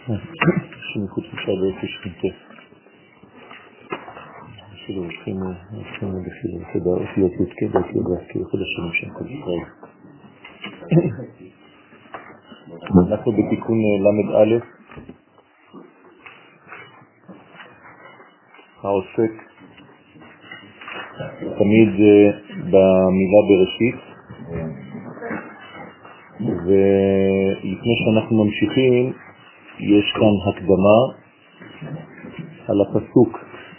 שמחוץ אפשר באופי שכנתף. אפילו הולכים לפילו, תדע אותיות יתקד, אותיות להזכיר אחד השנים שם כל ישראל. אנחנו בתיקון למד א', העוסק תמיד במילה בראשית, ולפני שאנחנו ממשיכים יש כאן הקדמה על הפסוק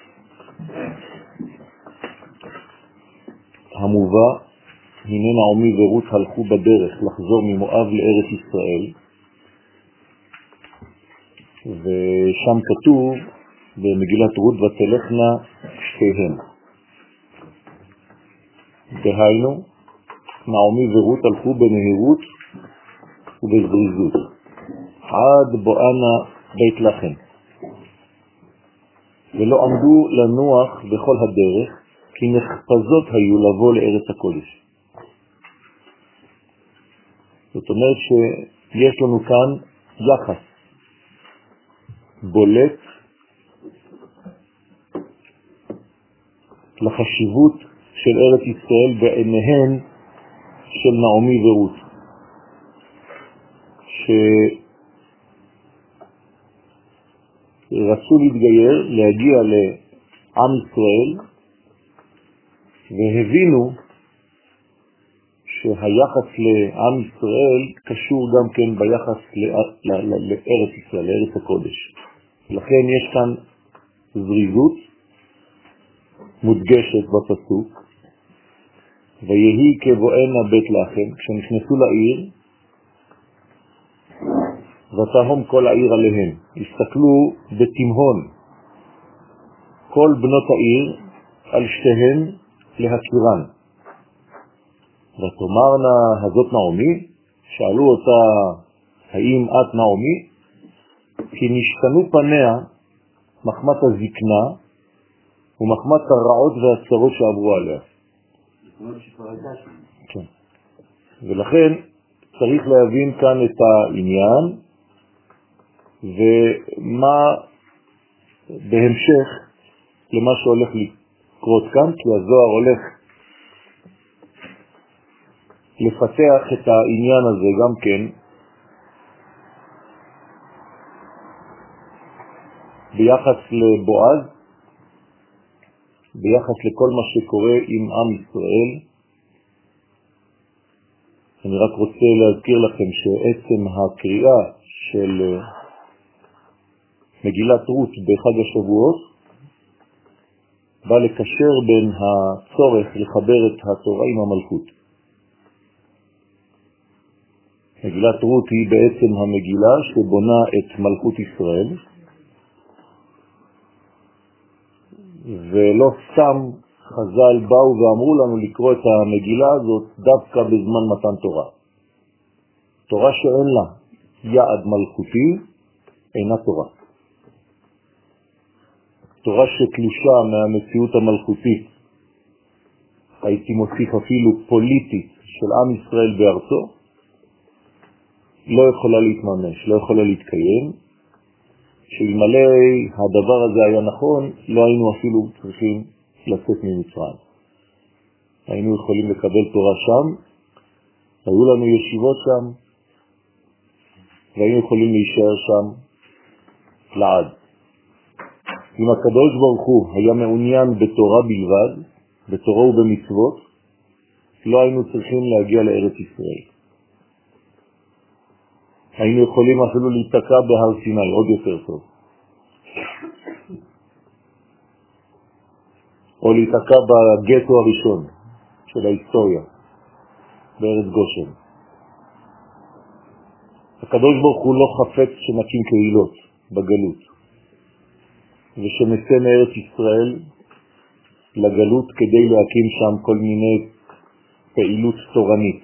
המובא, הנה נעמי ורות הלכו בדרך לחזור ממואב לארץ ישראל, ושם כתוב במגילת רות ותלכנה שתיהן. דהיינו, נעמי ורות הלכו במהירות ובזריזות עד בואנה בית לחם, ולא עמדו לנוח בכל הדרך, כי נחפזות היו לבוא לארץ הקודש. זאת אומרת שיש לנו כאן יחס בולט לחשיבות של ארץ ישראל בעיניהן של נעמי ורות, שרצו להתגייר, להגיע לעם ישראל, והבינו שהיחס לעם ישראל קשור גם כן ביחס לארץ ישראל, לארץ הקודש. לכן יש כאן זריזות מודגשת בפסוק, ויהי כבואנה בית לחם, כשנכנסו לעיר, ותהום כל העיר עליהם. הסתכלו בתמהון כל בנות העיר על שתיהן להכירן. ותאמרנה הזאת נעמי, שאלו אותה האם את נעמי, כי נשתנו פניה מחמת הזקנה ומחמת הרעות והצרות שעברו עליה. כן. ולכן צריך להבין כאן את העניין ומה בהמשך למה שהולך לקרות כאן, כי הזוהר הולך לפתח את העניין הזה גם כן ביחס לבועז, ביחס לכל מה שקורה עם עם ישראל. אני רק רוצה להזכיר לכם שעצם הקריאה של מגילת רות בחג השבועות בא לקשר בין הצורך לחבר את התורה עם המלכות. מגילת רות היא בעצם המגילה שבונה את מלכות ישראל, ולא סתם חז"ל באו ואמרו לנו לקרוא את המגילה הזאת דווקא בזמן מתן תורה. תורה שאין לה יעד מלכותי אינה תורה. תורה שתלושה מהמציאות המלכותית, הייתי מוסיף אפילו פוליטית, של עם ישראל בארצו, לא יכולה להתממש, לא יכולה להתקיים. שאלמלא הדבר הזה היה נכון, לא היינו אפילו צריכים לצאת ממצרים. היינו יכולים לקבל תורה שם, היו לנו ישיבות שם, והיינו יכולים להישאר שם לעד. אם הקדוש ברוך הוא היה מעוניין בתורה בלבד, בתורה ובמצוות, לא היינו צריכים להגיע לארץ ישראל. היינו יכולים אפילו להתקע בהר סיני, עוד יותר טוב. או להתקע בגטו הראשון של ההיסטוריה, בארץ גושן. הקדוש ברוך הוא לא חפץ שנקים קהילות בגלות, ושנצא מארץ ישראל לגלות כדי להקים שם כל מיני פעילות תורנית.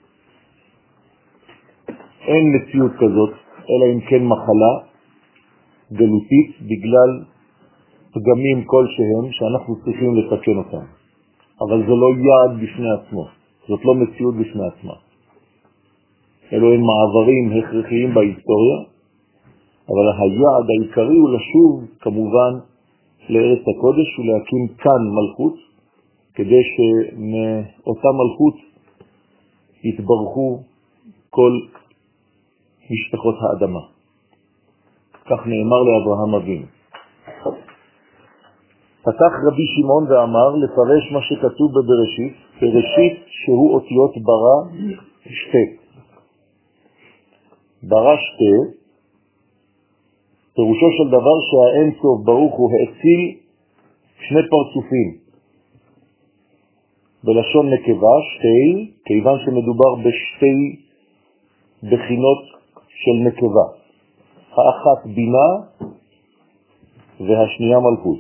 אין מציאות כזאת, אלא אם כן מחלה גלותית בגלל פגמים כלשהם שאנחנו צריכים לתקן אותם. אבל זה לא יעד בפני עצמו, זאת לא מציאות בפני עצמה. אלו הם מעברים הכרחיים בהיסטוריה, אבל היעד העיקרי הוא לשוב כמובן לארץ הקודש ולהקים כאן מלכות, כדי שמאותה מלכות יתברכו כל משפחות האדמה. כך נאמר לאברהם אבינו. פתח רבי שמעון ואמר לפרש מה שכתוב בבראשית, בראשית שהוא אותיות ברא שתי. ברא שתי, פירושו של דבר שהאין סוף ברוך הוא האציל שני פרצופים. בלשון נקבה, שתי, כיוון שמדובר בשתי בחינות של נקבה. האחת בינה והשנייה מלכות.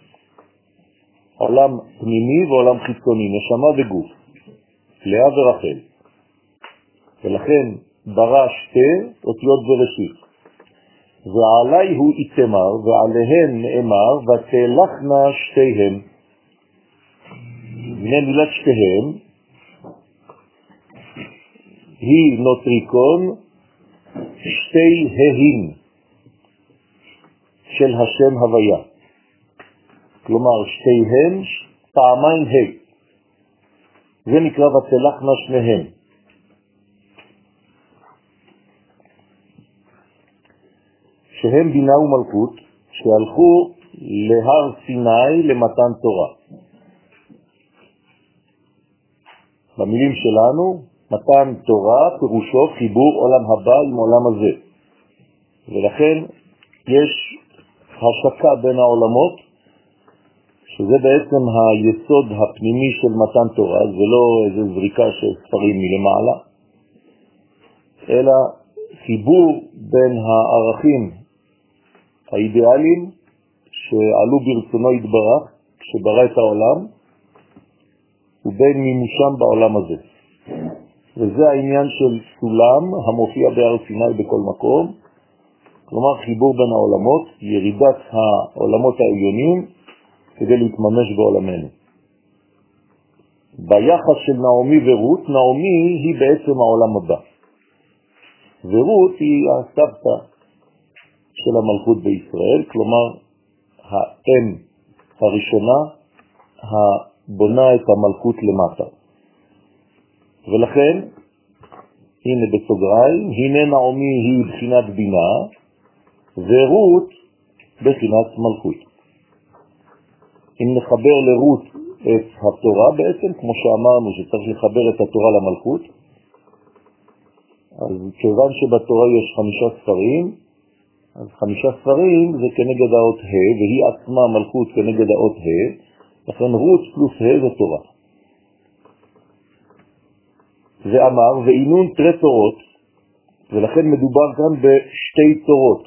עולם פנימי ועולם חיצוני, נשמה וגוף, לאה ורחל. ולכן ברא שתי אותיות בראשית. ועלי הוא איתמר, ועליהן נאמר, ותלכנה שתיהם. הנה מילת שתיהם, היא נוטריקון שתי ההין של השם הוויה. כלומר, שתיהן פעמיים ה'. זה נקרא ותלכנה שניהם. שהם בינה ומלכות שהלכו להר סיני למתן תורה. במילים שלנו, מתן תורה פירושו חיבור עולם הבא עם עולם הזה. ולכן יש השקה בין העולמות, שזה בעצם היסוד הפנימי של מתן תורה, זה לא איזו זריקה של ספרים מלמעלה, אלא חיבור בין הערכים האידיאליים שעלו ברצונו יתברך כשברא את העולם, ובין מימושם בעולם הזה. וזה העניין של סולם המופיע בהר סיני בכל מקום, כלומר חיבור בין העולמות, ירידת העולמות העליונים כדי להתממש בעולמנו. ביחס של נעמי ורות, נעמי היא בעצם העולם הבא. ורות היא הסבתא של המלכות בישראל, כלומר האם הראשונה הבונה את המלכות למטה. ולכן, הנה בסוגריים, הנה נעמי היא בחינת בינה, ורות בחינת מלכות. אם נחבר לרות את התורה בעצם, כמו שאמרנו שצריך לחבר את התורה למלכות, אז כיוון שבתורה יש 5 ספרים, אז 5 ספרים זה כנגד האות ה', והיא עצמה מלכות כנגד האות ה', לכן רות פלוס ה' זה תורה. ואמר, ואינון תרי תורות, ולכן מדובר כאן בשתי תורות.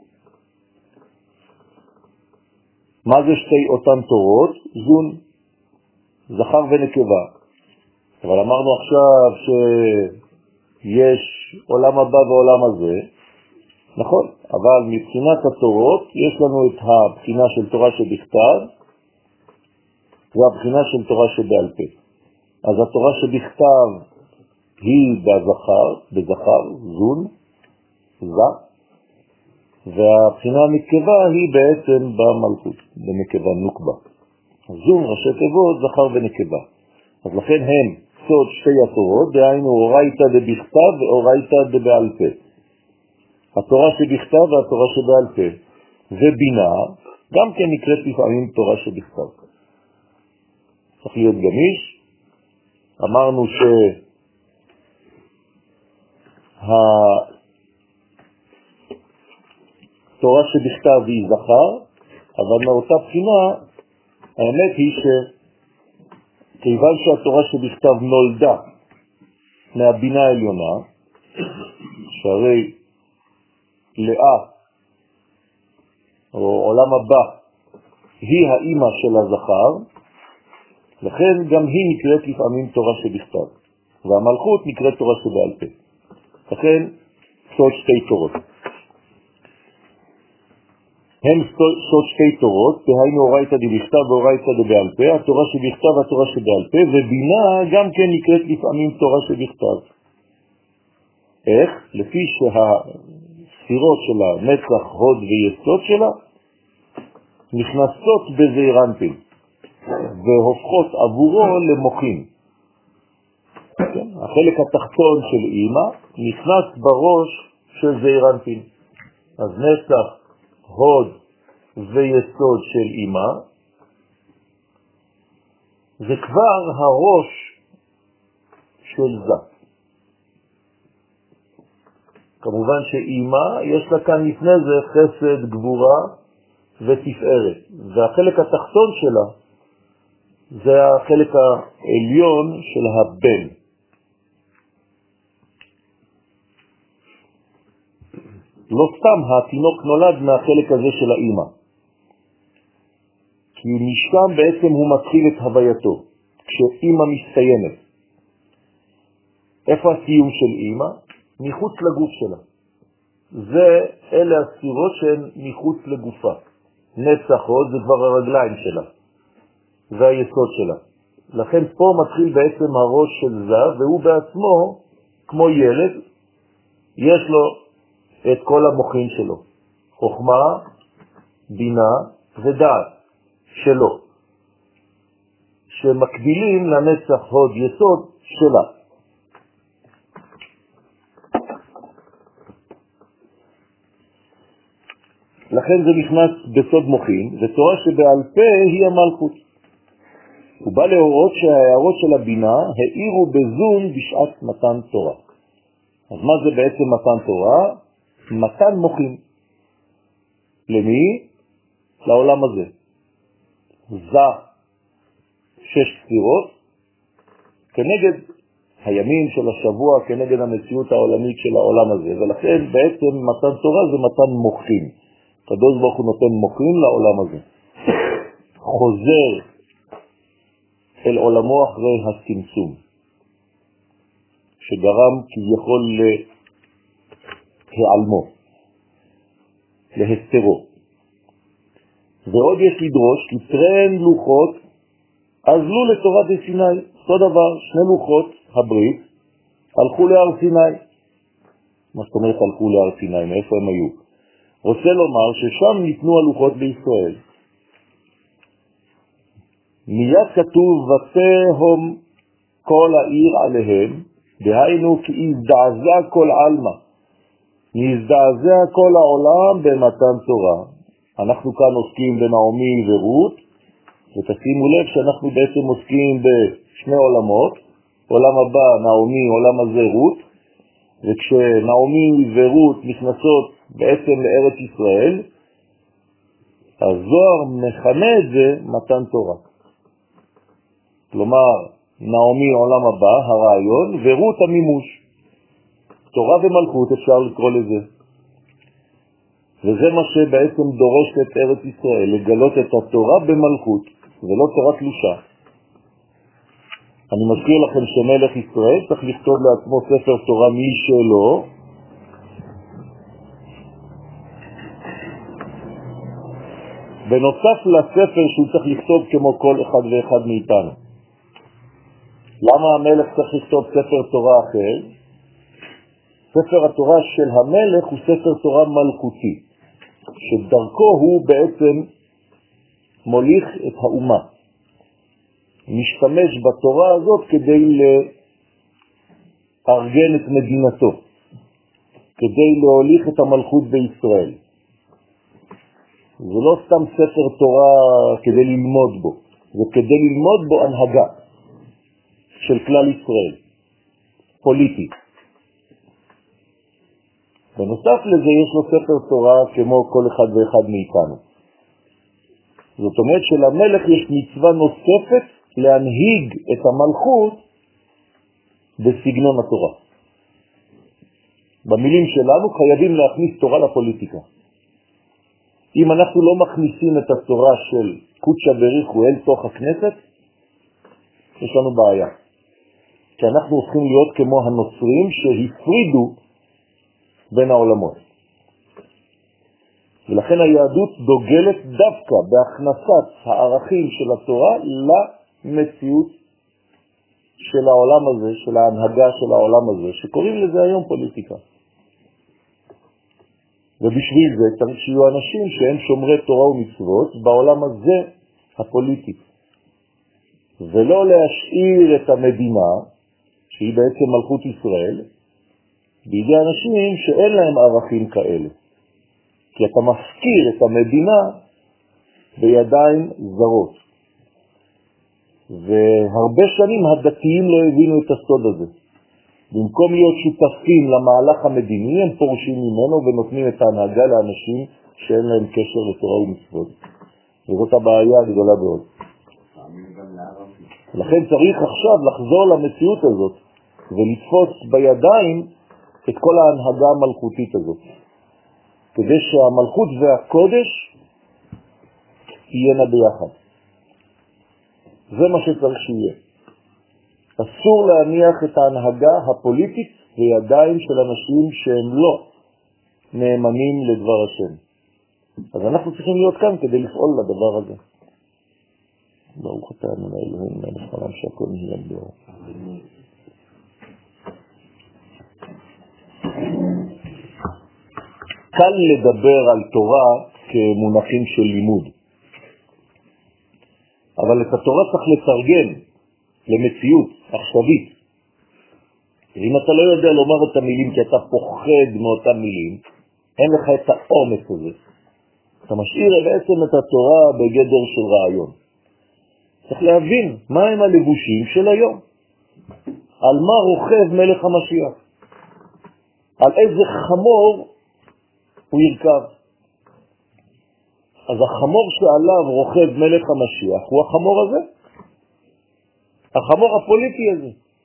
מה זה שתי אותן תורות? זון, זכר ונקבה. אבל אמרנו עכשיו שיש עולם הבא ועולם הזה, נכון, אבל מבחינת התורות יש לנו את הבחינה של תורה שבכתב והבחינה של תורה שבעל פה. אז התורה שבכתב היא בזכר, זון, זך, והבחינה הנקבה היא בעצם במלכות, בנקבה נוקבה. זון ראשי תיבות, זכר ונקבה. אז לכן הם סוד שתי התורות, דהיינו אורייתא דבכתב ואורייתא דבעל פה. התורה שבכתב והתורה שבעל פה. ובינה גם כן נקראת לפעמים תורה שבכתב. צריך להיות גמיש. אמרנו התורה שבכתב היא זכר, אבל מאותה בחינה האמת היא שכיוון שהתורה שבכתב נולדה מהבינה העליונה, שהרי לאה או עולם הבא היא האימא של הזכר, לכן גם היא נקראת לפעמים תורה שבכתב, והמלכות נקראת תורה שבעל פה. לכן סוד שתי תורות. הם סוד שתי תורות, דהיינו אורייתא דבכתב ואורייתא דבעל פה, התורה שבכתב והתורה שבעל פה, ובינה גם כן נקראת לפעמים תורה שבכתב. איך? לפי שהספירה הספירות שלה, נצח, הוד ויסוד שלה, נכנסות בזעיר אנפין והופכות עבורו למוחים. כן? החלק התחתון של אמא נכנס בראש של זעיר אנפין. אז נצח, הוד ויסוד של אמא זה כבר הראש של זה. כמובן שאמא יש לה כאן לפני זה חסד, גבורה ותפארת, והחלק התחתון שלה זה החלק העליון של הבן. לא סתם התינוק נולד מהחלק הזה של האמא, כי משם בעצם הוא מתחיל את הווייתו, כשאמא מסתיימת. איפה הסיום של אמא? מחוץ לגוף שלה. אלה הספירות שהן מחוץ לגופה. נצח, הוד זה כבר הרגליים שלה, זה היסוד שלה. לכן פה מתחיל בעצם הראש של זה, והוא בעצמו, כמו ילד, יש לו את כל המוחים שלו. חוכמה, בינה ודעת שלו, שמקבילים לנצח, הוד, יסוד שלה. לכן זה נכנס בסוד מוחין, ותורה שבעל פה היא המלכות. הוא בא להורות שההערות של הבינה העירו בזון בשעת מתן תורה. אז מה זה בעצם מתן תורה? מתן מוחין. למי? לעולם הזה. זה 6 ספירות כנגד הימים של השבוע, כנגד המציאות העולמית של העולם הזה, ולכן בעצם מתן תורה זה מתן מוחין. הקדוש ברוך הוא נותן מוחין לעולם הזה. חוזר אל עולמו אחרי הצמצום, שגרם כביכול להיעלמו, להסתרו. ועוד יש לדרוש, כתרן לוחות, עזלו לתורת סיני. אותו דבר, 2 לוחות הברית, הלכו להר סיני. מה זאת אומרת הלכו להר סיני? מאיפה הם היו? רוצה לומר ששם ניתנו הלוחות בישראל. מיד כתוב ותהום כל העיר עליהם, דהיינו כי הזדעזע כל עלמא, נזדעזע כל העולם במתן תורה. אנחנו כאן עוסקים בנעמי ורות, ותשימו לב שאנחנו בעצם עוסקים בשני עולמות, עולם הבא נעמי, עולם הזה רות, וכשנעמי ורות נכנסות בעצם לארץ ישראל, הזוהר מכנה את זה מתן תורה. כלומר, נעמי עולם הבא, הרעיון, ורות המימוש. תורה ומלכות אפשר לקרוא לזה. וזה מה שבעצם דורש את ארץ ישראל, לגלות את התורה במלכות, ולא תורה תלושה. אני מזכיר לכם שמלך ישראל צריך לכתוב לעצמו ספר תורה משלו, בנוסף לספר שהוא צריך לכתוב כמו כל אחד ואחד מאיתנו. למה המלך צריך לכתוב ספר תורה אחר? ספר התורה של המלך הוא ספר תורה מלכותי, שדרכו הוא בעצם מוליך את האומה. משתמש בתורה הזאת כדי לארגן את מדינתו, כדי להוליך את המלכות בישראל. זה לא סתם ספר תורה כדי ללמוד בו, זה כדי ללמוד בו הנהגה של כלל ישראל, פוליטי. בנוסף לזה יש לו ספר תורה כמו כל אחד ואחד מאיתנו. זאת אומרת שלמלך יש מצווה נוספת להנהיג את המלכות בסגנון התורה. במילים שלנו חייבים להכניס תורה לפוליטיקה. אם אנחנו לא מכניסים את התורה של קודשא בריחו אל תוך הכנסת, יש לנו בעיה. כי אנחנו הופכים להיות כמו הנוצרים שהפרידו בין העולמות. ולכן היהדות דוגלת דווקא בהכנסת הערכים של התורה למציאות של העולם הזה, של ההנהגה של העולם הזה, שקוראים לזה היום פוליטיקה. ובשביל זה צריך שיהיו אנשים שהם שומרי תורה ומצוות בעולם הזה הפוליטי. ולא להשאיר את המדינה, שהיא בעצם מלכות ישראל, בידי אנשים שאין להם ערכים כאלה. כי אתה מפקיר את המדינה בידיים זרות. והרבה שנים הדתיים לא הבינו את הסוד הזה. במקום להיות שותפים למהלך המדיני, הם פורשים ממנו ונותנים את ההנהגה לאנשים שאין להם קשר לתורה ומצוות. וזאת הבעיה הגדולה מאוד. לכן צריך עכשיו לחזור למציאות הזאת ולתפוס בידיים את כל ההנהגה המלכותית הזאת, כדי שהמלכות והקודש תהיינה ביחד. זה מה שצריך שיהיה. אסור להניח את ההנהגה הפוליטית בידיים של אנשים שהם לא נאמנים לדבר השם. אז אנחנו צריכים להיות כאן כדי לפעול לדבר הזה. ברוך אתה אדוני אלוהינו מלך העולם שהכל נהיה בדברו. קל לדבר על תורה כמונחים של לימוד, אבל את התורה צריך לתרגם למציאות עכשווית. אם אתה לא יודע לומר את המילים כי אתה פוחד מאותן מילים, אין לך את האומץ הזה. אתה משאיר בעצם את התורה בגדר של רעיון. צריך להבין מה הם הלבושים של היום. על מה רוכב מלך המשיח? על איזה חמור הוא ירכב? אז החמור שעליו רוכב מלך המשיח הוא החמור הזה. החמור הפוליטי הזה.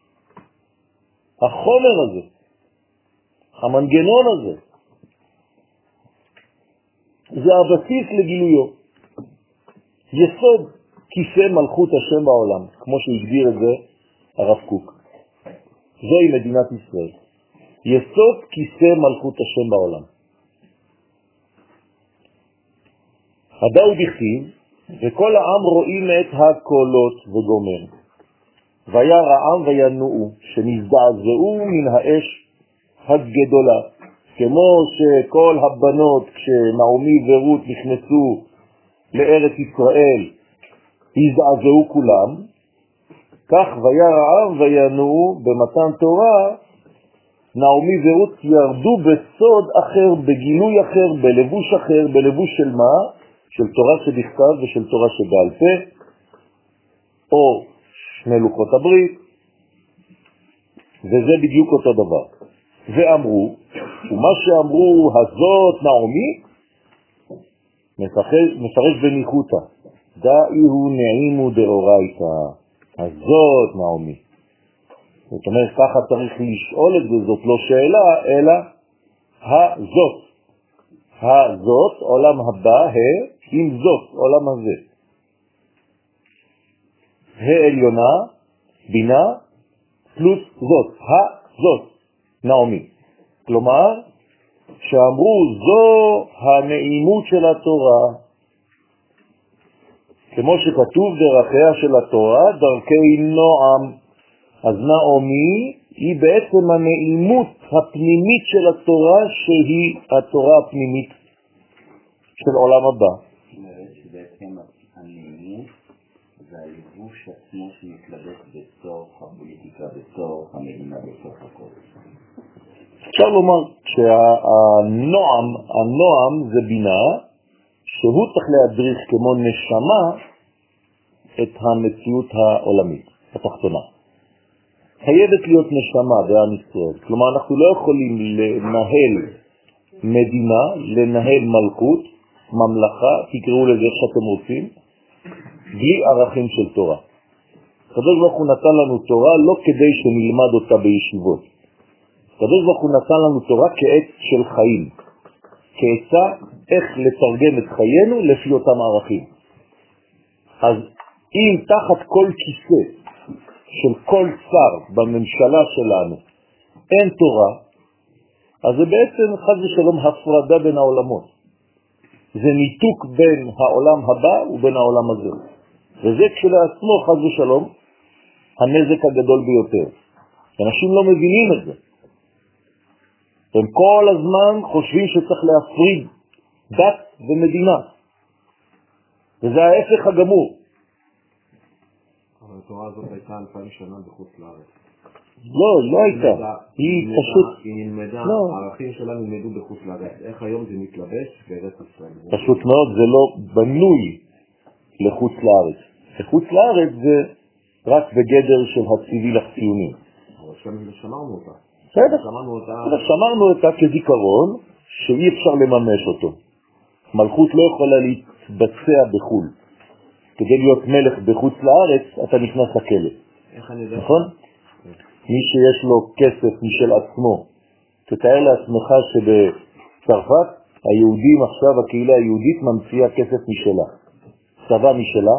החומר הזה. המנגנון הזה. זה הבסיס לגילויו. יסוד כיסא מלכות השם בעולם, כמו שהגדיר את זה הרב קוק. זוהי מדינת ישראל. יסוד כיסא מלכות השם בעולם. הדאו בכתיב, וכל העם רואים את הקולות וגומר. וירא העם וינועו, שנזדעזעו מן האש הגדולה. כמו שכל הבנות כשנעמי ורות נכנסו לארץ ישראל, הזדעזעו כולם, כך וירא העם וינועו במתן תורה, נעמי ורות ירדו בסוד אחר, בגילוי אחר, בלבוש אחר, בלבוש של מה? של תורה שבכתב ושל תורה שבעל פה, או שני לוחות הברית, וזה בדיוק אותו דבר. ואמרו, ומה שאמרו הזאת נעמי, מפרש בניחותא, דאיהו נעימו דאורייתא, הזאת נעמי. זאת אומרת, ככה צריך לשאול את זה, זאת לא שאלה, אלא הזאת. הזאת, עולם הבא, עם זאת, עולם הזה. העליונה, בינה, פלוס זאת, זאת, נעמי. כלומר, שאמרו, זו הנעימות של התורה. כמו שכתוב דרכיה של התורה, דרכי נועם. אז נעמי היא בעצם הנעימות הפנימית של התורה, שהיא התורה הפנימית של עולם הבא. זאת אומרת שבעצם הנעימות זה הלבוש עצמו שמתלבש בתוך הפוליטיקה, בתוך המדינה, בתוך הכל. אפשר לומר שהנועם זה בינה, שהוא צריך להדריך כמו נשמה את המציאות העולמית, התחתונה. חייבת להיות נשמה בעם ישראל. כלומר, אנחנו לא יכולים לנהל מדינה, לנהל מלכות, ממלכה, תקראו לזה איך שאתם רוצים, בלי ערכים של תורה. הקדוש ברוך הוא נתן לנו תורה לא כדי שנלמד אותה בישיבות. הקדוש ברוך הוא נתן לנו תורה כעץ של חיים, כעצה איך לתרגם את חיינו לפי אותם ערכים. אז אם תחת כל כיסא של כל שר בממשלה שלנו אין תורה, אז זה בעצם חס ושלום הפרדה בין העולמות. זה ניתוק בין העולם הבא ובין העולם הזה. וזה כשלעצמו חס ושלום הנזק הגדול ביותר. אנשים לא מבינים את זה. הם כל הזמן חושבים שצריך להפריד דת ומדינה. וזה ההפך הגמור. אבל התורה הזאת הייתה 2000 שנה בחוץ לארץ. לא הייתה. היא פשוט... היא נלמדה, הערכים שלה נלמדו בחוץ לארץ. איך היום זה מתלבש בארץ ישראל? פשוט מאוד, זה לא בנוי לחוץ לארץ. לחוץ לארץ זה רק בגדר של הציבי לציונים. אבל שמרנו אותה. בסדר, שמרנו אותה כזיכרון שאי אפשר לממש אותו. מלכות לא יכולה להתבצע בחול. כדי להיות מלך בחוץ לארץ, אתה נכנס לכלא. נכון? מי שיש לו כסף משל עצמו. תתאר לעצמך שבצרפת היהודים עכשיו, הקהילה היהודית ממציאה כסף משלה. צבא משלה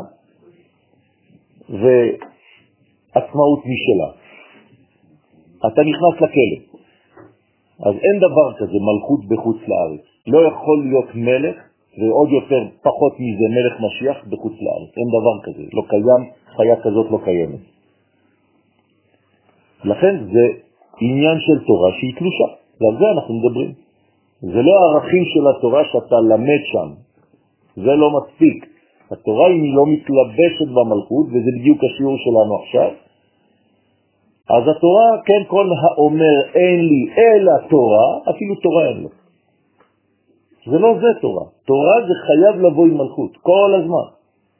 ועצמאות משלה. אתה נכנס לכלא. אז אין דבר כזה מלכות בחוץ לארץ. לא יכול להיות מלך, ועוד יותר פחות מזה מלך משיח בחוץ לארץ. אין דבר כזה. לא קיים, חיה כזאת לא קיימת. לכן זה עניין של תורה שהיא קדושה. ועל זה אנחנו מדברים. זה לא הערכים של התורה שאתה למד שם. זה לא מספיק. התורה אם היא לא מתלבשת במלכות, וזה בדיוק השיעור שלנו עכשיו, אז התורה, כן, כל האומר אין לי אלא תורה, אפילו תורה אין לו. זה לא זה תורה. תורה זה חייב לבוא עם מלכות, כל הזמן.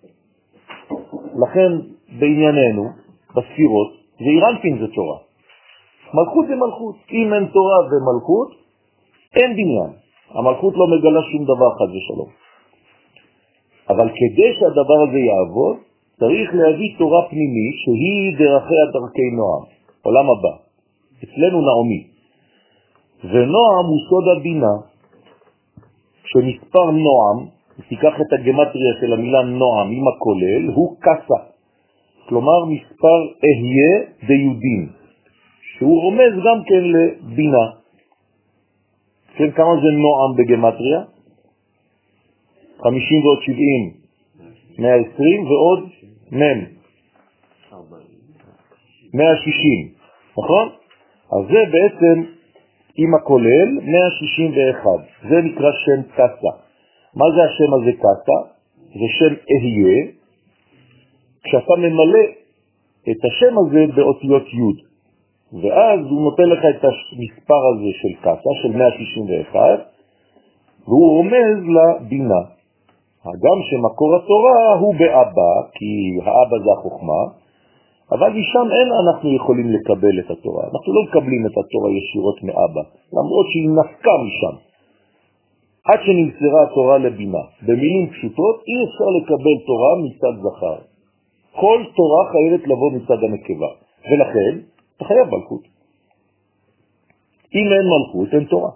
לכן בענייננו, בספירות, זה אירנפין זה תורה. מלכות זה מלכות. אם אין תורה ומלכות, אין בניין. המלכות לא מגלה שום דבר חד ושלום. אבל כדי שהדבר הזה יעבוד, צריך להביא תורה פנימית שהיא דרכי נועם, עולם הבא. אצלנו נעמי. ונועם הוא סוד הבינה, שמספר נועם, תיקח את הגמטריה של המילה נועם עם הכולל, הוא קסה. כלומר מספר אהיה דיודים, שהוא רומז גם כן לבינה. כן, כמה זה נועם בגמטריה? 50 ועוד 70, 120 ועוד מם, 160, נכון? אז זה בעצם עם הכולל 161, זה נקרא שם קסה. מה זה השם הזה קסה? זה שם אהיה, כשאתה ממלא את השם הזה באותיות י', ואז הוא נותן לך את המספר הזה של קסה, של 161, והוא רומז לבינה. גם שמקור התורה הוא באבא, כי האבא זה החוכמה, אבל משם אין אנחנו יכולים לקבל את התורה. אנחנו לא מקבלים את התורה ישירות מאבא, למרות שהיא נפקה משם. עד שנמסרה התורה לבינה. במילים פשוטות, אי אפשר לקבל תורה מצד זכר. כל תורה חייבת לבוא מצד הנקבה, ולכן אתה חייב מלכות. אם אין מלכות, אין תורה.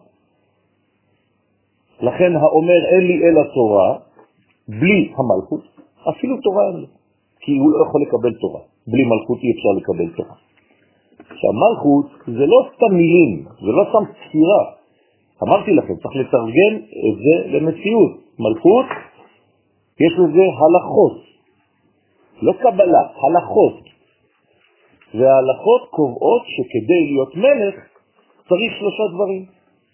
לכן האומר אין לי אלא תורה, בלי המלכות, אפילו תורה אין לו, כי הוא לא יכול לקבל תורה. בלי מלכות אי אפשר לקבל תורה. עכשיו, מלכות זה לא סתם מילים, זה לא סתם ספירה. אמרתי לכם, צריך לתרגם את זה למציאות. מלכות, יש לזה הלכות. לא קבלה, הלכות. וההלכות קובעות שכדי להיות מלך צריך 3 דברים.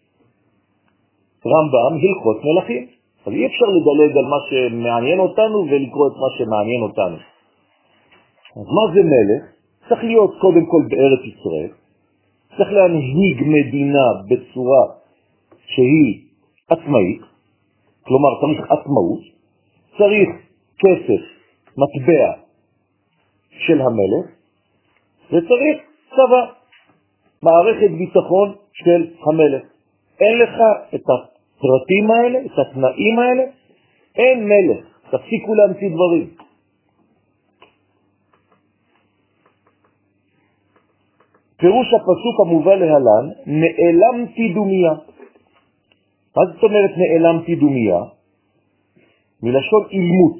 רמב"ם, הלכות מלכים. אז אי אפשר לדלג על מה שמעניין אותנו ולקרוא את מה שמעניין אותנו. אז מה זה מלך? צריך להיות קודם כל בארץ ישראל. צריך להנהיג מדינה בצורה שהיא עצמאית. כלומר, צריך עצמאות. צריך כסף, מטבע של המלך. וצריך צבא, מערכת ביטחון של המלך. אין לך את הפרטים האלה, את התנאים האלה, אין מלך. תפסיקו להמציא דברים. פירוש הפסוק המובא להלן, נעלמתי דומיה. מה זאת אומרת נעלמתי דומיה? מלשון אילמות.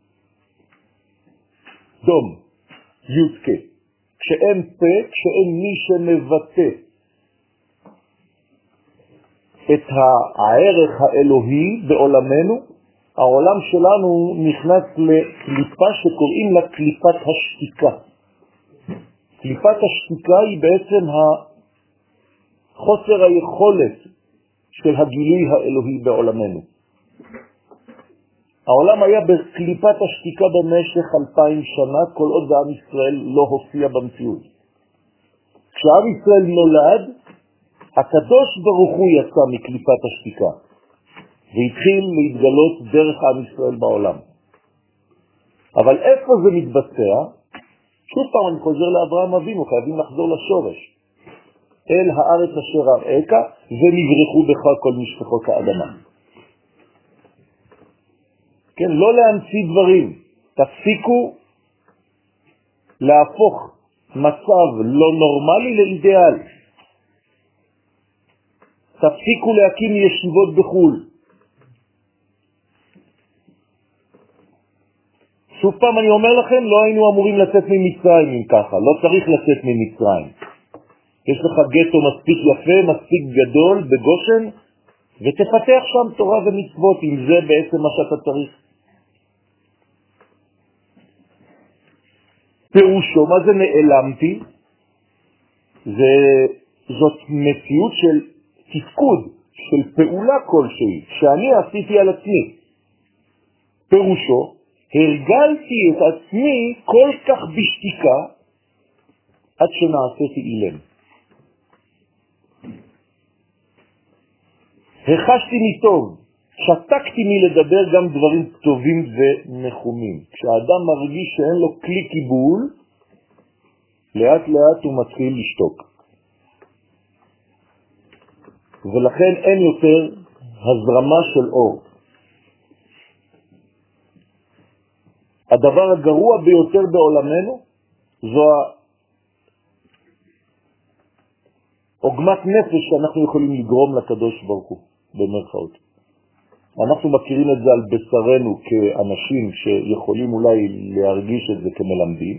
דום, יודקה. כשאין פה, כשאין מי שמבטא את הערך האלוהי בעולמנו, העולם שלנו נכנס לקליפה שקוראים לה קליפת השתיקה. קליפת השתיקה היא בעצם חוסר היכולת של הגילוי האלוהי בעולמנו. העולם היה בקליפת השתיקה במשך 2000 שנה, כל עוד עם ישראל לא הופיע במציאות. כשעם ישראל נולד, הקדוש ברוך הוא יצא מקליפת השתיקה, והתחיל להתגלות דרך עם ישראל בעולם. אבל איפה זה מתבצע? שוב פעם אני חוזר לאברהם אבינו, חייבים לחזור לשורש. אל הארץ אשר אראך, ונברחו בך כל משפחות האדמה. כן, לא להמציא דברים. תפסיקו להפוך מצב לא נורמלי לאידיאל. תפסיקו להקים ישיבות בחול. שוב פעם אני אומר לכם, לא היינו אמורים לצאת ממצרים אם ככה, לא צריך לצאת ממצרים. יש לך גטו מספיק יפה, מספיק גדול בגושן, ותפתח שם תורה ומצוות, אם זה בעצם מה שאתה צריך. פירושו, מה זה נעלמתי? זאת מציאות של תפקוד, של פעולה כלשהי, שאני עשיתי על עצמי. פירושו, הרגלתי את עצמי כל כך בשתיקה, עד שנעשיתי אילם. החשתי מטוב, שתקתי מלדבר גם דברים טובים ונחומים. כשאדם מרגיש שאין לו כלי קיבול, לאט לאט הוא מתחיל לשתוק. ולכן אין יותר הזרמה של אור. הדבר הגרוע ביותר בעולמנו זו עוגמת נפש שאנחנו יכולים לגרום לקדוש ברוך הוא, במרכאות. אנחנו מכירים את זה על בשרנו כאנשים שיכולים אולי להרגיש את זה כמלמדים.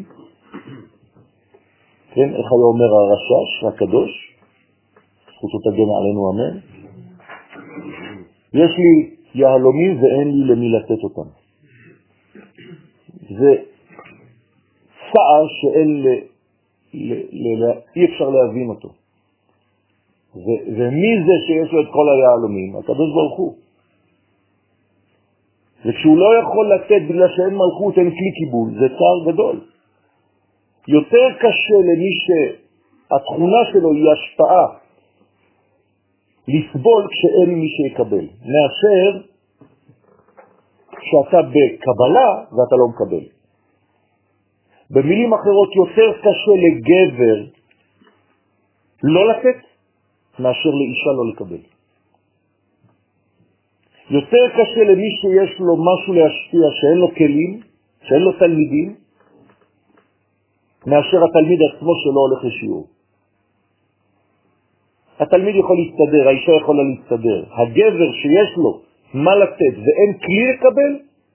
כן, איך היה אומר הרשש, הקדוש, זכותו תגן עלינו אמן. יש לי יהלומים ואין לי למי לתת אותם. זה צער שאין אי אפשר להבין אותו. ומי זה שיש לו את כל היהלומים? הקדוש ברוך הוא. וכשהוא לא יכול לתת בגלל שאין מלכות, אין כלי קיבול, זה צער גדול. יותר קשה למי שהתכונה שלו היא השפעה לסבול כשאין מי שיקבל, מאשר כשאתה בקבלה ואתה לא מקבל. במילים אחרות, יותר קשה לגבר לא לתת מאשר לאישה לא לקבל. יותר קשה למי שיש לו משהו להשפיע שאין לו כלים, שאין לו תלמידים, מאשר התלמיד עצמו שלא הולך לשיעור. התלמיד יכול להסתדר, האישה יכולה להסתדר. הגבר שיש לו מה לתת ואין כלי לקבל,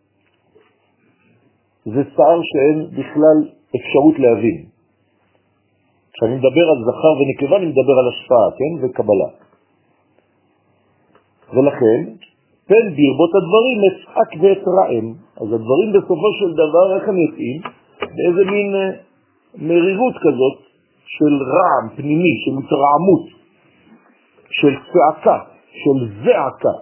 זה צער שאין בכלל אפשרות להבין. כשאני מדבר על זכר ונקבה, אני מדבר על השפעה, כן? וקבלה. ולכן, פן ברבות הדברים אצעק ואתרעם. אז הדברים בסופו של דבר, איך הם יוצאים? באיזה מין מרירות כזאת של רעם פנימי, של התרעמות, של צעקה, של זעקה.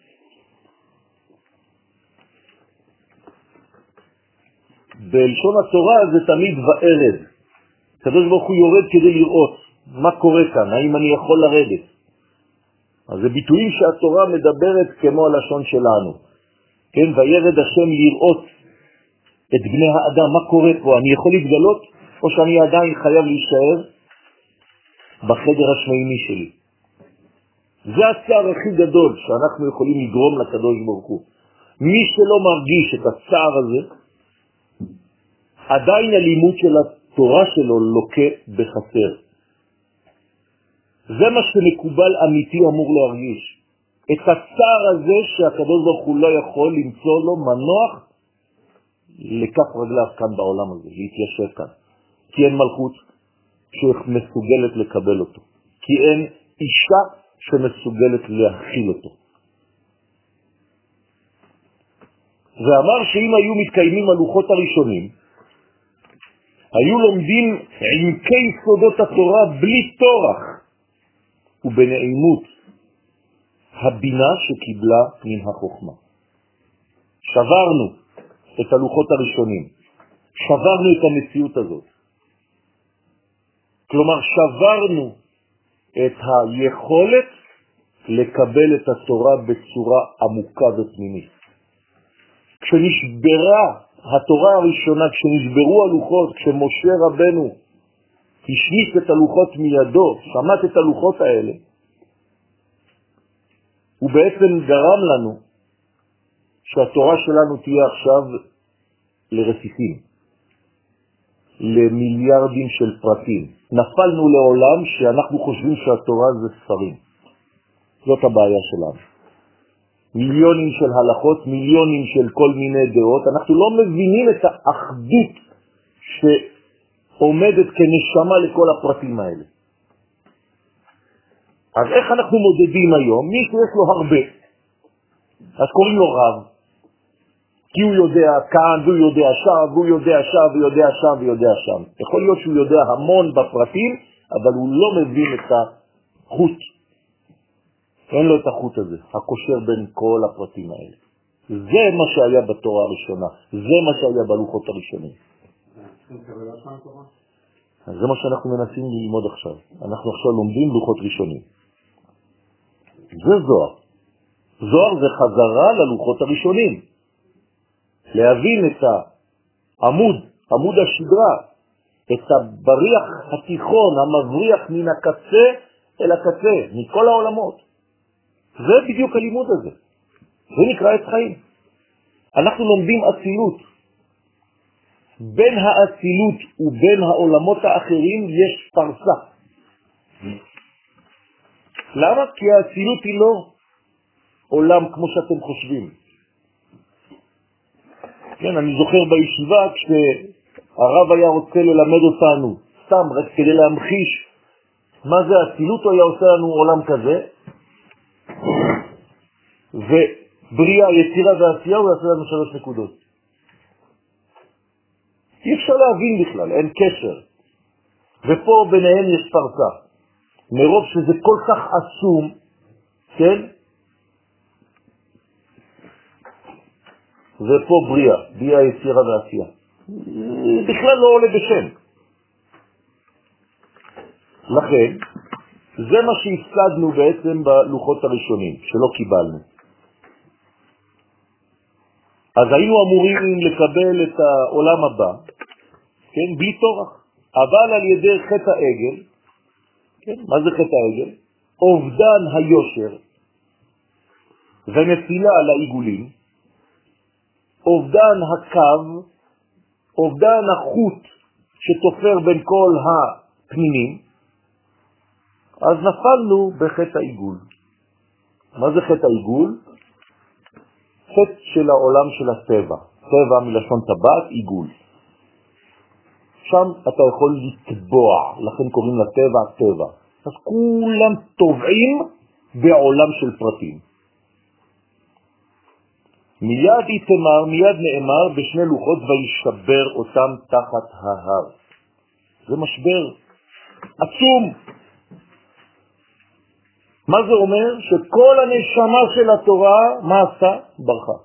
בלשון התורה זה תמיד וערד. הקדוש ברוך הוא יורד כדי לראות מה קורה כאן, האם אני יכול לרדת. אז זה ביטויים שהתורה מדברת כמו הלשון שלנו. כן, וירד השם לראות את בני האדם, מה קורה פה, אני יכול להתגלות או שאני עדיין חייב להישאר בחדר השמימי שלי. זה הצער הכי גדול שאנחנו יכולים לגרום לקדוש ברוך הוא. מי שלא מרגיש את הצער הזה, עדיין הלימוד של התורה שלו לוקה בחסר. זה מה שמקובל אמיתי אמור להרגיש. את הצער הזה שהקדוש ברוך הוא לא יכול למצוא לו מנוח לכף רגליו כאן בעולם הזה, להתיישב כאן. כי אין מלכות שמסוגלת לקבל אותו. כי אין אישה שמסוגלת להכיל אותו. ואמר שאם היו מתקיימים הלוחות הראשונים, היו לומדים עמקי סודות התורה בלי תורח. ובנעימות הבינה שקיבלה מן החוכמה. שברנו את הלוחות הראשונים, שברנו את המציאות הזאת. כלומר, שברנו את היכולת לקבל את התורה בצורה עמוקה ופנימית. כשנשברה התורה הראשונה, כשנשברו הלוחות, כשמשה רבנו השמיט את הלוחות מידו, שמט את הלוחות האלה, הוא בעצם גרם לנו שהתורה שלנו תהיה עכשיו לרסיסים, למיליארדים של פרטים. נפלנו לעולם שאנחנו חושבים שהתורה זה ספרים. זאת הבעיה שלנו. מיליונים של הלכות, מיליונים של כל מיני דעות. אנחנו לא מבינים את האחדות שעומדת כנשמה לכל הפרטים האלה. אז איך אנחנו מודדים היום? מי שיש לו הרבה, אז קוראים לו רב, כי הוא יודע כאן, והוא יודע שם, והוא יודע שם, ויודע שם, ויודע שם. יכול להיות שהוא יודע המון בפרטים, אבל הוא לא מבין את החוט. אין לו את החוט הזה, הקושר בין כל הפרטים האלה. זה מה שהיה בתורה הראשונה, זה מה שהיה בלוחות הראשונים. אז זה מה שאנחנו מנסים ללמוד עכשיו. אנחנו עכשיו לומדים לוחות ראשונים. זה זוהר. זוהר זה חזרה ללוחות הראשונים. להבין את עמוד השדרה, את הבריח התיכון, המבריח מן הקצה אל הקצה, מכל העולמות. זה בדיוק הלימוד הזה. זה נקרא את חיים. אנחנו לומדים אצילות. בין האצילות ובין העולמות האחרים יש פרסה. למה? כי האצילות היא לא עולם כמו שאתם חושבים. כן, אני זוכר בישיבה כשהרב היה רוצה ללמד אותנו, סתם רק כדי להמחיש מה זה האצילות, הוא היה עושה לנו עולם כזה, ובריאה, יצירה ועשייה הוא יעשה לנו 3 נקודות. אי אפשר להבין בכלל, אין קשר. ופה ביניהם יש פרסה. מרוב שזה כל כך עצום, כן? ופה בריאה, יצירה ועשייה. בכלל לא עולה בשם. לכן, זה מה שהפסדנו בעצם בלוחות הראשונים, שלא קיבלנו. אז היינו אמורים לקבל את העולם הבא, כן, בלי תורח, אבל על ידי חטא העגל, כן, מה זה חטא העגל? אובדן היושר ונפילה על העיגולים, אובדן הקו, אובדן החוט שתופר בין כל הפנינים, אז נפלנו בחטא העיגול. מה זה חטא העיגול? חטא של העולם של הטבע. טבע מלשון טבעת, עיגול. שם אתה יכול לטבוע, לכן קוראים לטבע טבע. אז כולם טובעים בעולם של פרטים. מיד יתמר, מיד נאמר בשני לוחות וישבר אותם תחת ההר. זה משבר עצום. מה זה אומר? שכל הנשמה של התורה, מה עשה? ברכה.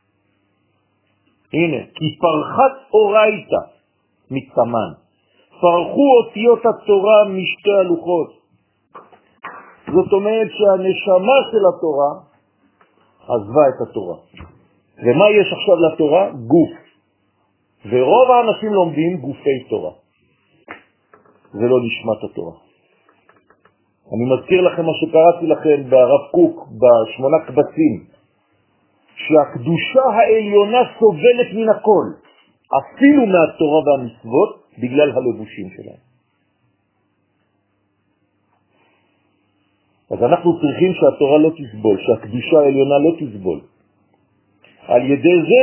הנה, כי פרחת אורייתא מצמן. פרחו אותיות התורה משתי הלוחות. זאת אומרת שהנשמה של התורה עזבה את התורה. ומה יש עכשיו לתורה? גוף. ורוב האנשים לומדים גופי תורה. זה לא נשמת התורה. אני מזכיר לכם מה שקראתי לכם ברב קוק, ב8 קבצים, שהקדושה העליונה סובלת מן הכל, אפילו מהתורה והמצוות, בגלל הלבושים שלהם. אז אנחנו צריכים שהתורה לא תסבול, שהקדושה העליונה לא תסבול. על ידי זה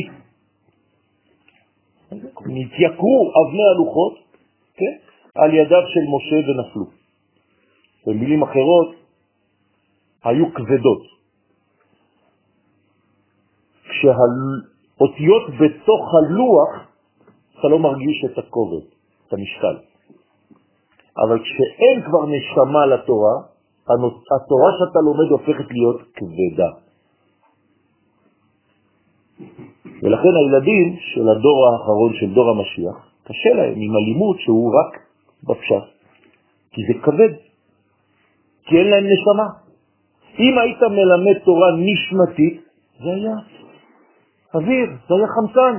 נתייקרו אבני הלוחות, כן? על ידיו של משה ונפלו. במילים אחרות, היו כבדות. כשהאותיות בתוך הלוח, אתה לא מרגיש את הכובד, את המשקל. אבל כשאין כבר נשמה לתורה, התורה שאתה לומד הופכת להיות כבדה. ולכן הילדים של הדור האחרון, של דור המשיח, קשה להם עם הלימוד שהוא רק בפשט, כי זה כבד, כי אין להם נשמה. אם היית מלמד תורה נשמתית, זה היה אוויר, זה היה חמצן.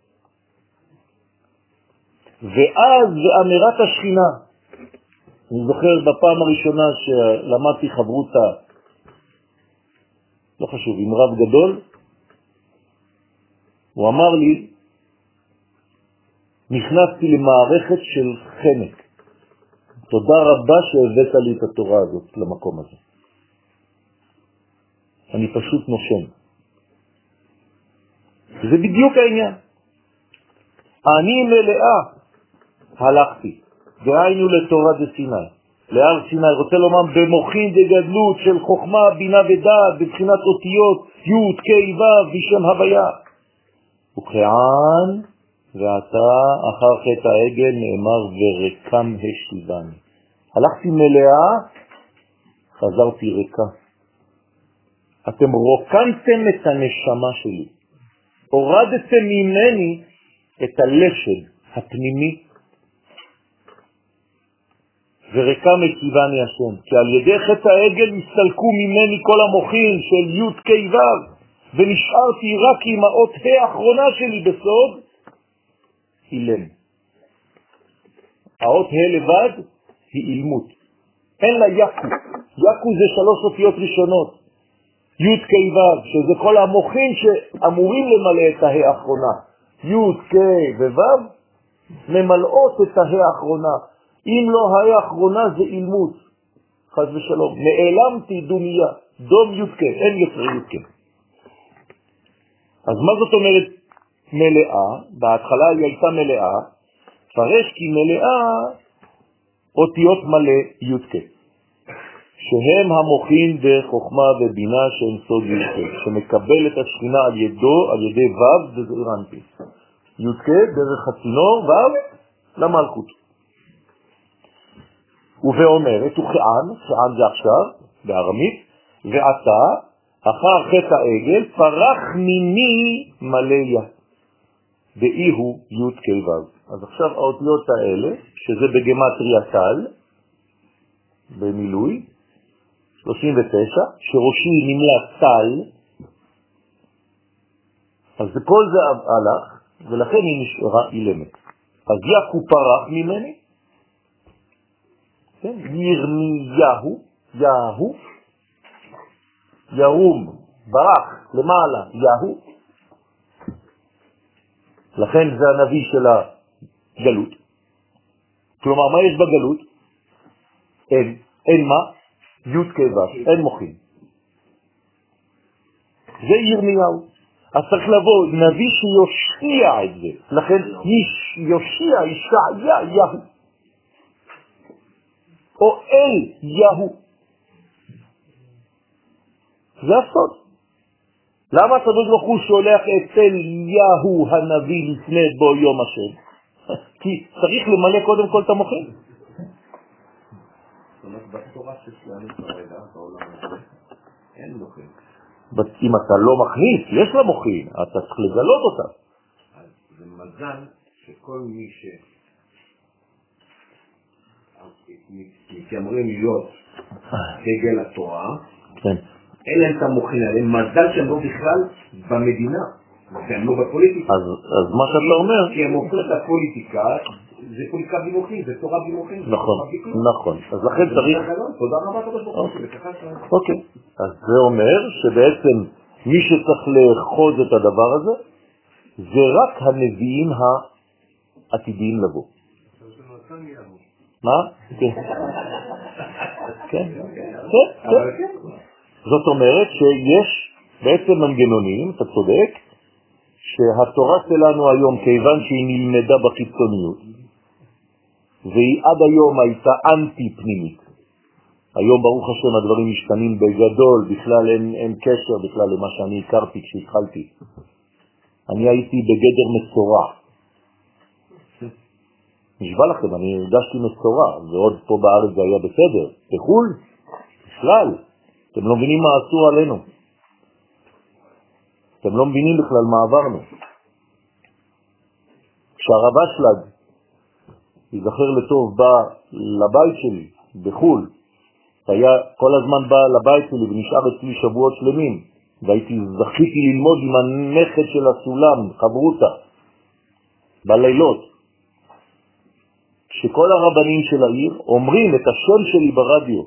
ואז באמירת השכינה, אני זוכר בפעם הראשונה שלמדתי חברותה, לא חשוב, עם רב גדול, הוא אמר לי, נכנסתי למערכת של חנק. תודה רבה שהבאת לי את התורה הזאת למקום הזה. אני פשוט נושם. זה בדיוק העניין. אני מלאה הלכתי, דהיינו לתורה דסיני. להר סיני, רוצה לומר במוחין דגדלות של חוכמה, בינה ודעת, בבחינת אותיות, י' כ' ו' בשם הוויה. וכען ואתה אחר חטא העגל נאמר ורקם השיבני. הלכתי מלאה, חזרתי ריקה. אתם רוקנתם את הנשמה שלי. הורדתם ממני את הלשד הפנימי. ורקם השיבני השם. כי על ידי חטא העגל הסתלקו ממני כל המוחין של י' כ' ו'. ונשארתי רק עם האות האחרונה שלי בסוד, אילם. האות לבד היא אילמות. אין לה יקו. יקו זה 3 אותיות ראשונות. י' כ' ו', שזה כל המוחין שאמורים למלא את האחרונה. י' כ' ו' ממלאות את האחרונה. אם לא האחרונה זה אילמות. חס ושלום. נעלמתי דומיה. דום י' כ', אין יותר י' כ'. אז מה זאת אומרת מלאה? בהתחלה היא הייתה מלאה, פרש כי מלאה אותיות מלא י' כ', שהם המוחין בחוכמה ובינה שהם סוד י' כ', שמקבל את השכינה על ידו, על ידי ו' וזעירנטי. י' כ' דרך הצינור ו' למלכות. ואומרת, וכען, כען זה עכשיו, בארמית, ועתה, אחר חטא העגל, פרח מיני מלא ואי הוא י' כ' ו'. אז עכשיו האותיות האלה, שזה בגמטריה טל, במילוי, 39, שראשי נמלה טל, אז כל זה הלך, ולכן היא נשארה אילמת. אז יקו פרח ממני, כן? ירמיהו, יהו, ירום, ברח, למעלה, יהו. לכן זה הנביא של הגלות. כלומר, מה יש בגלות? אין מה? י' כ' ו', אין מוחין. זה ירמיהו. אז צריך לבוא נביא שיושיע את זה. לכן יושיע, ישעיה, יהו. או אל יהו. זה הסוד. למה הקדוש ברוך הוא שולח את אליהו הנביא לפני בו יום השם? כי צריך למלא קודם כל את המוחין. זאת אומרת, בתורה ששלנו כרגע, בעולם הזה, אין מוחין. אם אתה לא מכניס, יש לה מוחין, אתה צריך לגלות אותה. אז זה מזל שכל מי מתיימרים להיות דגל התורה, כן. אין להם את המוחין עליהם, מזל שהם לא בכלל במדינה, והם לא בפוליטיקה. אז מה שאתה אומר... כי הם הופכים את הפוליטיקה, זה פוליטיקה בלי מוחין, זה תורה בלי מוחין. נכון. אז לכן צריך... תודה רבה, תודה רבה. אוקיי. אז זה אומר שבעצם מי שצריך לאחוז את הדבר הזה, זה רק הנביאים העתידיים לבוא. מה? כן. כן. זאת אומרת שיש בעצם מנגנונים, אתה צודק, שהתורה שלנו היום, כיוון שהיא נלמדה בחיצוניות, והיא עד היום הייתה אנטי פנימית. היום ברוך השם הדברים משתנים בגדול, בכלל אין קשר בכלל למה שאני הכרתי כשהתחלתי. אני הייתי בגדר מסורה. נשבע לכם, אני הרגשתי מסורה, ועוד פה בארץ זה היה בסדר. בחול, בכלל, אתם לא מבינים מה עשו עלינו. אתם לא מבינים בכלל מה עברנו. כשהרב אשלג, יזכר לטוב, בא לבית שלי בחול, היה כל הזמן בא לבית שלי ונשאר אצלי שבועות שלמים, זכיתי ללמוד עם הנכד של הסולם, חברותה, בלילות. כשכל הרבנים של העיר אומרים את השם שלי ברדיו,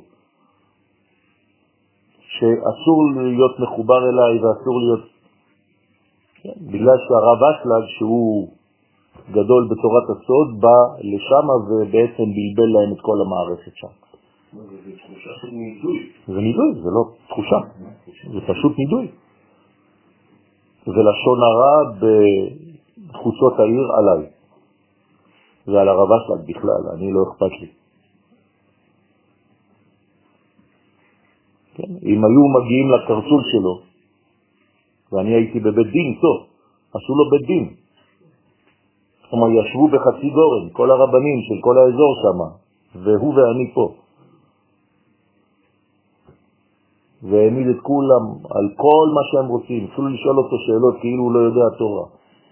שאסור להיות מחובר אליי ואסור להיות... בגלל שהרב אשלג, שהוא גדול בתורת הסוד, בא לשם ובעצם בלבל להם את כל המערכת שם. זה תחושה של נידוי. זה נידוי, זה לא תחושה, זה פשוט נידוי. זה לשון הרע בחוצות העיר עליי. זה על הרב אשלג בכלל, אני לא אכפת לי. כן? אם היו מגיעים לקרסול שלו, ואני הייתי בבית דין, טוב, עשו לו בית דין. כלומר, ישבו בחצי גורן, כל הרבנים של כל האזור שם, והוא ואני פה. והעמיד את כולם על כל מה שהם רוצים, אפילו לשאול אותו שאלות כאילו הוא לא יודע תורה.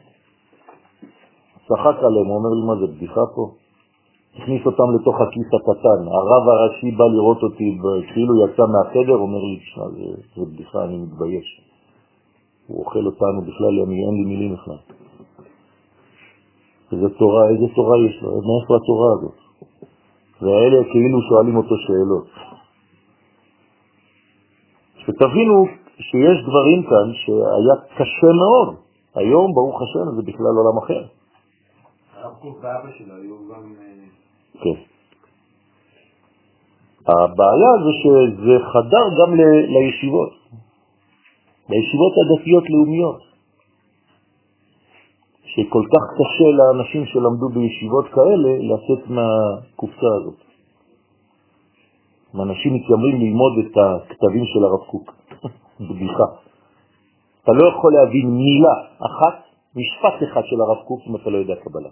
צחק עליהם, הוא אומר לי, מה זה בדיחה פה? הכניס אותם לתוך הכיס הקטן, הרב הראשי בא לראות אותי, כאילו יצא מהחדר, אומר לי, זה בדיחה, אני מתבייש. הוא אוכל אותנו בכלל, אין לי מילים בכלל. איזה תורה, איזה תורה יש לו, מאיפה התורה הזאת? והאלה כאילו שואלים אותו שאלות. שתבינו שיש דברים כאן שהיה קשה מאוד. היום, ברוך השם, זה בכלל עולם אחר. הרב קוק ואבא שלו היו גם... כן. הבעיה זה שזה חדר גם לישיבות. לישיבות הדתיות לאומיות. שכל כך קשה לאנשים שלמדו בישיבות כאלה לצאת מהקופסה הזאת. אנשים מתיימרים ללמוד את הכתבים של הרב קוק. בדיחה. אתה לא יכול להבין מילה אחת, משפט אחד של הרב קוק אם אתה לא יודע קבלה.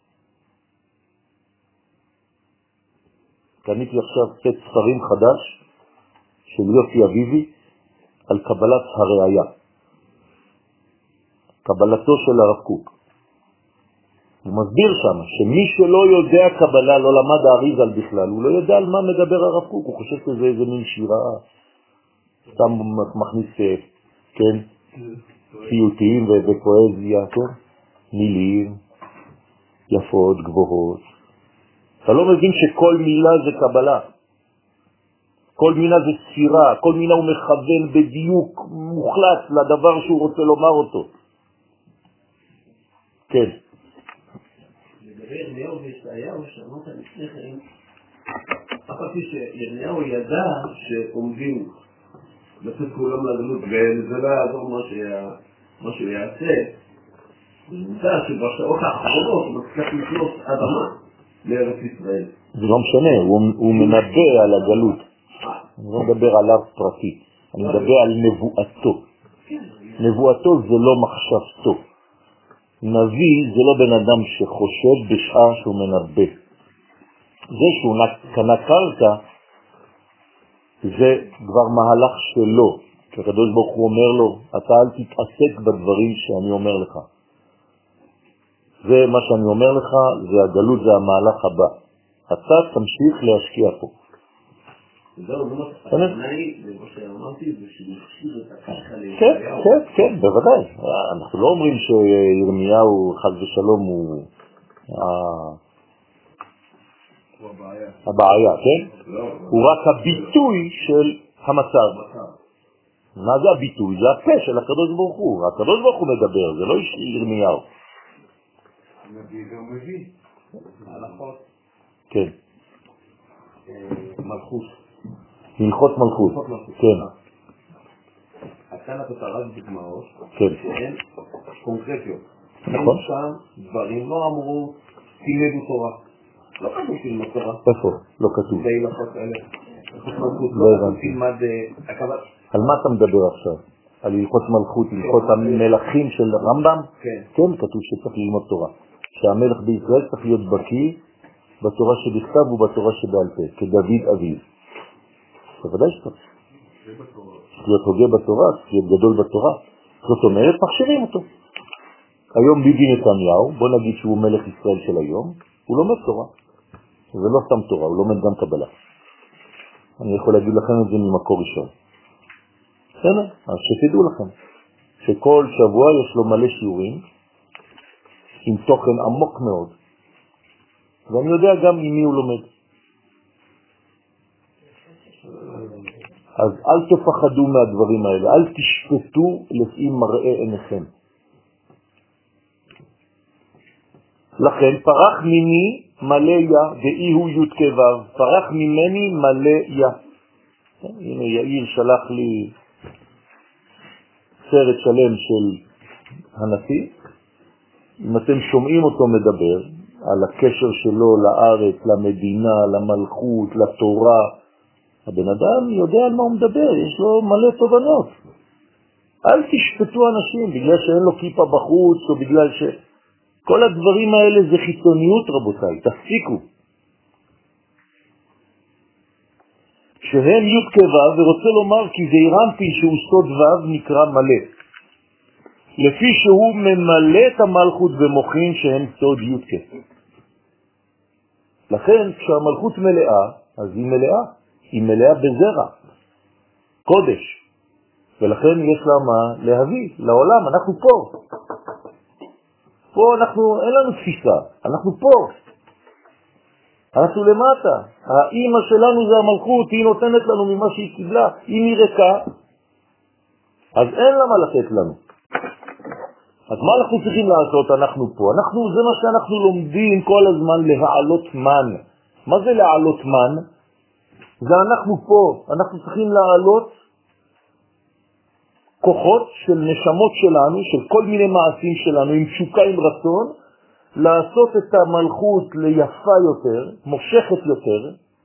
קניתי עכשיו סט ספרים חדש של יוסי אביבי על קבלת הראיה. קבלתו של הרב קוק. הוא מסביר שם שמי שלא יודע קבלה, לא למד האריז"ל בכלל, הוא לא יודע על מה מדבר הרב קוק, הוא חושב שזה איזה מין שירה, סתם מכניס, כן, פיוטים ופואזיה, כן, מילים, יפות, גבוהות. אתה לא מבין שכל מילה זה קבלה, כל מילה זה ספירה, כל מילה הוא מכוון בדיוק מוחלט לדבר שהוא רוצה לומר אותו. כן. ירמיהו וישעיהו שאמרת לפני כן, אף על פי שירמיהו ידע שעומדים לצאת כולם לגלות, וזה לא יעזור מה שהוא יעשה. הוא ידע שבשעות האחרונות הוא מצליח לקלוט אדמה לארץ ישראל. זה לא משנה, הוא מנבא על הגלות. אני לא מדבר עליו פרטי, אני מדבר על נבואתו. נבואתו זה לא מחשבתו. נביא זה לא בן אדם שחושב בשעה שהוא מנבא. זה שהוא קנה קרקע, זה כבר מהלך שלו. כשהקדוש ברוך הוא אומר לו, אתה אל תתעסק בדברים שאני אומר לך. זה מה שאני אומר לך, זה הגלות, זה המהלך הבא. אתה תמשיך להשקיע פה. זהו, לא התנאי, מה שאמרתי, זה שמכשיר את הקרקע לירמיהו. כן, בוודאי. אנחנו לא אומרים שירמיהו, חס ושלום, הוא הבעיה, כן? הוא רק הביטוי של המצב. מה זה הביטוי? זה הפה של הקדוש ברוך הוא. הקדוש ברוך הוא מדבר, זה לא ירמיהו. מביא גם מביא. הלכות. כן. מלכות. הלכות מלכות. כן. אתה נתת רק דוגמאות שהן קונקרטיות. נכון. שם דברים לא אמרו תלמדו תורה. לא כתוב תלמד תורה. איפה? לא כתוב. זה הלכות האלה. לא הבנתי. על מה אתה מדבר עכשיו? על הלכות מלכות, הלכות המלכים של רמב"ם? כן, כתוב שצריך ללמוד תורה. שהמלך בישראל צריך להיות בקיא בתורה שבכתב ובתורה שבעל פה, כדוד אביו. בוודאי שצריך. צריך להיות הוגה בתורה, צריך להיות גדול בתורה. זאת אומרת, מכשירים אותו. היום ביבי נתניהו, בוא נגיד שהוא מלך ישראל של היום, הוא לומד תורה. זה לא סתם תורה, הוא לומד גם קבלה. אני יכול להגיד לכם את זה ממקור ראשון. בסדר? אז שתדעו לכם, שכל שבוע יש לו מלא שיעורים, עם תוכן עמוק מאוד. ואני יודע גם עם מי הוא לומד. אז אל תפחדו מהדברים האלה, אל תשפטו לפי מראה עיניכם. לכן פרח מיני מלא יה, ואי הוא י' כבב, פרח ממני מלא יה. הנה יאיר שלח לי סרט שלם של הנשיא. אם אתם שומעים אותו מדבר על הקשר שלו לארץ, למדינה, למלכות, לתורה, הבן אדם יודע על מה הוא מדבר, יש לו מלא תובנות. אל תשפטו אנשים בגלל שאין לו כיפה בחוץ, או בגלל ש... כל הדברים האלה זה חיצוניות, רבותיי, תפסיקו. שהם י' כבב, ורוצה לומר כי זה אירמפי שהוא סוד ו' נקרא מלא. לפי שהוא ממלא את המלכות במוחין שהם סוד י' כבב. לכן כשהמלכות מלאה, אז היא מלאה. היא מלאה בזרע, קודש. ולכן יש לה מה להביא לעולם, אנחנו פה. פה אנחנו, אין לנו תפיסה, אנחנו פה. אנחנו למטה. האמא שלנו זה המלכות, היא נותנת לנו ממה שהיא קיבלה. אם היא ריקה, אז אין לה מה לתת לנו. אז מה אנחנו צריכים לעשות? אנחנו פה. זה מה שאנחנו לומדים כל הזמן, להעלות מן. מה זה להעלות מן? זה אנחנו פה. אנחנו צריכים להעלות כוחות של נשמות שלנו, של כל מיני מעשים שלנו, עם תשוקה, עם רצון, לעשות את המלכות ליפה יותר, מושכת יותר,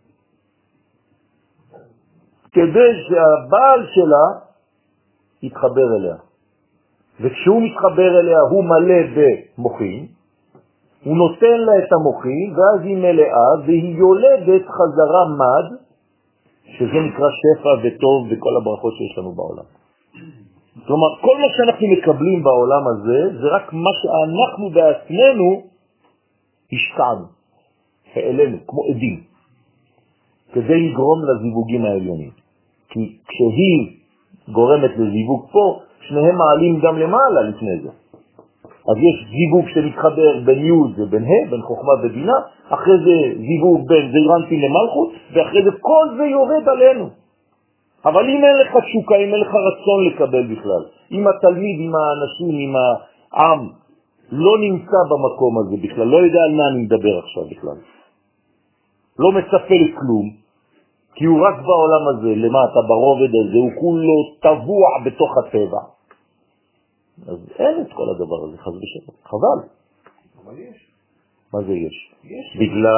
כדי שהבעל שלה יתחבר אליה. וכשהוא מתחבר אליה הוא מלא במוחין, הוא נותן לה את המוחין, ואז היא מלאה, והיא יולדת חזרה מד, שזה נקרא שפע וטוב וכל הברכות שיש לנו בעולם. כלומר, כל מה שאנחנו מקבלים בעולם הזה, זה רק מה שאנחנו בעצמנו השקענו, העלינו, כמו עדים, כדי לגרום לזיווגים העליונים. כי כשהיא גורמת לזיווג פה, שניהם מעלים גם למעלה לפני זה. אז יש זיווג שמתחבר בין י' ובין ה', בין חוכמה ובינה, אחרי זה זיווג בין זעירנטין למלכות, ואחרי זה כל זה יורד עלינו. אבל אם אין לך תשוקה, אם אין לך רצון לקבל בכלל, אם התלמיד, אם האנשים, אם העם לא נמצא במקום הזה בכלל, לא יודע על מה אני מדבר עכשיו בכלל, לא מצפה לכלום, כי הוא רק בעולם הזה, למטה, ברובד הזה, הוא כולו טבוע בתוך הטבע. אז אין את כל הדבר הזה, חס ושלום, חבל. אבל יש. מה זה יש? יש.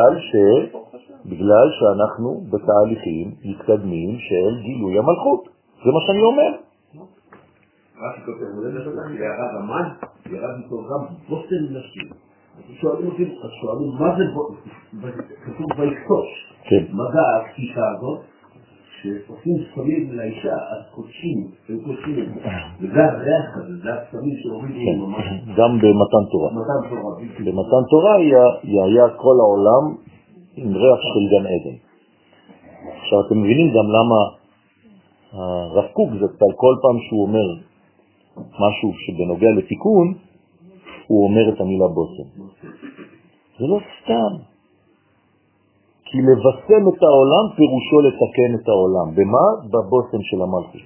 בגלל שאנחנו בתהליכים מתקדמים של גילוי המלכות. זה מה שאני אומר. רש"י כותב, ירד המן, ירד איתו גם בוסן נשים. שואלים מה זה כתוב ויקטוש? מה זה הקשישה הזאת? שעושים סמים לאישה, אז קודשים, הם קודשים. וזה הריח הזה, זה הסמים שהורידו ממש. גם במתן תורה. במתן תורה היה כל העולם עם ריח של גן עדן. עכשיו אתם מבינים גם למה הרב קוק זצ"ל כל פעם שהוא אומר משהו שבנוגע לתיקון, הוא אומר את המילה בוסם. זה לא סתם. כי לבשם את העולם פירושו לתקן את העולם. במה? בבוסם של המלכות.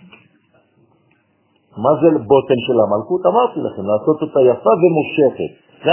מה זה בוסם של המלכות? אמרתי לכם, לעשות אותה יפה ומושכת. זה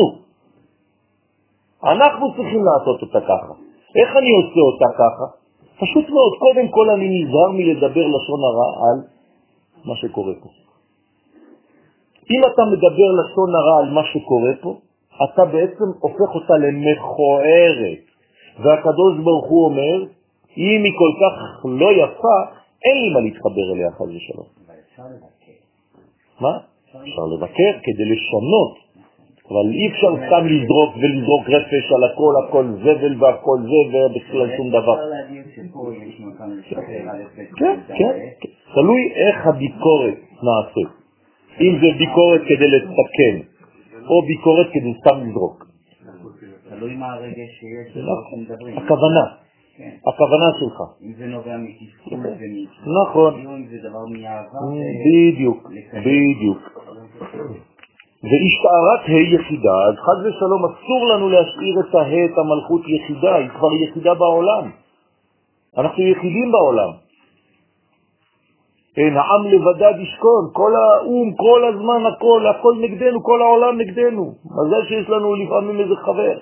אנחנו צריכים לעשות אותה ככה. איך אני עושה אותה ככה? פשוט מאוד, קודם כל אני נזהר מלדבר לשון הרע על מה שקורה פה. אם אתה מדבר לשון הרע על מה שקורה פה, אתה בעצם הופך אותה למכוערת. והקדוש ברוך הוא אומר, אם היא כל כך לא יפה, אין לי מה להתחבר אליה חס ושלום. אבל אפשר לבקר. מה? אפשר לבקר כדי לשנות, אבל אי אפשר סתם לזרוק ולזרוק רפש על הכל זבל והכל זה ובכלל שום דבר. אפשר להגיד שפה יש מקום לשחרר על אפס. כן, כן. תלוי איך הביקורת נעשית. אם זה ביקורת כדי לתקן, או ביקורת כדי סתם לזרוק. תלוי מה הרגש שיש, הכוונה. הכוונה שלך. אם זה נובע מתסכול ומתסכול. נכון. אם זה דבר מאהבה. בדיוק, בדיוק. והשתערת היחידה, אז חד ושלום אסור לנו להשאיר את המלכות יחידה, היא כבר יחידה בעולם. אנחנו יחידים בעולם. אין, העם לבדד ישכון, כל האום, כל הזמן, הכל נגדנו, כל העולם נגדנו. מזל שיש לנו לפעמים איזה חבר.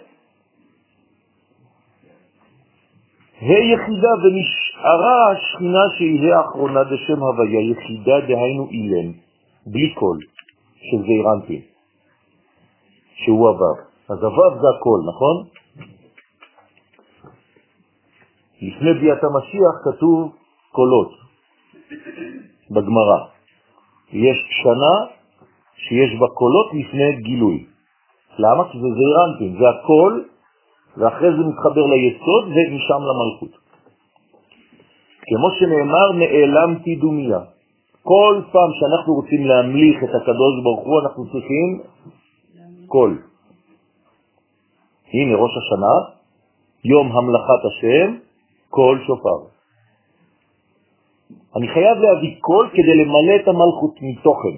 היחידה ונשארה השכינה שהיא האחרונה בשם הוויה, יחידה דהיינו אילן, בלי קול, של זעירנטין, שהוא הוו. אז הוו זה הכל, נכון? לפני ביאת המשיח כתוב קולות בגמרא. יש שנה שיש בה קולות לפני גילוי. למה? כי זה זעירנטין, זה הכל, ואחרי זה מתחבר ליסוד ומשם למלכות. כמו שנאמר, נעלמתי דומיה. כל פעם שאנחנו רוצים להמליך את הקדוש ברוך הוא, אנחנו צריכים קול. הנה ראש השנה, יום המלכת השם, קול שופר. אני חייב להביא קול כדי למלא את המלכות מתוכן.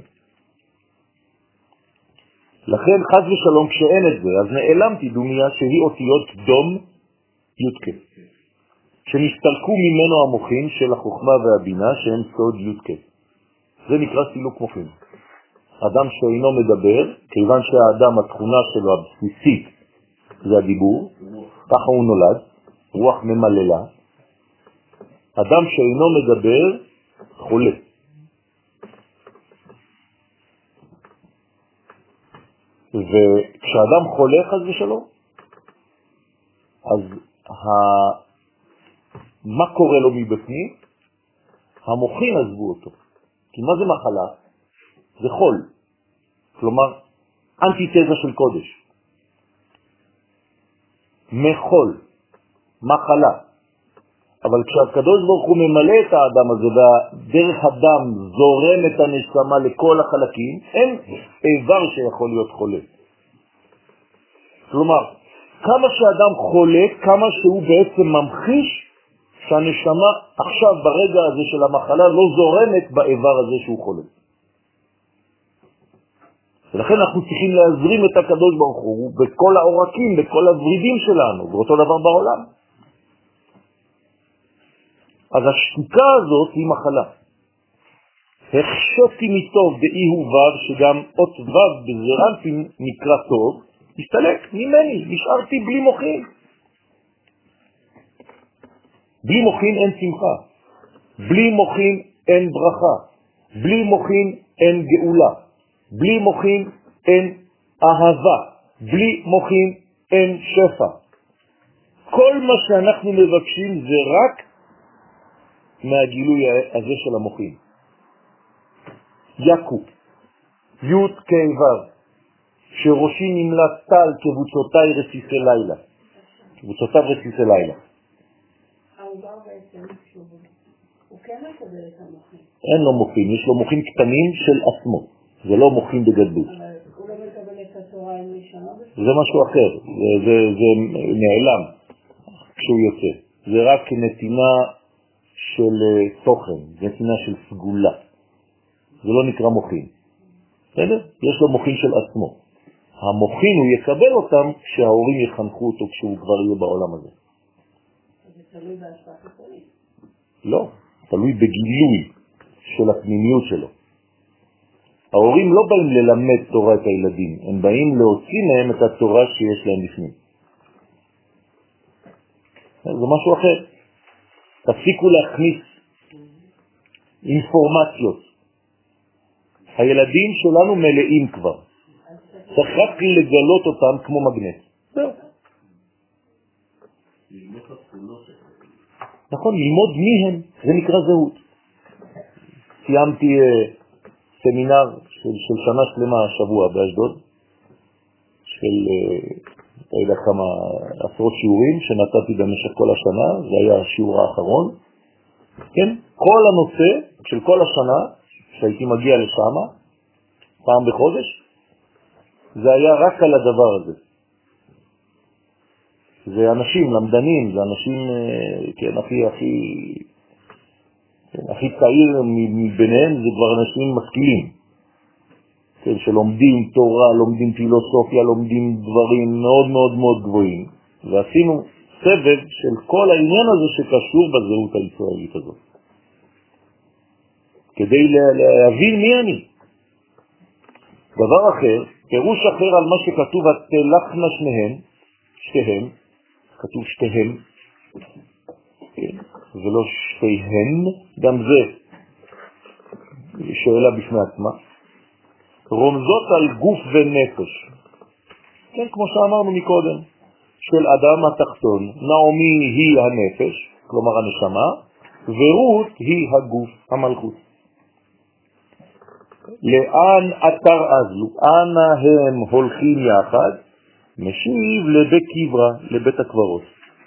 לכן חז ושלום כשאין את זה, אז נעלמתי דומיה שהיא אותיות דום יודקה. שנסתלקו ממנו המוחין של החוכמה והבינה שהם סוד יודקה. זה נקרא סילוק מוחין. אדם שאינו מדבר, כיוון שהאדם התכונה שלו הבסיסית זה הדיבור, ככה הוא נולד, רוח ממללה. אדם שאינו מדבר חולה. וכשאדם חולה חס ושלום, אז מה קורה לו מבפנים? המוחין עזבו אותו. כי מה זה מחלה? זה חול. כלומר, אנטיתזה של קודש. מחול, מחלה. אבל כשהקדוש ברוך הוא ממלא את האדם הזה, ודרך הדם זורם את הנשמה לכל החלקים, אין איבר שיכול להיות חולה. כלומר, כמה שאדם חולה, כמה שהוא בעצם ממחיש שהנשמה עכשיו ברגע הזה של המחלה לא זורמת באיבר הזה שהוא חולה. ולכן אנחנו צריכים להזרים את הקדוש ברוך הוא בכל העורקים, בכל הוורידים שלנו, ואותו דבר בעולם. אז השתיקה הזאת היא מחלה. החשתי מטוב באי הוא וו, שגם אות וו בזרנטים נקרא טוב, הסתלק ממני, נשארתי בלי מוחין. בלי מוחין אין שמחה, בלי מוחין אין ברכה, בלי מוחין אין גאולה, בלי מוחין אין אהבה, בלי מוחין אין שפע. כל מה שאנחנו מבקשים זה רק מהגילוי הזה של המוחין. יקו, י' כ' שראשי נמלט טל כבוצותיי רסיסי לילה. קבוצותיו רסיסי לילה. העובר בעצם הוא כן מקבל את המוחין. אין לו מוחין, יש לו מוחין קטנים של עצמו. זה לא מוחין בגדלות. אבל הוא לא מקבל את התורה עם ראשונה? זה משהו אחר, זה נעלם כשהוא יוצא. זה רק נתינה של תוכן, נתינה של סגולה. זה לא נקרא מוחין. בסדר? יש לו מוחין של עצמו. המוחין הוא יקבל אותם כשההורים יחנכו אותו כשהוא כבר יהיה בעולם הזה. זה תלוי בהשפעה חיצונית. לא, תלוי בגילוי של הפנימיות שלו. ההורים לא באים ללמד תורה את הילדים, הם באים להוציא מהם את התורה שיש להם בפנים. זה משהו אחר. תפסיקו להכניס אינפורמציות. הילדים שלנו מלאים כבר. צריך רק לגלות אותם כמו מגנט. זהו. נכון, ללמוד מי הם, זה נקרא זהות. סיימתי סמינר של שנה שלמה השבוע באשדוד, של לא יודע כמה עשרות שיעורים שנתתי במשך כל השנה, זה היה השיעור האחרון. כן, כל הנושא של כל השנה שהייתי מגיע לשם, פעם בחודש, זה היה רק על הדבר הזה. זה אנשים למדנים, זה אנשים, כן, הכי צעיר מביניהם, זה כבר אנשים משכילים. כן, שלומדים תורה, לומדים פילוסופיה, לומדים דברים מאוד מאוד מאוד גבוהים. ועשינו סבב של כל העניין הזה שקשור בזהות הישראלית הזאת. כדי להבין מי אני. דבר אחר, פירוש אחר על מה שכתוב, התלכנה שתיהם, כתוב שתיהם, כן, ולא שתיהן, גם זה שאלה בפני עצמה. רומזות על גוף ונפש. כן, כמו שאמרנו מקודם, של אדם התחתון. נעמי היא הנפש, כלומר הנשמה, ורות היא הגוף, המלכות. לאן אתר אזלו? אנה הם הולכים יחד? משיב לבית קברה, לבית הקברות.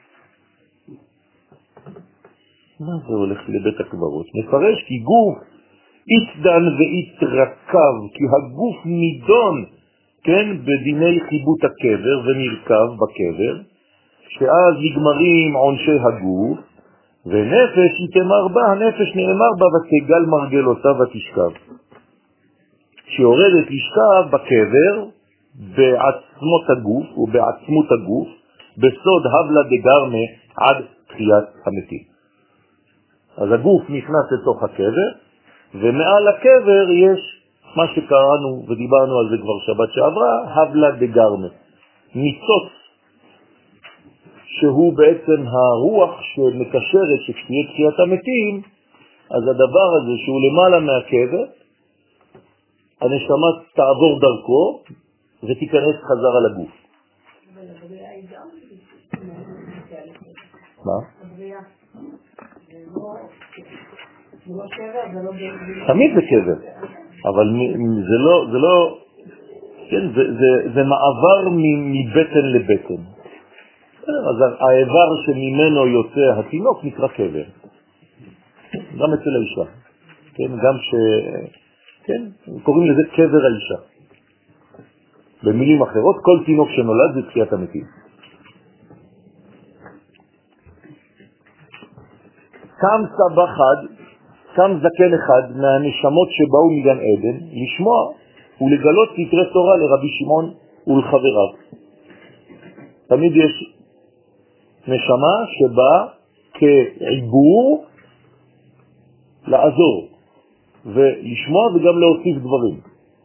מה זה הולך לבית הקברות? מפרש כי גוף יתדן ויתרכב, כי הגוף נידון, כן, בדיני חיבות הקבר ומרכב בקבר, שאז נגמרים עונשי הגוף, ונפש יתמר בה, הנפש נאמר בה ותגל מרגלותיו ותשכב. שיורדת לשכב בקבר, בעצמות הגוף ובעצמות הגוף, בסוד הבלה דגרמה עד תחיית המתים. אז הגוף נכנס לתוך הקבר, ומעל הקבר יש מה שקראנו ודיברנו על זה כבר שבת שעברה, הבלה דגרמה, ניצוץ, שהוא בעצם הרוח שמקשרת שכשתהיה תחיית המתים, אז הדבר הזה שהוא למעלה מהקבר, הנשמה תעבור דרכו ותיכנס חזרה לגוף. אבל הבריאה היא גם מה? הבריאה. זה לא קבר, זה לא בריאה. תמיד זה קבר, אבל זה לא, כן, זה מעבר מבטן לבטן. אז האיבר שממנו יוצא התינוק נקרא קבר. גם אצל האישה. כן, גם כן, קוראים לזה קבר האישה. במילים אחרות, כל תינוק שנולד זה תחיית המתים. קם זקן אחד מהנשמות שבאו מגן עדן, לשמוע ולגלות סתרי תורה לרבי שמעון ולחבריו. תמיד יש נשמה שבאה כעיבור לעזור ולשמוע וגם להוסיף דברים.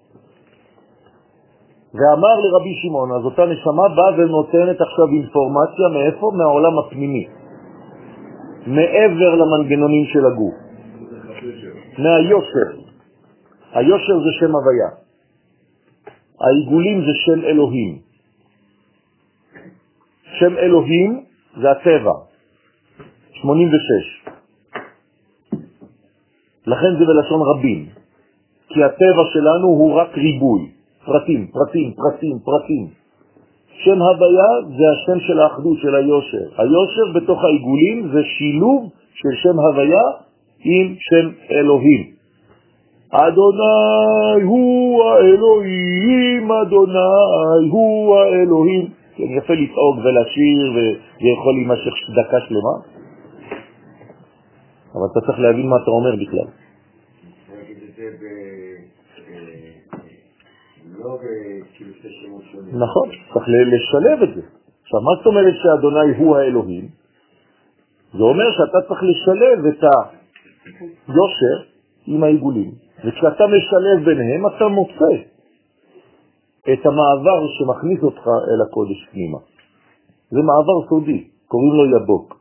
ואמר לרבי שמעון, אז אותה נשמה באה ונותנת עכשיו אינפורמציה מאיפה? מהעולם הפנימי, מעבר למנגנונים של הגוף, מהיושר. היושר זה שם הוויה, העיגולים זה שם אלוהים. שם אלוהים זה הטבע, 86. לכן זה בלשון רבים, כי הטבע שלנו הוא רק ריבוי, פרטים, פרטים, פרטים, פרטים. שם הוויה זה השם של האחדות, של היושר. היושר בתוך העיגולים זה שילוב של שם הוויה עם שם אלוהים. אדוני הוא האלוהים, אדוני הוא האלוהים. כן, יפה לצעוק ולשיר ויכול להימשך דקה שלמה, אבל אתה צריך להבין מה אתה אומר בכלל. נכון, צריך לשלב את זה. עכשיו, מה זאת אומרת שאדוני הוא האלוהים? זה אומר שאתה צריך לשלב את היושר עם העיגולים, וכשאתה משלב ביניהם אתה מוצא את המעבר שמכניס אותך אל הקודש פנימה. זה מעבר סודי, קוראים לו יבוק.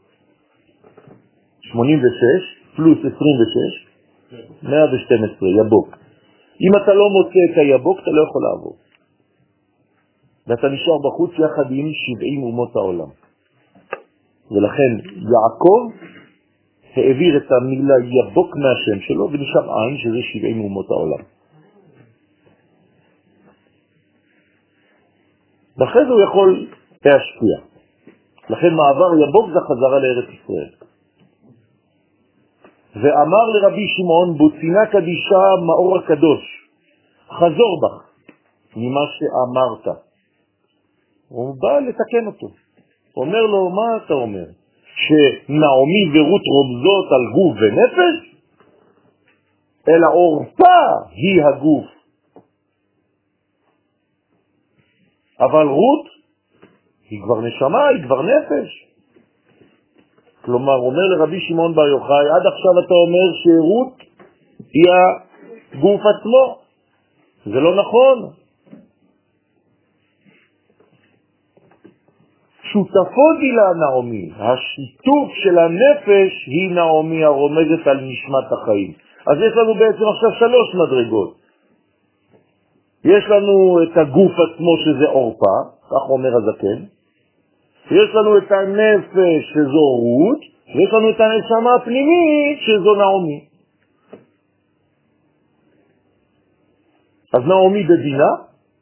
86 פלוס 26, 112, יבוק. אם אתה לא מוצא את היבוק, אתה לא יכול לעבור. ואתה נשאר בחוץ יחד עם 70 אומות העולם. ולכן יעקב העביר את המילה יבוק מהשם שלו, ונשאר עין שזה 70 אומות העולם. ואחרי זה הוא יכול להשפיע. לכן מעבר יבוק זה חזרה לארץ ישראל. ואמר לרבי שמעון, בוצינה קדישה מאור הקדוש, חזור בך ממה שאמרת. הוא בא לתקן אותו. אומר לו, מה אתה אומר? שנעמי ורות רומזות על גוף ונפש? אלא עורפה היא הגוף. אבל רות היא כבר נשמה, היא כבר נפש. כלומר, אומר לרבי שמעון בר יוחאי, עד עכשיו אתה אומר שרות היא הגוף עצמו. זה לא נכון. שותפו דילה נעמי, השיתוף של הנפש היא נעמי הרומזת על נשמת החיים. אז יש לנו בעצם עכשיו 3 מדרגות. יש לנו את הגוף עצמו שזה אורפה, כך אומר הזקן. יש לנו את הנפש שזו רות, ויש לנו את הנשמה הפנימית שזו נעמי. אז נעמי בדינה,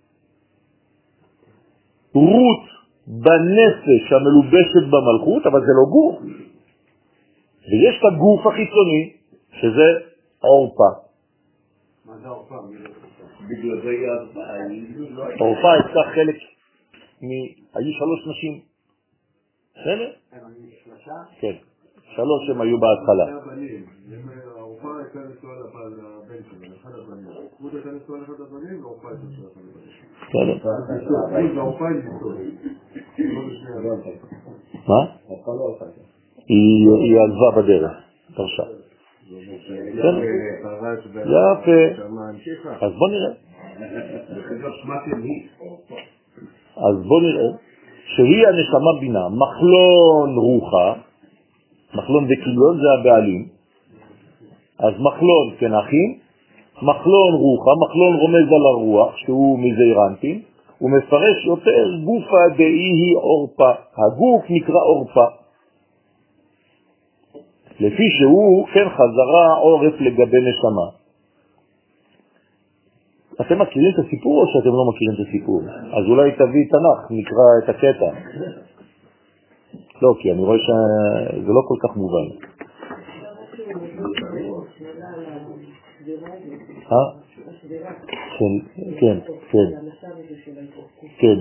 רות בנפש המלובשת במלכות, אבל זה לא גוף. ויש את הגוף החיצוני, שזה אורפה. מה זה אורפה? בגלל זה היא אורפה הייתה חלק היו 3 נשים. בסדר? כן, 3 הם היו בהתחלה. האורפה הייתה נשואה לבן שלו, אחד הבנים. רות הייתה נשואה לאחד הבנים, ואורפה הייתה נשואה לאחד הבנים. האורפה היא נשואה. מה? היא עזבה בדרך, תרשה. יפה. אז בוא נראה. אז בוא נראה שהיא הנשמה בינה, מחלון רוחה, מחלון וכיליון זה הבעלים. אז מחלון כן אחים, מחלון רוחה, מחלון רומז על הרוח שהוא מזעירנטין, הוא מפרש יותר גופה דאי היא אורפה, הגוף נקרא אורפה. לפי שהוא כן חזרה עורף לגבי נשמה. אתם מכירים את הסיפור או שאתם לא מכירים את הסיפור? אז אולי תביא תנ"ך, נקרא את הקטע. לא, כי אני רואה שזה לא כל כך מובן. כן, כן, כן.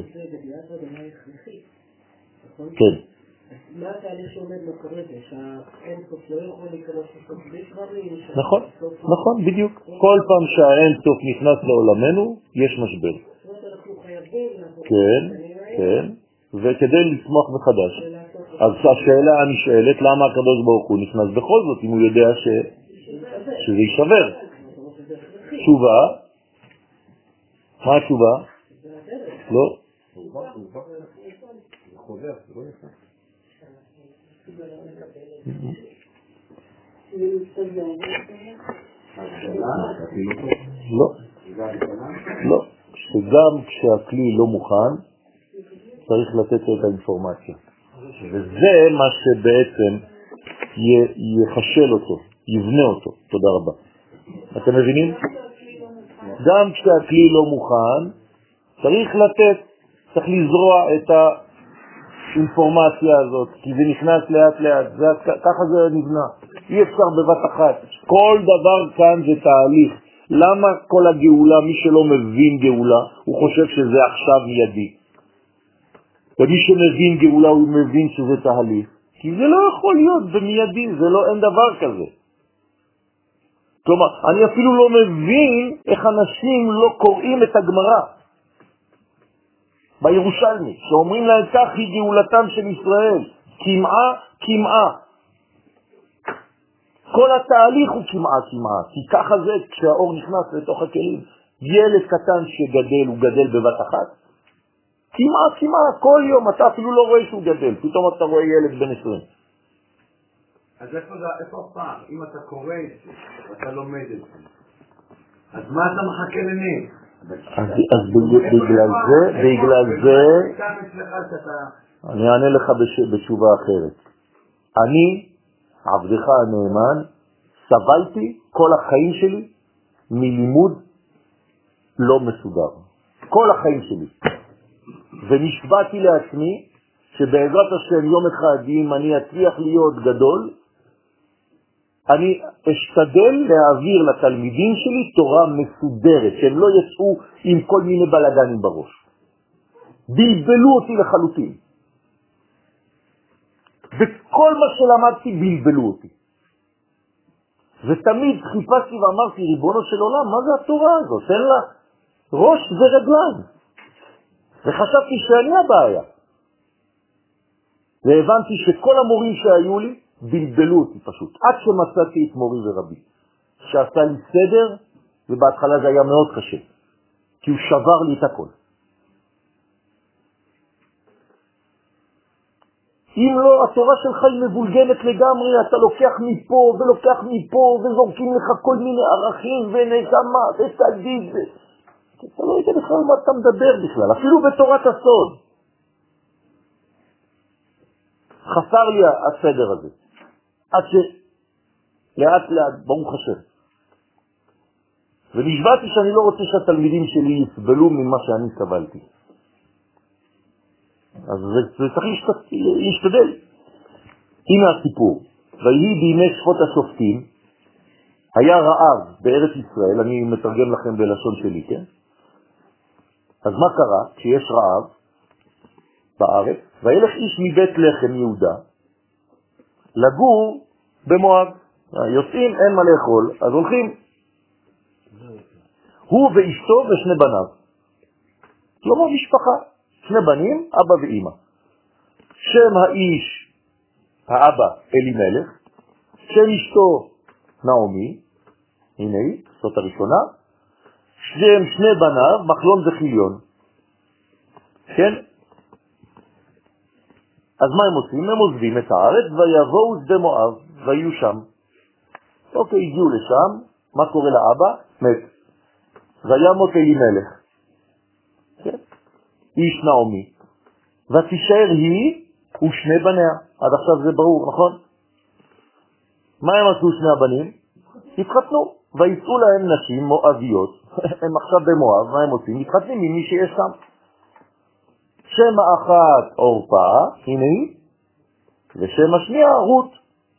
כן. מה התהליך שעומד מאחורי זה? שהאין סוף לא יכול להיכנס לסוף בלי דברים? נכון, נכון, בדיוק. כל פעם שהאין סוף נכנס לעולמנו, יש משבר. זאת אומרת, אנחנו חייבים... כן, כן, וכדי לצמוח מחדש. אז השאלה הנשאלת, למה הקדוש ברוך הוא נכנס בכל זאת, אם הוא יודע שזה יישבר? תשובה? מה התשובה? לא. חוזר, זה לא נכנס. לא, לא, שגם כשהכלי לא מוכן צריך לתת לו את האינפורמציה, וזה מה שבעצם יחשל אותו, יבנה אותו. תודה רבה. אתם מבינים? גם כשהכלי לא מוכן צריך לתת, צריך לזרוע את האינפורמציה הזאת, כי זה נכנס לאט לאט, ככה זה נבנה, אי אפשר בבת אחת. כל דבר כאן זה תהליך. למה כל הגאולה, מי שלא מבין גאולה, הוא חושב שזה עכשיו מיידי, ומי שמבין גאולה הוא מבין שזה תהליך, כי זה לא יכול להיות במיידי, זה לא, אין דבר כזה. כלומר, אני אפילו לא מבין איך אנשים לא קוראים את הגמרא בירושלמי, שאומרים להם כך היא גאולתם של ישראל, כמעה, כמעה. כל התהליך הוא כמעה, כמעה, כי ככה זה כשהאור נכנס לתוך הכלים. ילד קטן שגדל, הוא גדל בבת אחת? כמעה, כמעה, כל יום, אתה אפילו לא רואה שהוא גדל, פתאום אתה רואה ילד בן 20. אז איפה הפער? אם אתה קורא את זה, ואתה לומד את זה, אז מה אתה מחכה לנס? אז בגלל זה, אני אענה לך בתשובה אחרת. אני, עבדך הנאמן, סבלתי כל החיים שלי מלימוד לא מסודר. כל החיים שלי. ונשבעתי לעצמי שבעזרת השם יום אחד, אם אני אצליח להיות גדול, אני אשתדל להעביר לתלמידים שלי תורה מסודרת, שהם לא יצאו עם כל מיני בלגנים בראש. בלבלו אותי לחלוטין. וכל מה שלמדתי בלבלו אותי. ותמיד חיפשתי ואמרתי, ריבונו של עולם, מה זה התורה הזאת? תן לה ראש ורגליים. וחשבתי שאני הבעיה. והבנתי שכל המורים שהיו לי בלבלו אותי פשוט, עד שמצאתי את מורי ורבי, שעשה לי סדר, ובהתחלה זה היה מאוד קשה, כי הוא שבר לי את הכל. אם לא, התורה שלך היא מבולגנת לגמרי, אתה לוקח מפה ולוקח מפה, וזורקים לך כל מיני ערכים ונגמה ותדיד. אתה לא יודע בכלל מה אתה מדבר בכלל, אפילו בתורת הסוד. חסר לי הסדר הזה, עד שלאט לאט, ברוך השם. ונשבעתי שאני לא רוצה שהתלמידים שלי יסבלו ממה שאני סבלתי. אז זה צריך להשתדל. הנה הסיפור. ויהי בימי שפוט השופטים, היה רעב בארץ ישראל, אני מתרגם לכם בלשון שלי, כן? אז מה קרה? כשיש רעב בארץ, וילך איש מבית לחם יהודה, לגור במואב. יוצאים, אין מה לאכול, אז הולכים. הוא ואשתו ושני בניו. כלומר משפחה. שני בנים, אבא ואמא. שם האיש, האבא אלימלך, שם אשתו נעמי, הנה היא, זאת הראשונה, שם שני בניו, מחלון וחיליון. כן? אז מה הם עושים? הם עוזבים את הארץ ויבואו שדה מואב, ויהיו שם. אוקיי, הגיעו לשם, מה קורה לאבא? מת. וימות אלימלך. כן? איש נעמי, ותישאר היא ושני בניה. עד עכשיו זה ברור, נכון? מה הם עשו שני הבנים? התחתנו, ויצאו להם נשים מואביות. הם עכשיו במואב, מה הם עושים? מתחתנים עם מי שיש שם. שם האחת אורפה, הנה היא, ושם השנייה רות.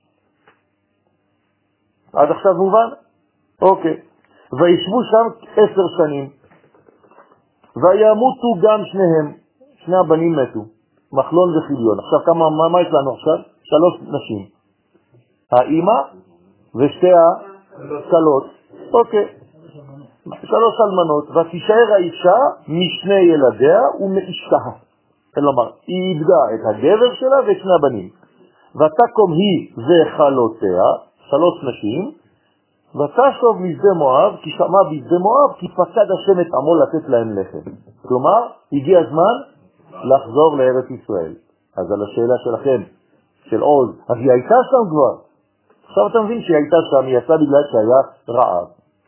עד עכשיו מובן? אוקיי. וישבו שם 10 שנים. וימותו גם שניהם, שני הבנים מתו, מחלון וחיליון. עכשיו מה יש לנו עכשיו? 3 נשים, האמא ושתי הכלות. אוקיי, 3 אלמנות. ותישאר האישה משני ילדיה ומאשתה, כלומר היא איבדה את הגבר שלה ואת שני הבנים. ותקום היא וחלותיה, 3 נשים, ותשוב משדה מואב, כי שמע בשדה מואב, כי פקד השם את עמו לתת להם לחם. כלומר, הגיע הזמן לחזור לארץ ישראל. אז על השאלה שלכם, של עוז, אז היא הייתה שם כבר. עכשיו אתה מבין שהיא הייתה שם, היא יצאה בגלל שהיה רעב.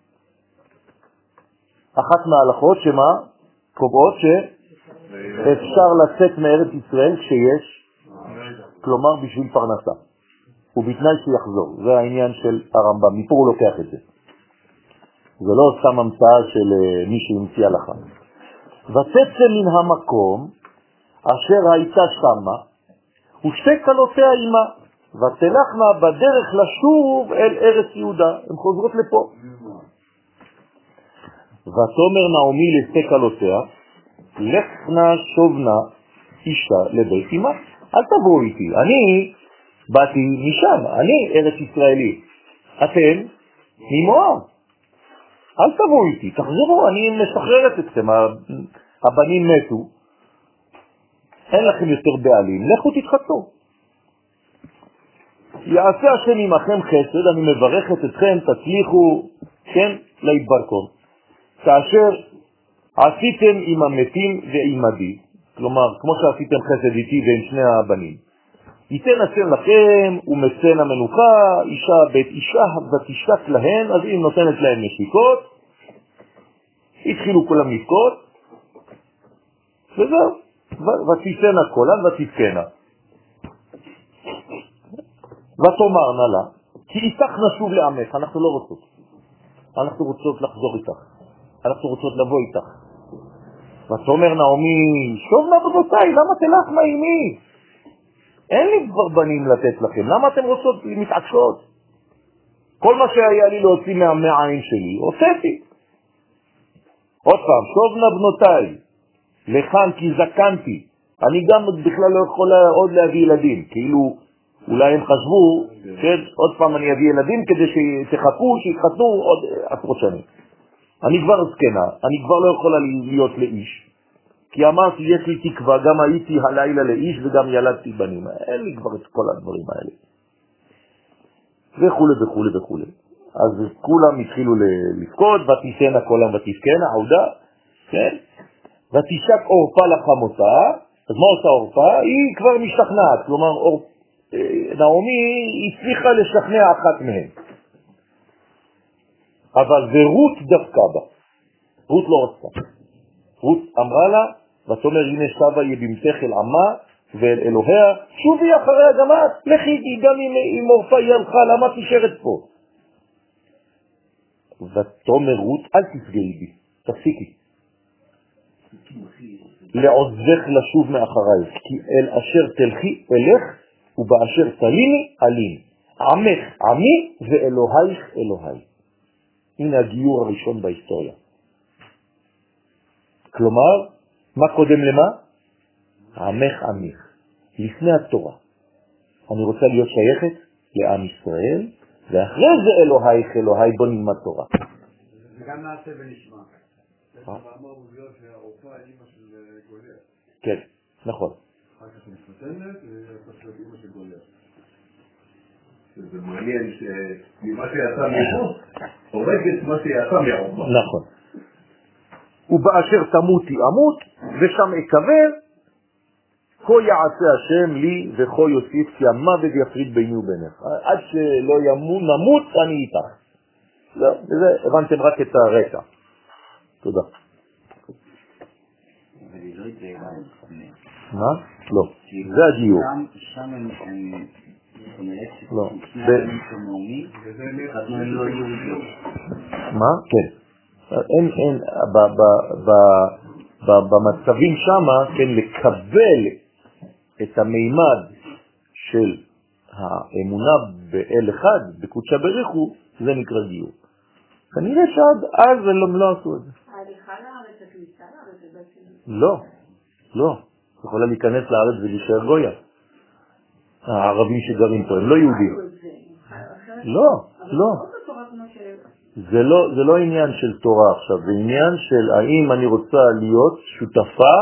אחת מההלכות שמה? קובעות שאפשר לצאת מארץ ישראל כשיש, כלומר בשביל פרנסה. ובתנאי שיחזור. זה העניין של הרמב"ם, מפה הוא לוקח את זה. זה לא סתם המצאה של מי שהמציא הלכה. ותצא מן המקום אשר הייתה שמה, ושתי כלותיה עמה, ותלכנה בדרך לשוב אל ארץ יהודה. הן חוזרות לפה. ותאמר נעמי לשתי כלותיה, לכנה שובנה אישה לבית אמה. אל תבואו איתי, אני באתי משם, אני ארץ ישראלי, אתם ממואב, אל תבואו איתי, תחזרו, אני משחררת אתכם, הבנים מתו, אין לכם יותר בעלים, לכו תתחתנו. יעשה השם עמכם חסד, אני מברכת אתכם, תצליחו, כן, להתברכו. כאשר עשיתם עם המתים ועימדי, כלומר, כמו שעשיתם חסד איתי ועם שני הבנים, ייתן השם לכם ומצן המנוחה, אישה בית אישה ותשתק להן, אז היא נותנת להן נשיקות, התחילו כולם לבכות, וזהו, ותיתנה קולן ותתקנה. ותאמרנה לה, כי איתך נשוב לעמך, אנחנו לא רוצות, אנחנו רוצות לחזור איתך, אנחנו רוצות לבוא איתך. ותאמר נעמי, שוב נא בנותיי, למה תלך מה עימי? אין לי כבר בנים לתת לכם, למה אתם רוצות מתעקשות? כל מה שהיה לי להוציא מהעין שלי, הוצאתי. עוד פעם, שובנה בנותיי, לכאן כי זקנתי, אני גם בכלל לא יכולה עוד להביא ילדים, כאילו אולי הם חשבו, כן, עוד פעם אני אביא ילדים כדי שתחכו, שיתחתנו עוד עשרות שנים. אני כבר זקנה, אני כבר לא יכולה להיות לאיש, כי אמרתי, יש לי תקווה, גם הייתי הלילה לאיש וגם ילדתי בנים, אין לי כבר את כל הדברים האלה. וכו' וכו' וכו'. אז כולם התחילו לפקוד, ותיסנה כולם ותפקנה, עודה, כן? ותשק אורפה לחמותה, אז מה עושה אורפה? היא כבר משתכנעת, כלומר נעמי הצליחה לשכנע אחת מהן. אבל ורות דווקא בה, רות לא רצתה. רות אמרה לה, ותאמר הנה שבה יבמתך אל עמה ואל אלוהיה, שובי אחריה גם את, לכי גם עם אורפה היא הלכה, למה תשארת פה? ותאמר רות, אל תפגעי בי, תפסיקי. לעוזבך לשוב מאחרייך, כי אל אשר תלכי אלך, ובאשר תליני אלין. עמך עמי ואלוהיך אלוהי. הנה הגיור הראשון בהיסטוריה. כלומר, מה קודם למה? עמך עמיך. לפני התורה. אני רוצה להיות שייכת לעם ישראל, ואחרי זה אלוהיך אלוהי, בוא נלמד תורה. זה גם נעשה ונשמע. יש מאמר בביאות שהאורפה היא אמא של גוליית. כן, נכון. אחר כך היא מתחתנת, והיא להיות אמא של גוליית. זה מעניין שמה שיעשה מישהו, הורגת מה שיעשה מהאורפה. נכון. ובאשר תמותי אמות, ושם אקבר, כה יעשה השם לי וכה יוסיף, כי המוות יפריד ביני ובינך. עד שלא נמות, אני איתך. וזה הבנתם רק את הרקע. תודה. מה? לא. זה הגיור. שם הם לא. לא יהודיות. מה? כן. אין, במצבים שמה, כן, לקבל את המימד של האמונה באל אחד, בקודשה בריחו, זה נקרא גיור. כנראה שעד אז הם לא עשו את זה. ההליכה לארץ, הכניסה לארץ, לא, לא. יכולה להיכנס לארץ ולהישאר גויה. הערבים שגרים פה, הם לא יהודים. לא, לא. זה לא עניין של תורה עכשיו, זה עניין של האם אני רוצה להיות שותפה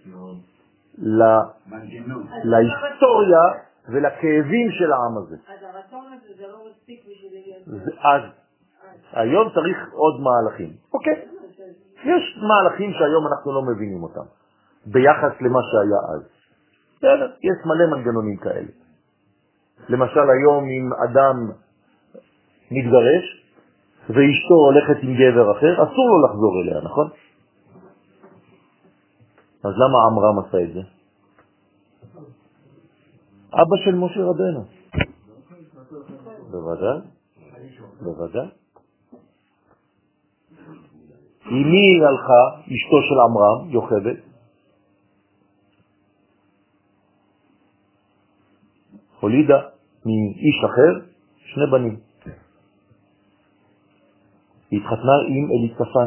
להיסטוריה ולכאבים של העם הזה. אז הרצון הזה זה לא מספיק בשביל... אז היום צריך עוד מהלכים. אוקיי. יש מהלכים שהיום אנחנו לא מבינים אותם, ביחס למה שהיה אז. יש מלא מנגנונים כאלה. למשל היום אם אדם מתגרש, ואשתו הולכת עם גבר אחר, אסור לו לחזור אליה, נכון? אז למה עמרם עשה את זה? אבא של משה רבנו. בוודאי, בוודאי. עם מי הלכה אשתו של עמרם, יוכבד? הולידה מאיש אחר 2 בנים. היא התחתנה עם אליצפן.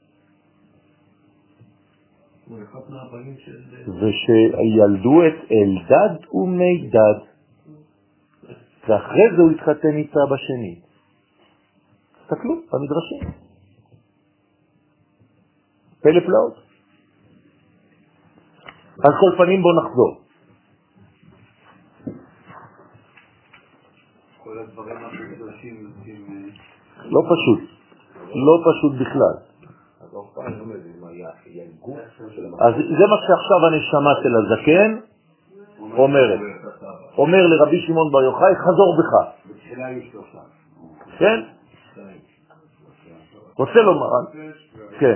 ושילדו את אלדד ומידד. ואחרי זה הוא התחתן איתה בשני. תסתכלו במדרשים. פלא פלאות. על כל פנים בוא נחזור. כל הדברים המדרשים לא פשוט. לא פשוט בכלל. אז זה מה שעכשיו הנשמה של הזקן אומרת. אומר לרבי שמעון בר יוחאי, חזור בך. כן? רוצה לומר, כן.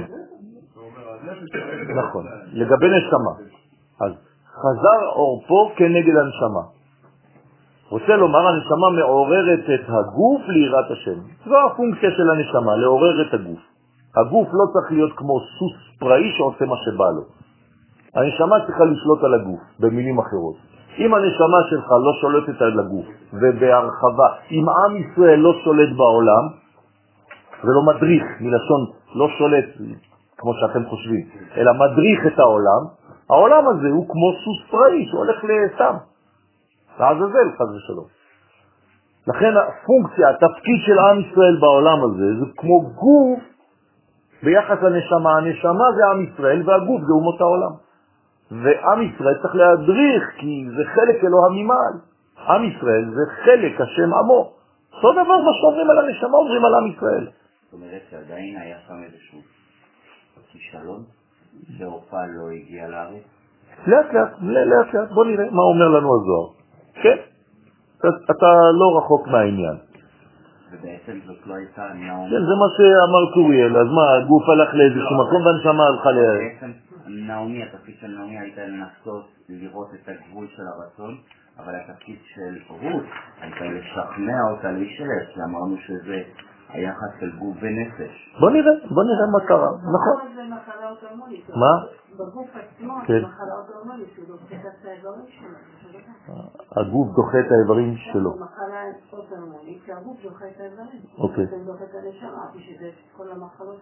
נכון, לגבי נשמה. אז חזר אורפו כנגד הנשמה. רוצה לומר, הנשמה מעוררת את הגוף ליראת השם. זו הפונקציה של הנשמה, לעורר את הגוף. הגוף לא צריך להיות כמו סוס פראי שעושה מה שבא לו. הנשמה צריכה לשלוט על הגוף, במילים אחרות. אם הנשמה שלך לא שולטת על הגוף, ובהרחבה, אם עם ישראל לא שולט בעולם, ולא מדריך, מלשון לא שולט, כמו שאתם חושבים, אלא מדריך את העולם, העולם הזה הוא כמו סוס פראי שהולך לסתם, לעזאזל חס ושלום. לכן הפונקציה, התפקיד של עם ישראל בעולם הזה, זה כמו גוף ביחס לנשמה. הנשמה זה עם ישראל והגוף זה אומות העולם. ועם ישראל צריך להדריך, כי זה חלק אלוה ממעל. עם ישראל זה חלק השם עמו. אותו דבר מה שאומרים על הנשמה, אומרים על עם ישראל. זאת אומרת שעדיין היה שם איזשהו כישלון, שהאופה לא הגיע לארץ? לאט לאט, בוא נראה מה אומר לנו הזוהר. כן, אתה לא רחוק מהעניין. ובעצם זאת לא הייתה נעמי. כן, זה מה שאמר קוריאל, אז מה, הגוף הלך לאיזשהו מקום והנשמה הלכה בעצם נעמי, התפקיד של נעמי הייתה לנסות לראות את הגבול של הרצון, אבל התפקיד של רות הייתה לשכנע אותה להישאר, כי אמרנו שזה היחס של גוף ונפש. בוא נראה מה קרה, נכון. זה מחלה אוטומטית. מה? בגוף עצמו כן. זה מחלה אוטומטית, שהוא דוחה את האיברים שלו. הגוף דוחה את האיברים שלו. מחלה אוטומטית, שהגוף דוחה את האיברים. אוקיי. זה דוחה את הנשמה, שזה כל המחלות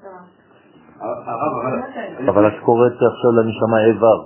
אבל את קוראת עכשיו לנשמה איבר.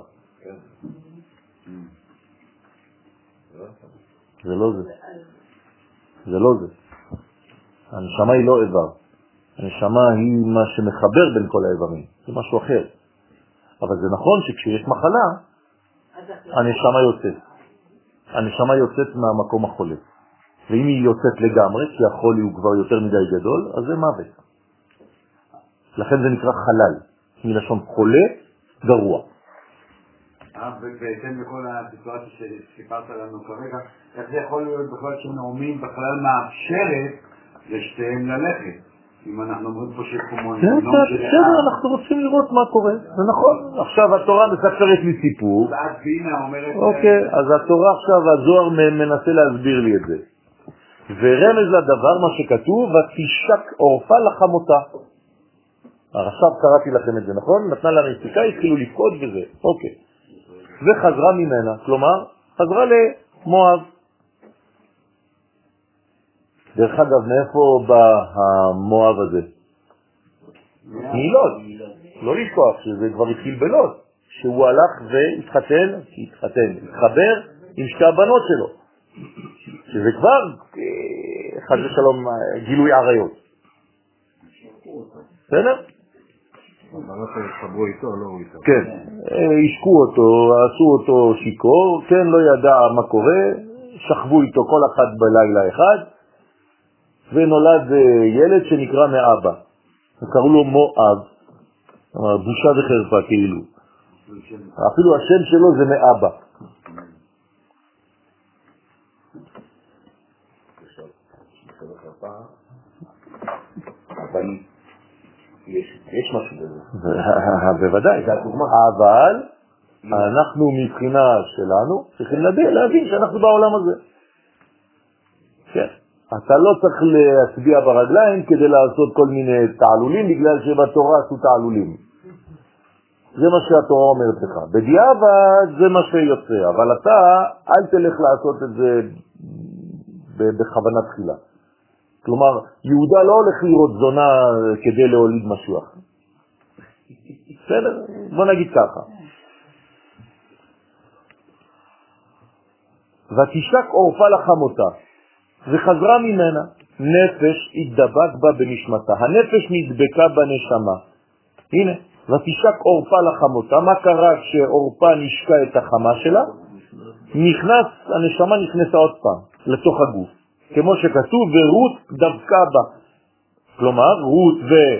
זה לא זה. זה לא זה. הנשמה היא לא איבר. הנשמה היא מה שמחבר בין כל האיברים. זה משהו אחר. אבל זה נכון שכשיש מחלה, הנשמה יוצאת. הנשמה יוצאת מהמקום החולה. ואם היא יוצאת לגמרי, כי החולי הוא כבר יותר מדי גדול, אז זה מוות. לכן זה נקרא חלל. מלשון חולה, גרוע. ובהתאם לכל הסיטואציה שסיפרת לנו כרגע, איך זה יכול להיות בכלל שנעמי בכלל מאפשרת לשתיהם ללכת? אם אנחנו אומרים פה שיש פה מונון של בסדר, אנחנו רוצים לראות מה קורה, זה נכון. עכשיו התורה מספרת לי סיפור. ואז בינה אומרת... אוקיי, אז התורה עכשיו, הזוהר מנסה להסביר לי את זה. ורמז לדבר מה שכתוב, ותשק עורפה לחמותה. עכשיו קראתי לכם את זה, נכון? נתנה לה נסיקה, התחילו לפקוד וזה. אוקיי. וחזרה ממנה, כלומר, חזרה למואב. דרך אגב, מאיפה בא המואב הזה? מלוד. לא לשכוח שזה כבר התחיל בלוד. שהוא הלך התחבר עם שתי הבנות שלו. שזה כבר, חס ושלום, גילוי עריות. בסדר? הבנות שחברו איתו, לא הוא איתו. כן, השקו אותו, עשו אותו שיקור, כן, לא ידע מה קורה, שכבו איתו כל אחד בלילה אחד, ונולד ילד שנקרא מאבא. קראו לו מואב, בושה וחרפה כאילו. אפילו השם שלו זה מאבא. אבל יש משהו בזה. בוודאי. אבל אנחנו מבחינה שלנו צריכים להבין שאנחנו בעולם הזה. כן. אתה לא צריך להצביע ברגליים כדי לעשות כל מיני תעלולים, בגלל שבתורה עשו תעלולים. זה מה שהתורה אומרת לך. בדיעבד זה מה שיוצא, אבל אתה אל תלך לעשות את זה בכוונה תחילה. כלומר, יהודה לא הולך לראות זונה כדי להוליד משהו אחר. בסדר? בוא נגיד ככה. ותשק עורפה לחמותה, וחזרה ממנה. נפש התדבק בה בנשמתה. הנפש נדבקה בנשמה. הנה, ותשק עורפה לחמותה. מה קרה כשעורפה נשקה את החמה שלה? הנשמה נכנסה עוד פעם לתוך הגוף. כמו שכתוב, ורות דבקה בה. כלומר, רות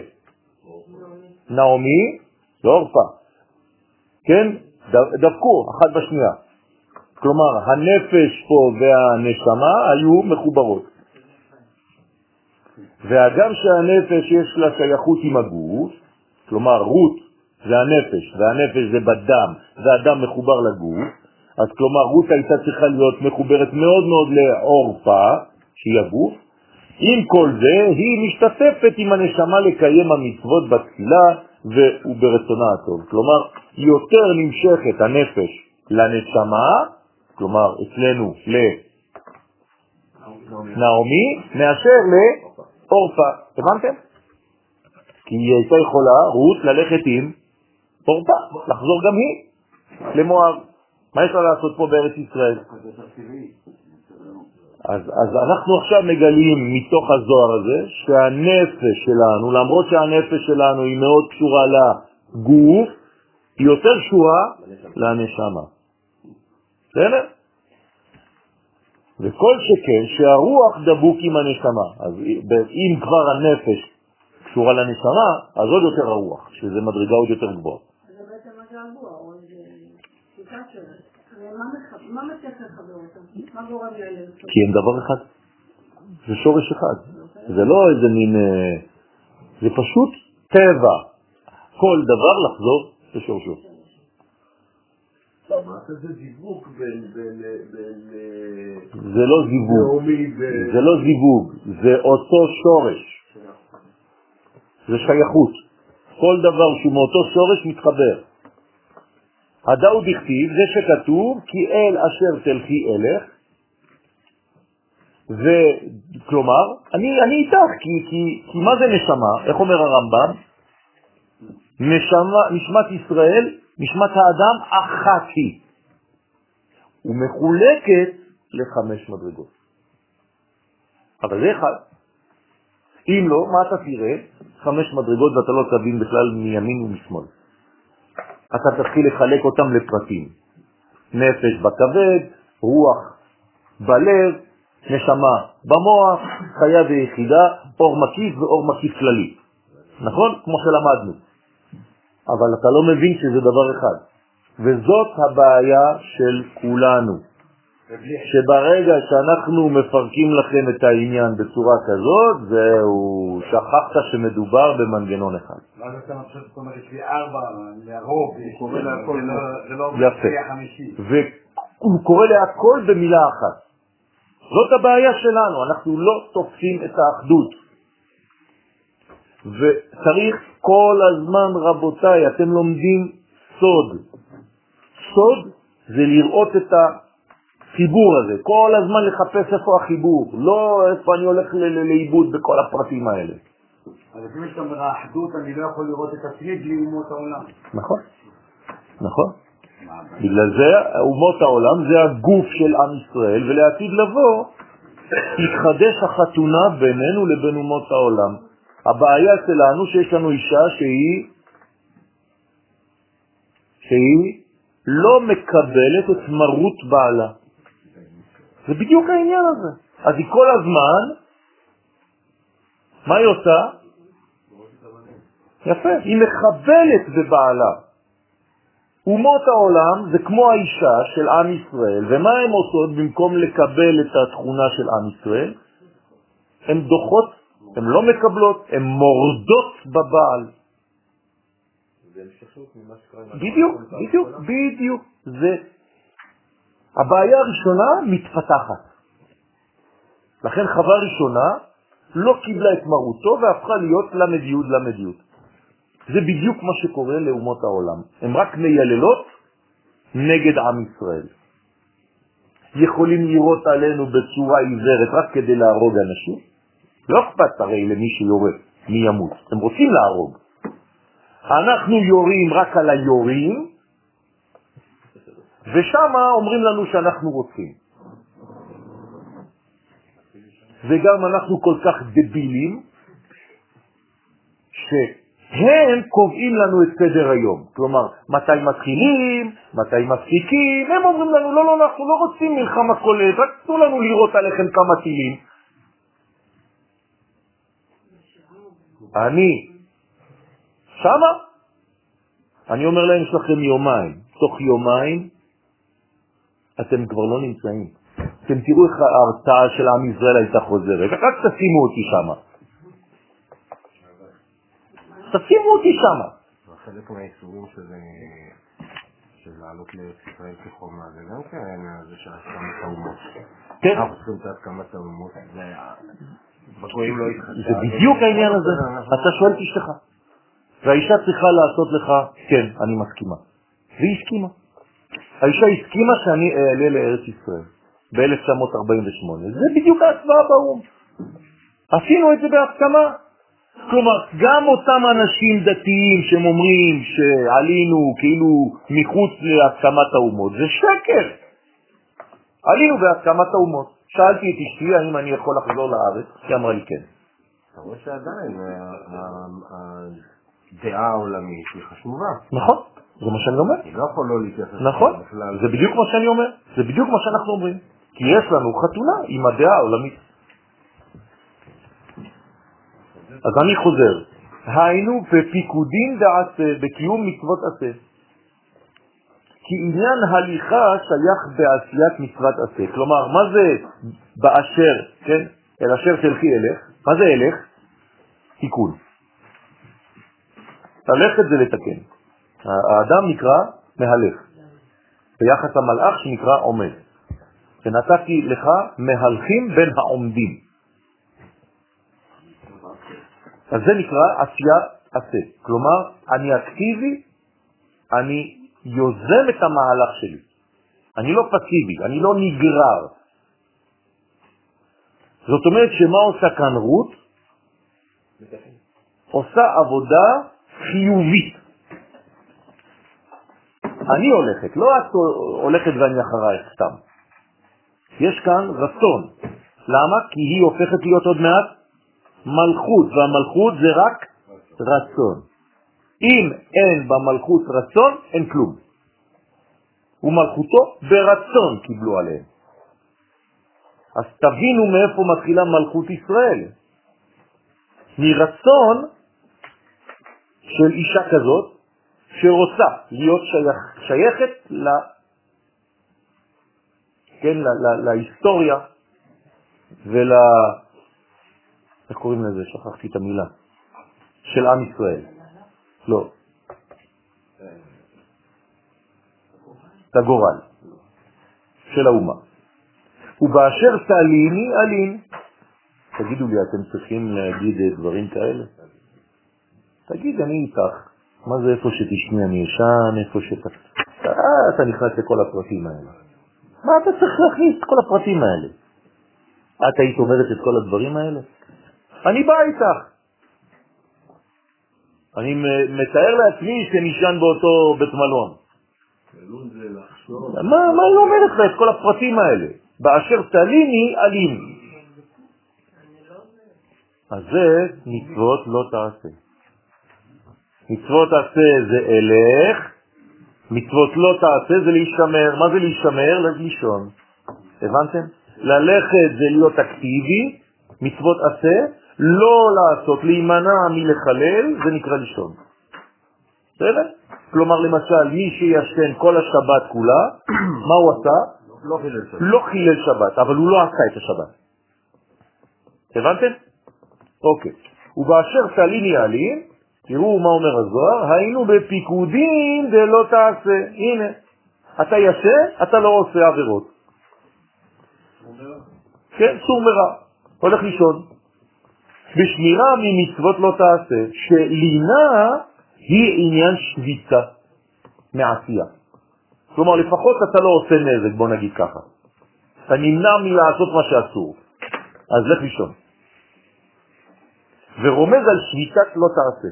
ונעמי, לא עורפה. כן? דבקו אחת בשנייה. כלומר, הנפש פה והנשמה היו מחוברות. והגם שהנפש יש לה שייכות עם הגוף, כלומר, רות זה הנפש, והנפש זה בדם, והדם מחובר לגוף, אז כלומר, רות הייתה צריכה להיות מחוברת מאוד מאוד לעורפה, שהיא הגוף. עם כל זה, היא משתתפת עם הנשמה לקיים המצוות בתפילה וברצונה הטוב. כלומר, יותר נמשכת הנפש לנשמה, כלומר אצלנו לנעמי, מאשר לאורפה. הבנתם? כי היא הייתה יכולה, רות, ללכת עם אורפה, לחזור גם היא למואב. מה יש לה לעשות פה בארץ ישראל? אז אנחנו עכשיו מגלים מתוך הזוהר הזה שהנפש שלנו, למרות שהנפש שלנו היא מאוד קשורה לגוף, היא יותר קשורה לנשמה. בסדר? וכל שכן שהרוח דבוק עם הנשמה. אז אם כבר הנפש קשורה לנשמה, אז עוד יותר הרוח, שזה מדרגה עוד יותר גבוהה. זה בעצם מה זה הגבוה, או זה שיטה שלהם. מה מצליח לחבר אותם? מה גורם להם? כי הם דבר אחד. זה שורש אחד. זה לא איזה מין... זה פשוט טבע. כל דבר לחזור לשורשו. זה זיווג בין... זה לא זיווג. זה לא זיווג. זה אותו שורש. זה שייכות. כל דבר שהוא מאותו שורש מתחבר. הדאו דכתיב, זה שכתוב, כי אל אשר תלכי אלך, וכלומר, אני איתך, כי מה זה נשמה? איך אומר הרמב"ם? נשמת ישראל, נשמת האדם אחת היא, ומחולקת ל5 מדרגות. אבל זה אחד. אם לא, מה אתה תראה? 5 מדרגות ואתה לא תבין בכלל מימין ומשמאל. אתה תתחיל לחלק אותם לפרטים. נפש בכבד, רוח בלב, נשמה במוח, חיה ויחידה, אור מקיף ואור מקיף כללי. נכון? כמו שלמדנו. אבל אתה לא מבין שזה דבר אחד. וזאת הבעיה של כולנו. שברגע שאנחנו מפרקים לכם את העניין בצורה כזאת, זהו, שכחת שמדובר במנגנון אחד. ואז אתה חושב, זאת אומרת, יש לי 4 להרוג, הוא קורא להכל, זה לא יפה. 50. והוא קורא להכל במילה אחת. זאת הבעיה שלנו, אנחנו לא תופסים את האחדות. וצריך כל הזמן, רבותיי, אתם לומדים סוד. סוד זה לראות את החיבור הזה, כל הזמן לחפש איפה החיבור, לא איפה אני הולך לאיבוד בכל הפרטים האלה. אז לפעמים שאתה אומר, האחדות, אני לא יכול לראות את עצמי בלי אומות העולם. נכון, נכון. בגלל זה אומות העולם זה הגוף של עם ישראל, ולעתיד לבוא תתחדש החתונה בינינו לבין אומות העולם. הבעיה שלנו שיש לנו אישה שהיא לא מקבלת את מרות בעלה. זה בדיוק העניין הזה. אז היא כל הזמן, מה היא עושה? יפה, היא מקבלת בבעלה. אומות העולם זה כמו האישה של עם ישראל, ומה הן עושות במקום לקבל את התכונה של עם ישראל? הן דוחות, הן לא מקבלות, הן מורדות בבעל. בדיוק. זה הבעיה הראשונה מתפתחת. לכן חווה ראשונה לא קיבלה את מרותו והפכה להיות למדיות. זה בדיוק מה שקורה לאומות העולם. הן רק מייללות נגד עם ישראל. יכולים לראות עלינו בצורה עיוורת רק כדי להרוג אנשים. לא אכפת הרי למי שיורה, מי ימות. הם רוצים להרוג. אנחנו יורים רק על היורים, ושם אומרים לנו שאנחנו רוצים. וגם אנחנו כל כך דבילים, שהם קובעים לנו את סדר היום. כלומר, מתי מתחילים, מתי מפסיקים, הם אומרים לנו, לא, אנחנו לא רוצים מלחמה כוללת, רק תנו לנו לראות עליכם כמה טילים. אני אומר להם, יש לכם יומיים. תוך יומיים אתם כבר לא נמצאים. אתם תראו איך ההרתעה של עם ישראל הייתה חוזרת. רק תשימו אותי שם. תשימו אותי שם. חלק מהאיסורים של לעלות לארץ ישראל כחומה, זה גם כן זה שהסכמת האומות. כן. אנחנו צריכים את הסכמת האומות. בגויים לא התחשב. זה בדיוק העניין הזה. אתה שואל את אשתך. והאישה צריכה לעשות לך, כן, אני מסכימה. והיא הסכימה. האישה הסכימה שאני אעלה לארץ ישראל ב-1948. זה בדיוק ההצבעה באום. עשינו את זה בהסכמה. כלומר, גם אותם אנשים דתיים שהם אומרים שעלינו כאילו מחוץ להסכמת האומות, זה שקר. עלינו בהסכמת האומות. שאלתי את אשתי האם אני יכול לחזור לארץ, היא אמרה לי כן. אתה רואה שעדיין הדעה העולמית היא חשובה. נכון, זה מה שאני אומר. היא לא יכול לא להתייחס. נכון, זה בדיוק מה שאני אומר. זה בדיוק מה שאנחנו אומרים. כי יש לנו חתונה עם הדעה העולמית. אז אני חוזר. היינו בפיקודין דעשה, בקיום מצוות עשה. כי עניין הליכה שייך בעשיית מצוות עשה. כלומר, מה זה באשר, כן? אל אשר תלכי אלך. מה זה אלך? תיקון. הלכת זה לתקן. האדם נקרא מהלך. ביחס המלאך שנקרא עומד. שנתתי לך מהלכים בין העומדים. אז זה נקרא עשייה עשה. כלומר, אני אקטיבי, אני יוזם את המהלך שלי. אני לא פסיבי, אני לא נגרר. זאת אומרת שמה עושה כאן רות? עושה עבודה חיובית. אני הולכת, לא את הולכת ואני אחרייך סתם. יש כאן רצון. למה? כי היא הופכת להיות עוד מעט מלכות, והמלכות זה רק רצון. אם אין במלכות רצון, אין כלום. ומלכותו ברצון קיבלו עליהם. אז תבינו מאיפה מתחילה מלכות ישראל. מרצון של אישה כזאת, שרוצה להיות שייכת להיסטוריה איך קוראים לזה? שכחתי את המילה. של עם ישראל. לא. הגורל. של האומה. ובאשר תעליני, עלין. תגידו לי, אתם צריכים להגיד דברים כאלה? תגיד, אני איתך. מה זה איפה שתשמי אני ישן, איפה אתה נכנס לכל הפרטים האלה. מה אתה צריך להכניס את כל הפרטים האלה? את היית אומרת את כל הדברים האלה? אני בא איתך. אני מתאר לעצמי שנשען באותו בית מלון. מה היא אומרת לך את כל הפרטים האלה? באשר תליני עלים. אז זה מצוות לא תעשה. מצוות תעשה זה אלך, מצוות לא תעשה זה להישמר. מה זה להישמר? לישון. הבנתם? ללכת זה להיות אקטיבי, מצוות עשה, לא לעשות, להימנע מלחלל, זה נקרא לישון. בסדר? כלומר למשל, מי שישן כל השבת כולה, מה הוא עשה? לא חילל שבת, אבל הוא לא עשה את השבת. הבנתם? אוקיי. ובאשר תליני עלים, תראו מה אומר הזוהר, היינו בפיקודים דלא תעשה. הנה, אתה ישן, אתה לא עושה עבירות. כן, סור מרע. הולך לישון. בשמירה ממצוות לא תעשה, שלינה היא עניין שביצה מעשייה. כלומר, לפחות אתה לא עושה נזק, בוא נגיד ככה. אתה נמנע מלעשות מה שאסור. אז לך לישון. ורומז על שביצת לא תעשה.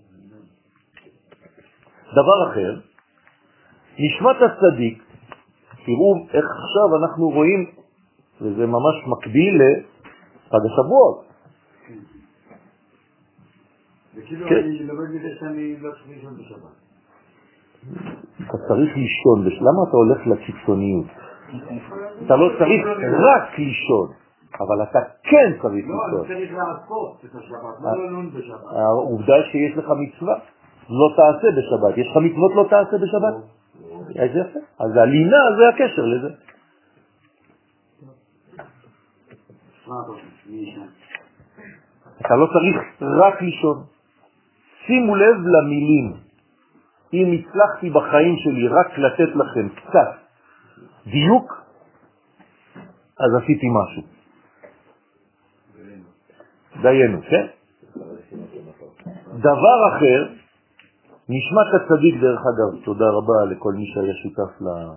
דבר אחר, נשמת הצדיק, תראו איך עכשיו אנחנו רואים, וזה ממש מקביל לחג השבועות. וכאילו אני לומד מזה שאני לא צריך לישון בשבת. אתה צריך לישון, למה אתה הולך לקיצוניות? אתה לא צריך רק לישון, אבל אתה כן צריך לישון. לא, אני צריך לעשות את השבת, לא ללון בשבת. העובדה שיש לך מצווה, לא תעשה בשבת. יש לך מצוות לא תעשה בשבת? אז יפה. אז הלינה זה הקשר לזה. אתה לא צריך רק לישון. שימו לב למילים. אם הצלחתי בחיים שלי רק לתת לכם קצת דיוק, אז עשיתי משהו. דיינו, כן? דבר אחר, נשמת הצדיק, דרך אגב, תודה רבה לכל מי שהיה שותף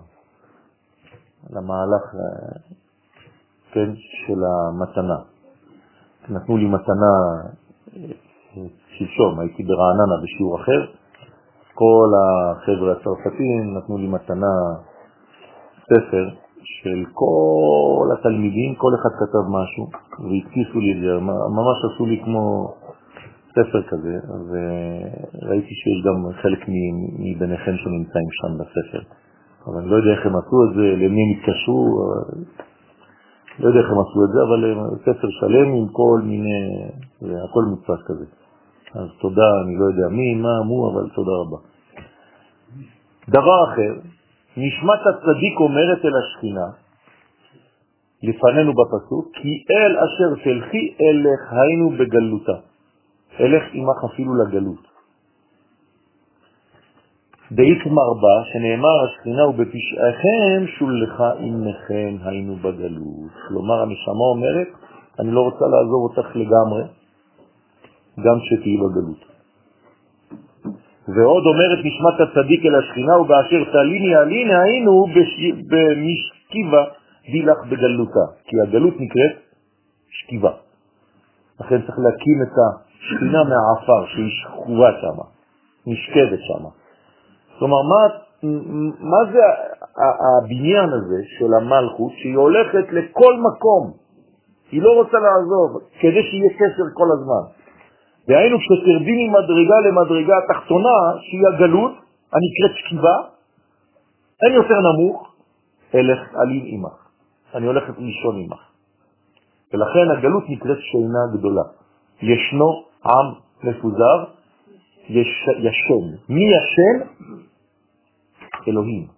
למהלך כן, של המתנה. נתנו לי מתנה שלשום, הייתי ברעננה בשיעור אחר, כל החבר'ה הצרפתים נתנו לי מתנה ספר של כל התלמידים, כל אחד כתב משהו, והתקיסו לי את זה, ממש עשו לי כמו ספר כזה, וראיתי שיש גם חלק מביניכם שנמצאים שם בספר. אבל אני לא יודע איך הם עשו את זה, למי הם התקשרו, לא יודע איך הם עשו את זה, אבל ספר שלם עם כל מיני, הכל מוצפת כזה. אז תודה, אני לא יודע מי, מה, מו, אבל תודה רבה. דבר אחר, נשמת הצדיק אומרת אל השכינה, לפנינו בפסוק, כי אל אשר תלכי אלך היינו בגלותה. אלך עמך אפילו לגלות. דאית מרבה, שנאמר השכינה ובפשעיכם שולחה עמכם היינו בגלות. כלומר, הנשמה אומרת, אני לא רוצה לעזוב אותך לגמרי, גם שתהי בגלות. ועוד אומרת נשמת הצדיק אל השכינה, ובאשר תליני עליני היינו במשכיבה דילך בגלותה. כי הגלות נקראת שכיבה. לכן צריך להקים את השכינה מהעפר שהיא שכובה שם, נשכבת שם. כלומר, מה זה הבניין הזה של המלכות שהיא הולכת לכל מקום? היא לא רוצה לעזוב, כדי שיהיה קשר כל הזמן. והיינו כשתרדי ממדרגה למדרגה התחתונה, שהיא הגלות, הנקראת שכיבה, אין יותר נמוך, אלך עלין עמך. אני הולכת לישון עמך. ולכן הגלות נקראת שינה גדולה. ישנו עם מפוזר, ישן. מי ישן? אלוהים.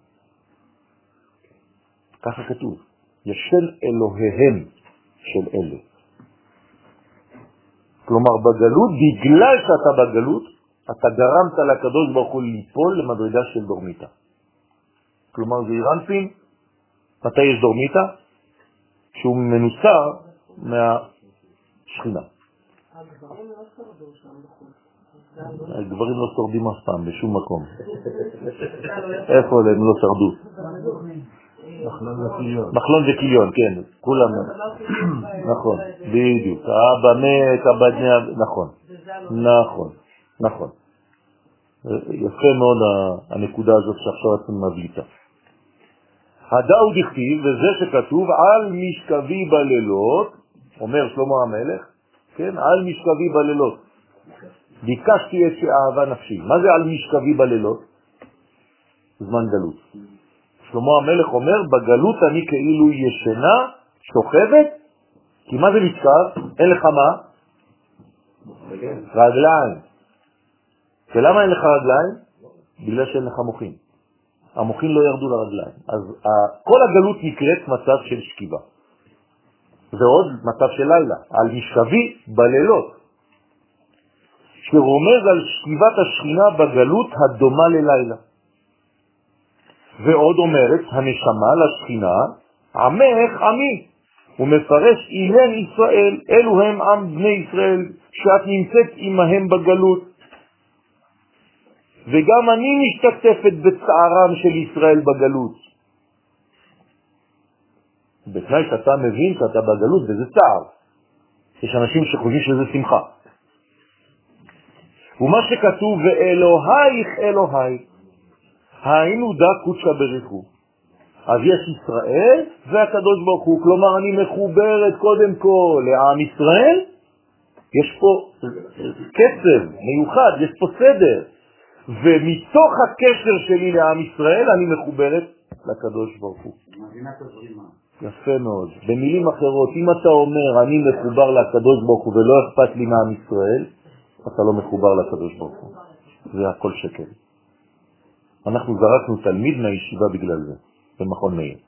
ככה כתוב. ישן אלוהיהם של אלה. כלומר, בגלות, בגלל שאתה בגלות, אתה גרמת לקדוש ברוך הוא ליפול למדרגה של דורמיתה. כלומר, זה אירנפין, מתי יש דורמיתה? שהוא מנוסר מהשכינה. הגברים לא שרדו שם בחוץ. הגברים לא שורדים אף פעם, בשום מקום. איפה הם לא שרדו? מחלון וקיליון, כן, כולם. נכון, בדיוק. האבא מת, הבדניה, נכון. נכון, נכון. יפה מאוד הנקודה הזאת שעכשיו אתם מבליטה. הדאו דכתיב, וזה שכתוב על משכבי בלילות, אומר שלמה המלך, כן, על משכבי בלילות. ביקשתי את שאהבה נפשי. מה זה על משכבי בלילות? זמן גלות. שלמה המלך אומר, בגלות אני כאילו ישנה, שוכבת, כי מה זה משכב? אין לך מה? רגליים. ולמה אין לך רגליים? בגלל שאין לך מוחין. המוחין לא ירדו לרגליים. אז כל הגלות נקראת מצב של שכיבה. ועוד מצב של לילה, על משכבי בלילות. שרומז על שכיבת השכינה בגלות הדומה ללילה. ועוד אומרת הנשמה לשכינה, עמך עמי. הוא מפרש אילן ישראל, אלו הם עם בני ישראל, שאת נמצאת עמהם בגלות. וגם אני משתתפת בצערם של ישראל בגלות. בתנאי שאתה מבין שאתה בגלות וזה צער. יש אנשים שחושבים שזה שמחה. ומה שכתוב, ואלוהיך אלוהי, היינו דה קודשה בריחו. אז יש ישראל והקדוש ברוך הוא, כלומר אני מחוברת קודם כל לעם ישראל, יש פה קצב מיוחד, יש פה סדר, ומתוך הקשר שלי לעם ישראל אני מחוברת לקדוש ברוך הוא. מבינת הזרימה. יפה מאוד. במילים אחרות, אם אתה אומר אני מחובר לקדוש ברוך הוא ולא אכפת לי מעם ישראל, אתה לא מחובר לקדוש ברוך הוא. זה הכל שקל. אנחנו זרקנו תלמיד מהישיבה בגלל זה, במכון מאיר.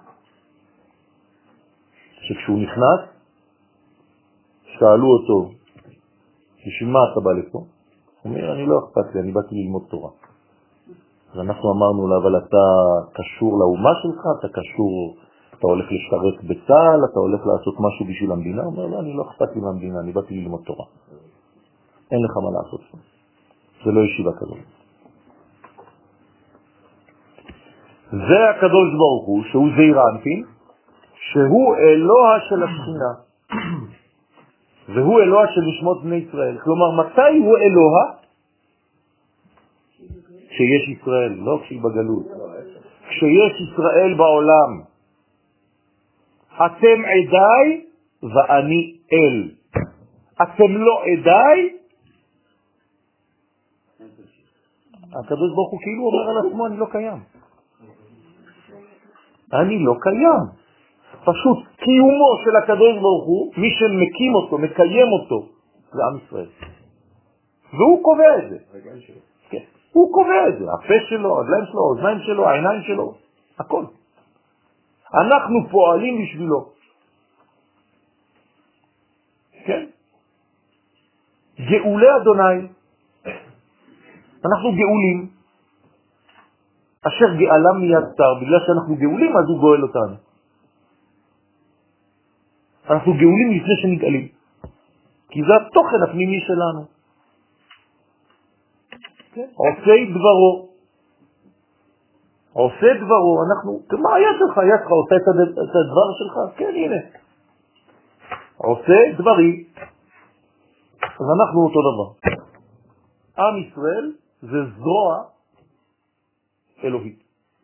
שכשהוא נכנס, שאלו אותו, בשביל מה אתה בא לפה? הוא אומר, אני לא אכפת לי, אני באתי ללמוד תורה. אז אנחנו אמרנו לה, אבל אתה קשור לאומה שלך, אתה קשור, אתה הולך לשרת בצה"ל, אתה הולך לעשות משהו בשביל המדינה? הוא אומר, לא, אני לא אכפת לי מהמדינה, אני באתי ללמוד תורה. אין לך מה לעשות. זה לא ישיבה כזאת. זה הקדוש ברוך הוא, שהוא זעיר אנפין, שהוא אלוה של השכינה, והוא אלוה של נשמות בני ישראל. כלומר, מתי הוא אלוה? כשיש ישראל, לא כשהיא בגלות. כשיש ישראל בעולם. אתם עדיי ואני אל. אתם לא עדיי. הקדוש ברוך הוא כאילו אומר על עצמו, אני לא קיים. אני לא קיים. פשוט קיומו של הקדוש ברוך הוא, מי שמקים אותו, מקיים אותו, זה עם ישראל. והוא קובע את זה. כן. הוא קובע את זה. הפה שלו, הרגליים שלו, האוזניים שלו, העיניים שלו, הכל. אנחנו פועלים בשבילו. כן? גאולי אדוני. אנחנו גאולים. אשר גאלם מיצר, בגלל שאנחנו גאולים אז הוא גואל אותנו. אנחנו גאולים לפני שנגאלים. כי זה התוכן הפנימי שלנו. עושה דברו. עושה דברו, אנחנו, מה היה שלך? עושה את הדבר שלך? כן, הנה. עושה דברי. אז אנחנו אותו דבר. עם ישראל זה זרוע אלוהית.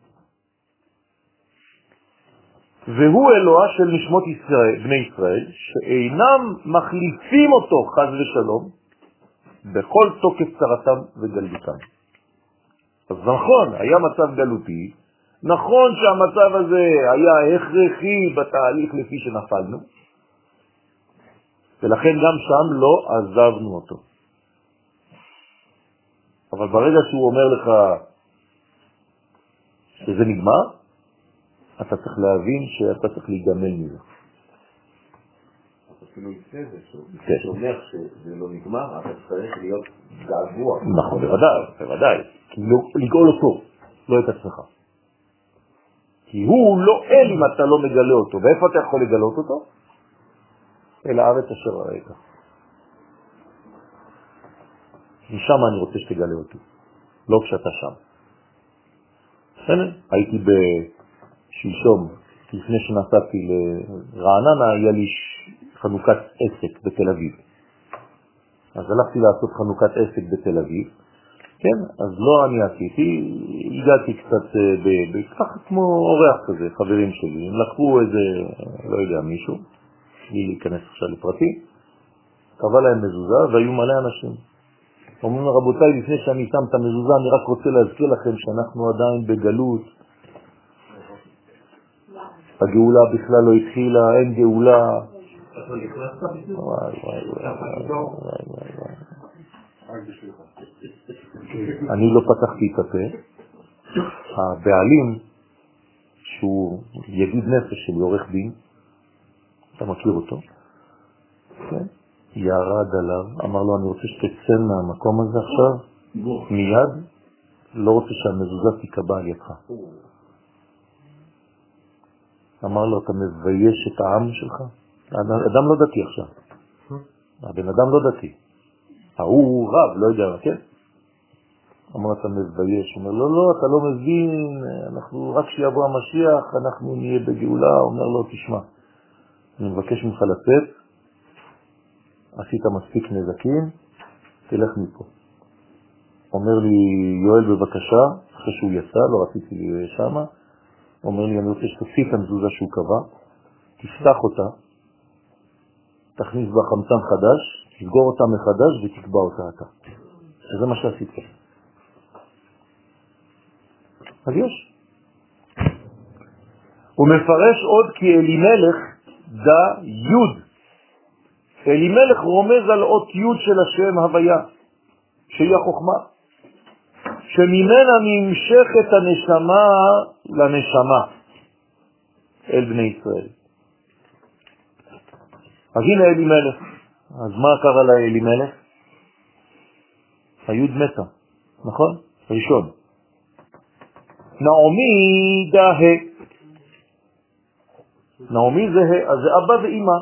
והוא אלוה של נשמות ישראל, בני ישראל, שאינם מחליפים אותו חז ושלום, בכל תוקף צרתם וגלותם. אז נכון, היה מצב גלותי, נכון שהמצב הזה היה הכרחי בתהליך לפי שנפלנו, ולכן גם שם לא עזבנו אותו. אבל ברגע שהוא אומר לך שזה נגמר, אתה צריך להבין שאתה צריך להיגמל מזה. אפילו יצא זה שאומר שזה לא נגמר, אתה צריך להיות געגוע. נכון, בוודאי. לגאול אותו, לא את עצמך. כי הוא לא אל אם אתה לא מגלה אותו. ואיפה אתה יכול לגלות אותו? אל הארץ אשר ראית. משם אני רוצה שתגלה אותי, לא כשאתה שם. הייתי בשלשום, לפני שנסעתי לרעננה, היה לי חנוכת עסק בתל אביב. אז הלכתי לעשות חנוכת עסק בתל אביב, כן? אז לא אני עשיתי, הגעתי קצת ככה כמו אורח כזה, חברים שלי, הם לקחו איזה, לא יודע, מישהו, לי להיכנס עכשיו לפרטי, קבע להם מזוזה והיו מלא אנשים. אומרים רבותיי, לפני שאני שם את המזוזה, אני רק רוצה להזכיר לכם שאנחנו עדיין בגלות. הגאולה בכלל לא התחילה, אין גאולה. אני לא פתחתי את הפה. הבעלים, שהוא ידיד נפש שלי, עורך דין, אתה מכיר אותו? כן? ירד עליו, אמר לו, אני רוצה שתצא מהמקום הזה עכשיו, מיד, לא רוצה שהמזוזה תיקבע על ידך. אמר לו, אתה מבייש את העם שלך? אדם לא דתי עכשיו. הבן אדם לא דתי. הוא רב, לא יודע, כן? אמר, אתה מבייש. אומר, לא, אתה לא מבין, אנחנו רק שיבוא המשיח, אנחנו נהיה בגאולה. אומר לו, תשמע, אני מבקש ממך לצאת, עשית מספיק נזקים, תלך מפה. אומר לי, יואל בבקשה, אחרי שהוא יצא, לא רציתי לי שמה, אומר לי, אני רוצה שתוציא את המזוזה שהוא קבע, תפתח אותה, תכניס בה חמצן חדש, תסגור אותה מחדש ותקבע אותה אתה. זה מה שעשית. אז יש. הוא מפרש עוד כי אלימלך דה יוד. אלימלך רומז על אות יוד של השם הוויה, שהיא החוכמה, שממנה נמשכת הנשמה לנשמה אל בני ישראל. אז הנה אלימלך. אז מה קרה לאלימלך? היוד מתה, נכון? ראשון. נעמי דה. נעמי זה אז זה אבא ואמא.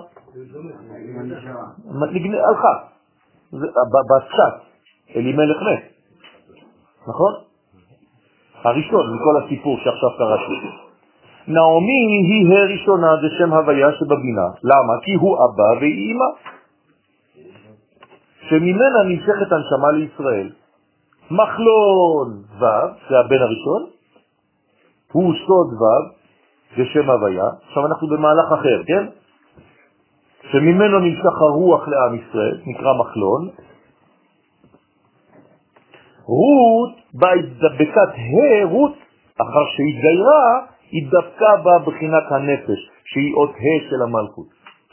הלכה. בצת. אלימלך מת. נכון? הראשון מכל הסיפור שעכשיו קראתי. נעמי היא הראשונה, זה שם הוויה שבבינה. למה? כי הוא אבא והיא אמא, שממנה נמשכת הנשמה לישראל. מחלון ו', זה הבן הראשון, הוא סוד ו', זה שם הוויה. עכשיו אנחנו במהלך אחר, כן? שממנו נמשך הרוח לעם ישראל, נקרא מחלון. רות בהתדבקת רות, אחר שהתגיירה, התדבקה בה בחינת הנפש, שהיא אות של המלכות.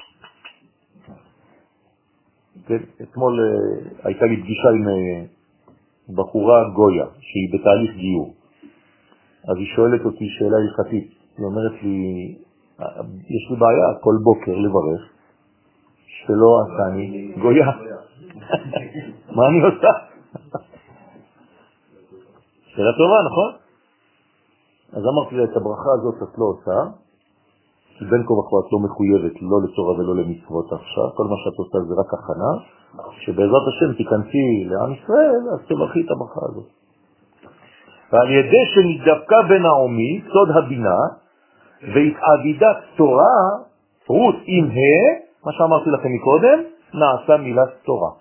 אתמול הייתה לי פגישה עם בחורה גויה, שהיא בתהליך גיור. אז היא שואלת אותי שאלה הלכתית. היא אומרת לי, יש לי בעיה כל בוקר לברך, שלא עשני גויה. מה אני עושה? שאלה טובה, נכון? אז אמרתי לה, את הברכה הזאת את לא עושה, כי בין כה וכה את לא מחויבת, לא לתורה ולא למצוות עכשיו, כל מה שאת עושה זה רק הכנה, שבעזרת השם תיכנסי לעם ישראל, אז תברכי את הברכה הזאת. ועל ידי שנתדבקה בנעמי, סוד הבינה, והתעבידת תורה, רות עם מה שאמרתי לכם מקודם, נעשה מילת תורה.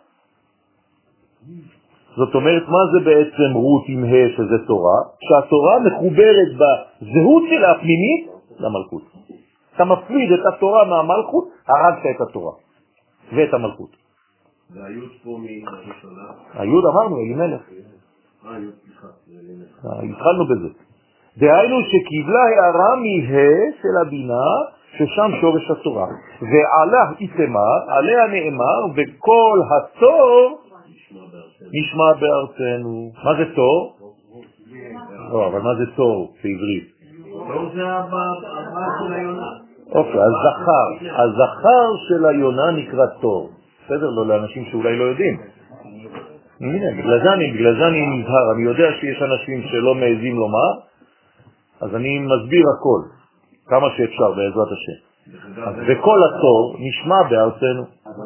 זאת אומרת, מה זה בעצם רות עם שזה תורה? שהתורה מחוברת בזהות שלה הפנימית למלכות. אתה מפריד את התורה מהמלכות, הרגת את התורה ואת המלכות. והיוד פה מהראשונה? היוד אמרנו, אלימלך. היוד, סליחה. התחלנו בזה. דהיינו שקיבלה הערה של הבינה, ששם שורש התורה. ועלה איתמר, עליה נאמר, וכל התור נשמע בארצנו. מה זה תור? לא, אבל מה זה תור בעברית? תור זה הבא של היונה. אוקיי, הזכר של היונה נקרא תור. בסדר? לא לאנשים שאולי לא יודעים. הנה, בגלל זה אני נזהר. אני יודע שיש אנשים שלא מעזים לומר, אז אני מסביר הכל, כמה שאפשר בעזרת השם. וכל התור נשמע בארצנו.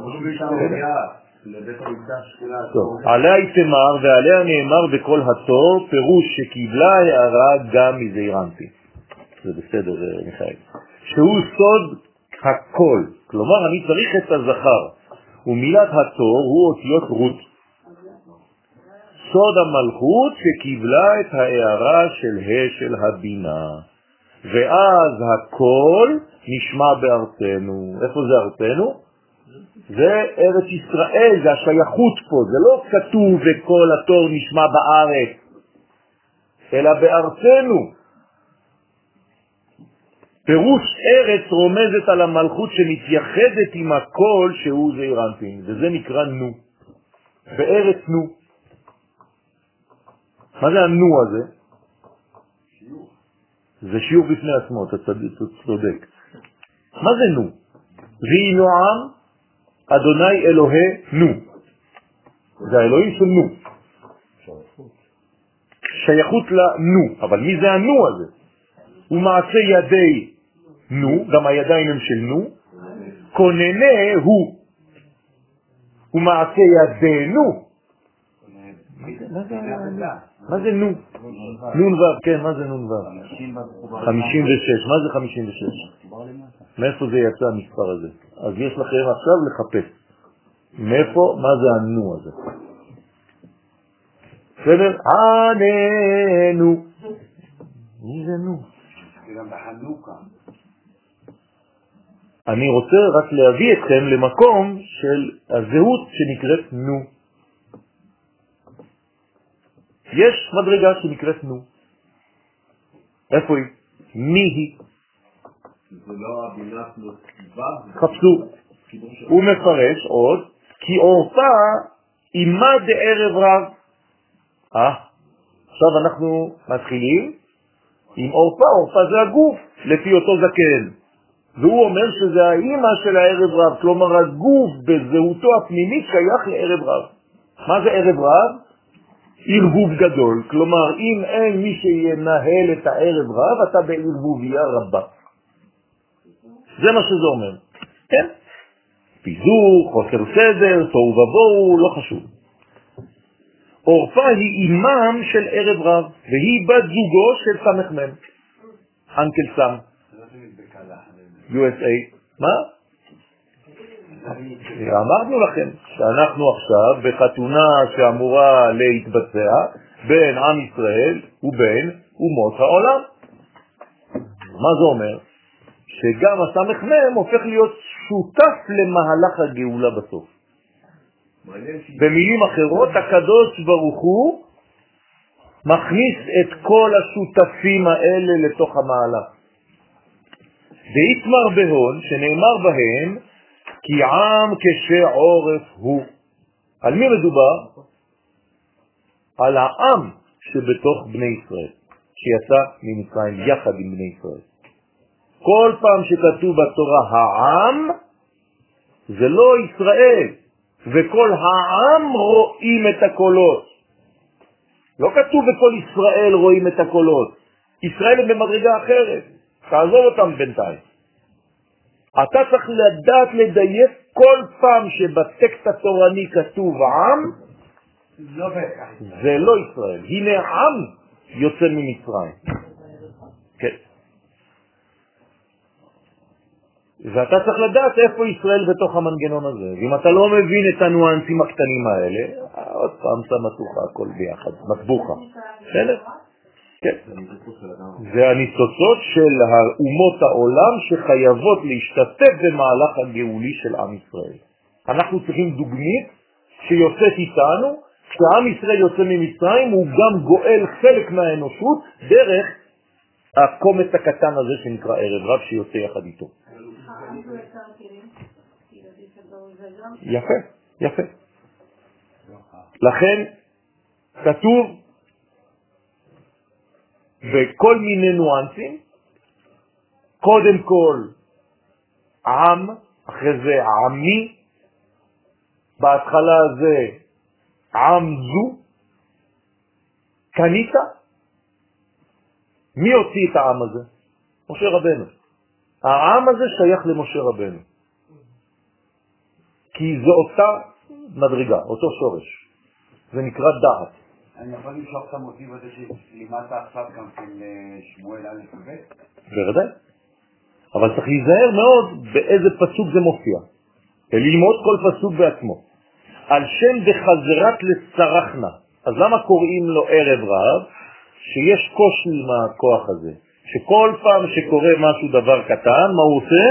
עליה איתמר ועליה נאמר בכל התור, פירוש שקיבלה הערה גם מזעירנטי. זה בסדר, מיכאל. שהוא סוד הכל. כלומר, אני צריך את הזכר. ומילת התור הוא אותיות רות. סוד המלכות שקיבלה את הערה של הבינה. ואז הכל נשמע בארצנו. איפה זה ארצנו? זה ארץ ישראל, זה השייכות פה. זה לא כתוב וכל התור נשמע בארץ, אלא בארצנו. פירוש ארץ רומזת על המלכות שמתייחדת עם הכל שהוא זעירנטין, וזה נקרא נו. בארץ נו. מה זה הנו הזה? שיעור. זה שיעור בפני עצמו, אתה צודק. מה זה נו? ויהי נועם אדוני אלוהי נו. זה האלוהים של נו. שייכות לנו. אבל מי זה הנו הזה? הוא מעשה ידי נו, גם הידיים הם של נו. כוננה הוא. הוא מעשה ידינו. מה זה נו? נון וו, כן, מה זה נון וו? 56, מה זה 56? מאיפה זה יצא המספר הזה? אז יש לכם עכשיו לחפש. מאיפה, מה זה הנו הזה? בסדר? עננו. מי זה נו? גם בחנוכה. אני רוצה רק להביא אתכם למקום של הזהות שנקראת נו. יש מדרגה שנקראת נו. איפה היא? מי היא? זה לא הבינת נוסבה? חפשו. הוא מפרש עוד, כי עורפה אימה דערב רב. עכשיו אנחנו מתחילים עם עורפה. עורפה זה הגוף, לפי אותו זקן. והוא אומר שזה האימא של הערב רב, כלומר הגוף בזהותו הפנימית שייך לערב רב. מה זה ערב רב? ערבוב גדול, כלומר אם אין מי שינהל את הערב רב, אתה בערבוביה רבה. זה מה שזה אומר. כן? פיזור, חוסר סדר, תוהו ובוהו, לא חשוב. עורפה היא אימם של ערב רב, והיא בת זוגו של סמ"ם, אנקל סם, USA. מה? אמרנו לכם שאנחנו עכשיו בחתונה שאמורה להתבצע בין עם ישראל ובין אומות העולם. מה זה אומר? שגם הסמ"ם הופך להיות שותף למהלך הגאולה בסוף. במילים אחרות, הקדוש ברוך הוא מכניס את כל השותפים האלה לתוך המהלך. ויתמר בהון, שנאמר בהם, כי עם כשעורף הוא. על מי מדובר? על העם שבתוך בני ישראל, שיצא ממצרים יחד עם בני ישראל. כל פעם שכתוב בתורה העם, זה לא ישראל, וכל העם רואים את הקולות. לא כתוב בכל ישראל רואים את הקולות. ישראל הם במדרגה אחרת, תעזוב אותם בינתיים. אתה צריך לדעת לדייק כל פעם שבטקסט התורני כתוב עם, זה לא ישראל. הנה עם יוצא ממצרים. כן. ואתה צריך לדעת איפה ישראל בתוך המנגנון הזה. ואם אתה לא מבין את הנואנסים הקטנים האלה, עוד פעם שמתוך הכל ביחד, מטבוחה. בסדר? כן. זה הניצוצות של אומות העולם שחייבות להשתתף במהלך הגאולי של עם ישראל. אנחנו צריכים דוגמית שיוצאת איתנו, כשעם ישראל יוצא ממצרים הוא גם גואל חלק מהאנושות דרך הקומץ הקטן הזה שנקרא ערב רב שיוצא יחד איתו. יפה, יפה. לכן כתוב בכל מיני נואנסים, קודם כל עם, אחרי זה עמי, בהתחלה זה עם זו, קנית. מי הוציא את העם הזה? משה רבנו. העם הזה שייך למשה רבנו. כי זו אותה מדרגה, אותו שורש. זה נקרא דעת. אני יכול למשוך את המוטיב הזה שלימדת עכשיו גם של שמואל א' וב'? בוודאי. אבל צריך להיזהר מאוד באיזה פסוק זה מופיע. וללמוד כל פסוק בעצמו. על שם דחזרת לצרחנה. אז למה קוראים לו ערב רב? שיש קושי עם הכוח הזה. שכל פעם שקורה משהו דבר קטן, מה הוא עושה?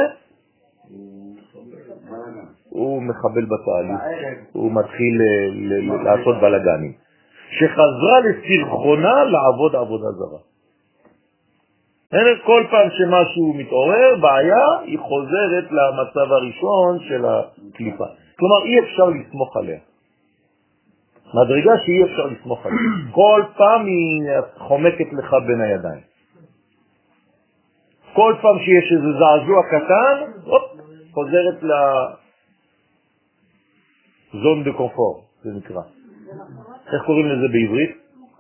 הוא מחבל בתהליך. הוא מתחיל לעשות בלגנים. שחזרה לסרחונה לעבוד עבודה זרה. כל פעם שמשהו מתעורר, בעיה, היא חוזרת למצב הראשון של הקליפה. כלומר, אי אפשר לסמוך עליה. מדרגה שאי אפשר לסמוך עליה. כל פעם היא חומקת לך בין הידיים. כל פעם שיש איזה זעזוע קטן, חוזרת לזון דה קומפור, זה נקרא. איך קוראים לזה בעברית?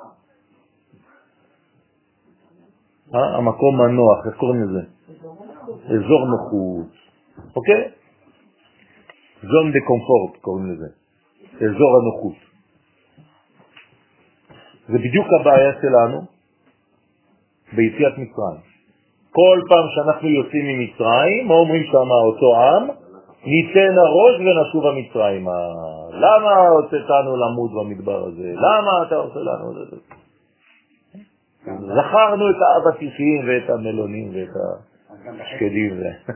המקום הנוח, איך קוראים לזה? אזור נוחות. אוקיי? זון דה קומפורט קוראים לזה. אזור הנוחות. זה בדיוק הבעיה שלנו ביציאת מצרים. כל פעם שאנחנו יוצאים ממצרים, מה אומרים שם אותו עם? ניתן הראש ונשוב המצרים. למה הוצאתנו למות במדבר הזה? למה אתה עושה לנו את זה? זכרנו את האבטיחים ואת המלונים ואת השקדים.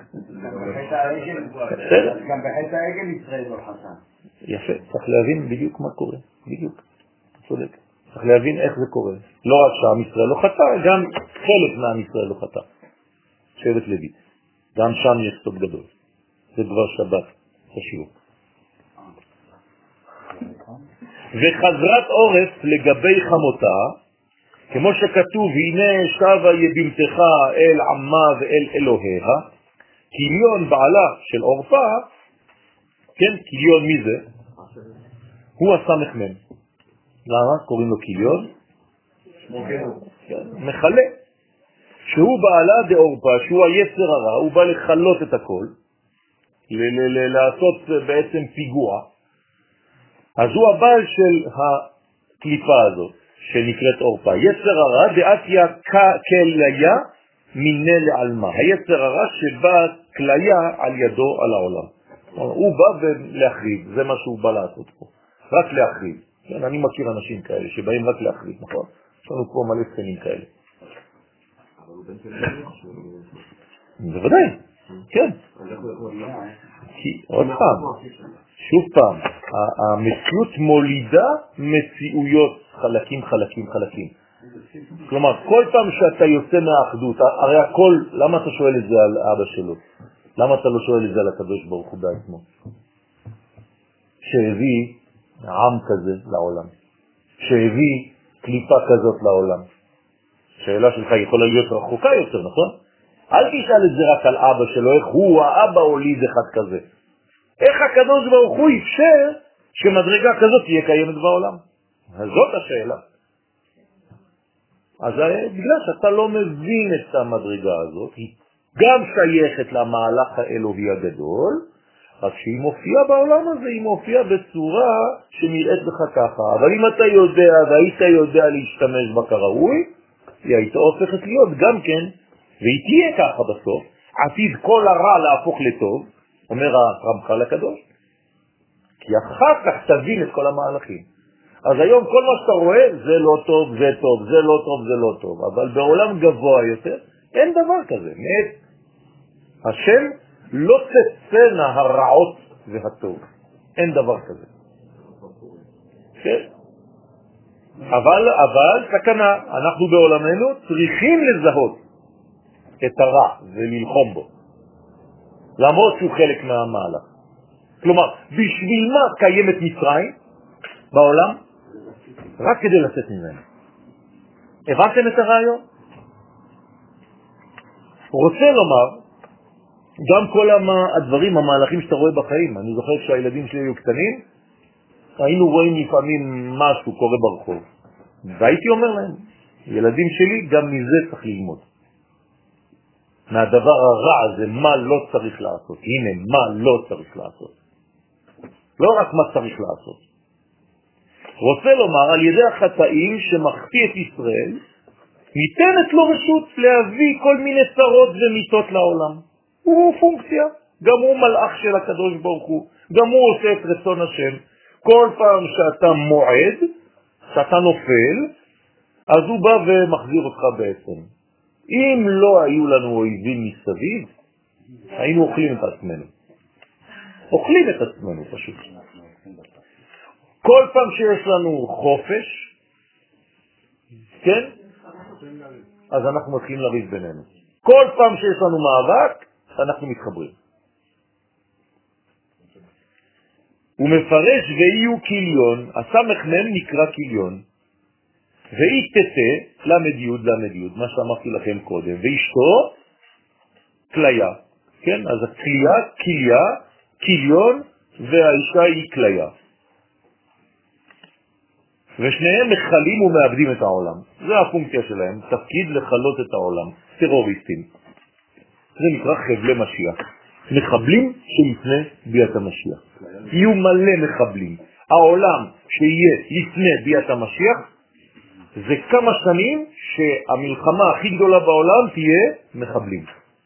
גם בחטא העגל ישראל לא חטא. יפה, צריך להבין בדיוק מה קורה. בדיוק, צודק. צריך להבין איך זה קורה. לא רק שעם ישראל לא חטא, גם חלק מעם ישראל לא חטא. שבט לוי. גם שם יש סוד גדול. זה דבר שבת, חשוב. וחזרת עורף לגבי חמותה, כמו שכתוב, הנה שבה יבמתך אל עמה ואל אלוהיה, כיליון בעלה של עורפה, כן, כיליון מי זה? הוא הסמ"ם. למה? קוראים לו כיליון? מחלה. שהוא בעלה דעורפה, שהוא היצר הרע, הוא בא לחלות את הכל, לעשות בעצם פיגוע. אז הוא הבעל של הקליפה הזאת שנקראת עורפה. יצר הרע דאתיה כליה מיני לעלמה. היצר הרע שבא כליה על ידו על העולם. הוא בא להחריב, זה מה שהוא בא לעשות פה. רק להחריב. כן, אני מכיר אנשים כאלה שבאים רק להחריב, נכון? יש לנו פה מלא סקנים כאלה. אבל הוא בן של אלוהים. בוודאי, כן. עוד פעם, שוב פעם, המציאות מולידה מציאויות חלקים. כלומר, כל פעם שאתה יוצא מהאחדות, הרי הכל, למה אתה שואל את זה על אבא שלו? למה אתה לא שואל את זה על הקדוש ברוך הוא בעצמו? שהביא עם כזה לעולם, שהביא קליפה כזאת לעולם. שאלה שלך יכולה להיות רחוקה יותר, נכון? אל תשאל את זה רק על אבא שלו, איך הוא האבא הוליד אחד כזה. איך הקדוש ברוך הוא אפשר שמדרגה כזאת תהיה קיימת בעולם? אז זאת השאלה. אז בגלל שאתה לא מבין את המדרגה הזאת, היא גם שייכת למהלך האלוהי הגדול, רק שהיא מופיעה בעולם הזה, היא מופיעה בצורה שנראית לך ככה. אבל אם אתה יודע והיית יודע להשתמש בה כראוי, היא הייתה הופכת להיות גם כן, והיא תהיה ככה בסוף, עתיד כל הרע להפוך לטוב, אומר הרמח"ל הקדוש, כי אחר כך תבין את כל המהלכים. אז היום כל מה שאתה רואה, זה לא טוב, זה טוב, זה לא טוב, זה לא טוב, אבל בעולם גבוה יותר, אין דבר כזה. השם לא תצאנה הרעות והטוב. אין דבר כזה. כן? אבל סכנה, אנחנו בעולמנו צריכים לזהות את הרע וללחום בו. למרות שהוא חלק מהמהלך. כלומר, בשביל מה קיימת מצרים בעולם? רק כדי לצאת ממנו. הבנתם את הרעיון? רוצה לומר, גם כל הדברים, המהלכים שאתה רואה בחיים, אני זוכר כשהילדים שלי היו קטנים, היינו רואים לפעמים משהו קורה ברחוב. והייתי אומר להם, ילדים שלי, גם מזה צריך ללמוד. מהדבר הרע הזה, מה לא צריך לעשות. הנה, מה לא צריך לעשות. לא רק מה צריך לעשות. רוצה לומר, על ידי החטאים שמחטיא את ישראל, ניתנת לו רשות להביא כל מיני צרות ומיתות לעולם. הוא פונקציה, גם הוא מלאך של הקדוש ברוך הוא, גם הוא עושה את רצון השם. כל פעם שאתה מועד, שאתה נופל, אז הוא בא ומחזיר אותך בעצם. אם לא היו לנו אויבים מסביב, היינו אוכלים את עצמנו. אוכלים את עצמנו פשוט. כל פעם שיש לנו חופש, כן? אז אנחנו מתחילים לריב בינינו. כל פעם שיש לנו מאבק, אנחנו מתחברים. הוא מפרש ואיו קיליון, הסמ"ם נקרא קיליון, ואי תתה למד י', מה שאמרתי לכם קודם, ואשתו כליה, כן? אז הכליה, כליה, קיליון, והאישה היא כליה. ושניהם מחלים ומאבדים את העולם. זה הפונקציה שלהם, תפקיד לחלות את העולם, טרוריסטים. זה נקרא חבלי משיח. מחבלים שיפנה ביאת המשיח. יהיו מלא מחבלים. העולם שיהיה לפני ביאת המשיח, זה כמה שנים שהמלחמה הכי גדולה בעולם תהיה מחבלים.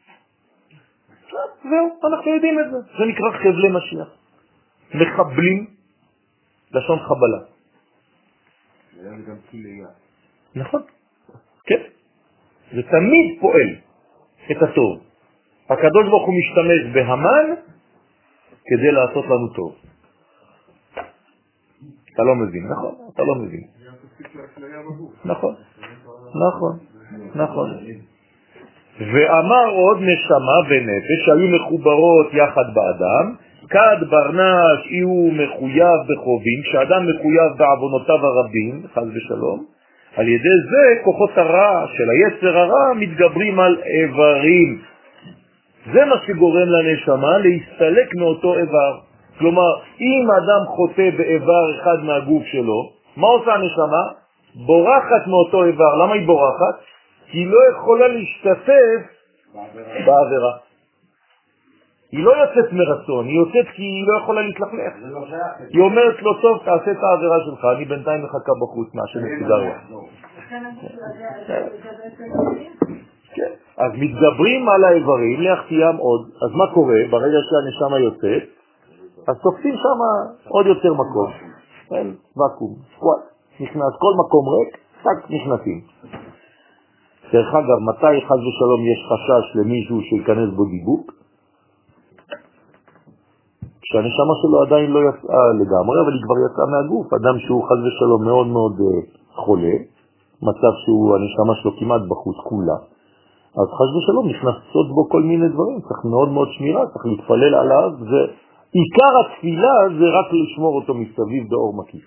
זהו, אנחנו יודעים את זה. זה נקרא חבלי משיח. מחבלים, לשון חבלה. זה גם כליה. נכון, כן. זה תמיד פועל את הטוב. הקדוש ברוך הוא משתמש בהמן כדי לעשות לנו טוב. אתה לא מבין, נכון? אתה לא מבין. נכון, נכון, נכון. ואמר עוד נשמה ונפש שהיו מחוברות יחד באדם, כד ברנש יהיו מחויב בחובים, כשאדם מחויב בעוונותיו הרבים, חס ושלום, על ידי זה כוחות הרע של היצר הרע מתגברים על איברים. זה מה שגורם לנשמה להסתלק מאותו איבר. כלומר, אם אדם חוטא באיבר אחד מהגוף שלו, מה עושה הנשמה? בורחת מאותו איבר. למה היא בורחת? כי היא לא יכולה להשתתף בעבירה. היא לא יוצאת מרצון, היא יוצאת כי היא לא יכולה להתלכלך. היא אומרת לו, טוב, תעשה את העבירה שלך, אני בינתיים מחכה בחוץ מהשם הסיגריה. כן, אז מתגברים על האיברים להחתיהם עוד. אז מה קורה? ברגע שהנשמה יוצאת, אז תופסים שם עוד יותר מקום. אין וקום, נכנס כל מקום ריק, רק נכנסים. דרך אגב, מתי חס ושלום יש חשש למישהו שיכנס בו דיבוק? כשהנשמה שלו עדיין לא יצאה לגמרי, אבל היא כבר יצאה מהגוף. אדם שהוא חס ושלום מאוד מאוד חולה, מצב שהוא הנשמה שלו כמעט בחוץ כולה, אז חס ושלום נכנסות בו כל מיני דברים, צריך מאוד מאוד שמירה, צריך להתפלל עליו, ועיקר התפילה זה רק לשמור אותו מסביב באור מקיף.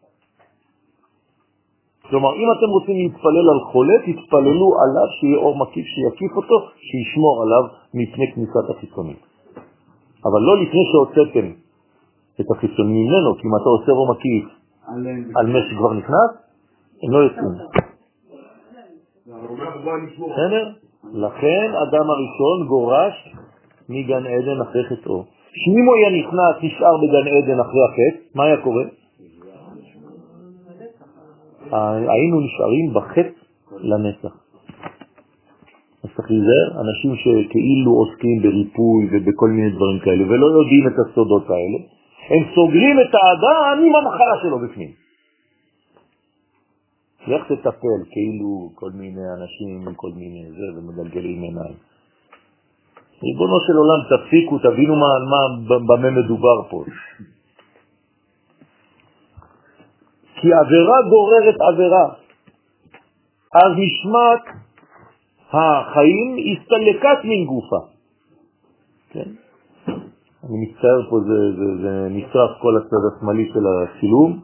כלומר, אם אתם רוצים להתפלל על חולה, תתפללו עליו שיהיה אור מקיף שיקיף אותו, שישמור עליו מפני כניסת החיצונים. אבל לא לפני שהוצאתם את החיצונים ממנו, כי אם אתה עושה אור מקיף על מה שכבר נכנס, הם לא יוצאים. בסדר? לכן אדם הראשון גורש מגן עדן אחרי חטאו. שאם הוא היה נכנס, נשאר בגן עדן אחרי החטא, מה היה קורה? היינו נשארים בחטא לנצח. אז צריך להיזהר, אנשים שכאילו עוסקים בריפוי ובכל מיני דברים כאלה, ולא יודעים את הסודות האלה, הם סוגרים את האדם עם המחלה שלו בפנים. איך תטפל כאילו כל מיני אנשים עם כל מיני זה ומגלגלים עיניים. ריבונו של עולם, תפסיקו, תבינו במה מדובר פה. כי עבירה גוררת עבירה. אז נשמת החיים הסתלקת מן גופה. כן? אני מצטער פה, זה נשרף כל הצד השמאלי של הצילום.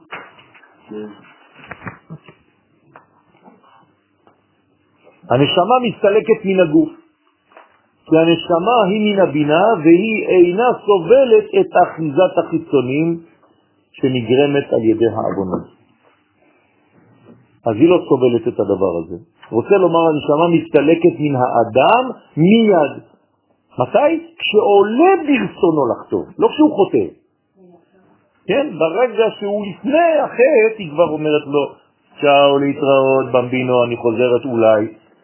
הנשמה מסתלקת מן הגוף. כי הנשמה היא מן הבינה והיא אינה סובלת את אחיזת החיצונים שנגרמת על ידי העוונות. אז היא לא סובלת את הדבר הזה. רוצה לומר, הנשמה מסתלקת מן האדם מיד. מתי? כשעולה ברצונו לחטוא, לא כשהוא חוטא. כן? ברגע שהוא לפני החטא, היא כבר אומרת לו, צ'או להתראות במבינו, אני חוזרת אולי.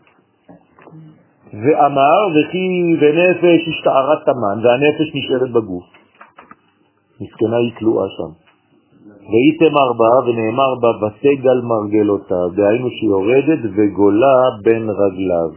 ואמר, וכי ונפש השתערת תמן, והנפש נשארת בגוף. מסכנה היא כלואה שם. והייתם ארבעה ונאמר בה ותגל מרגלותה, דהיינו שהיא יורדת וגולה בין רגליו.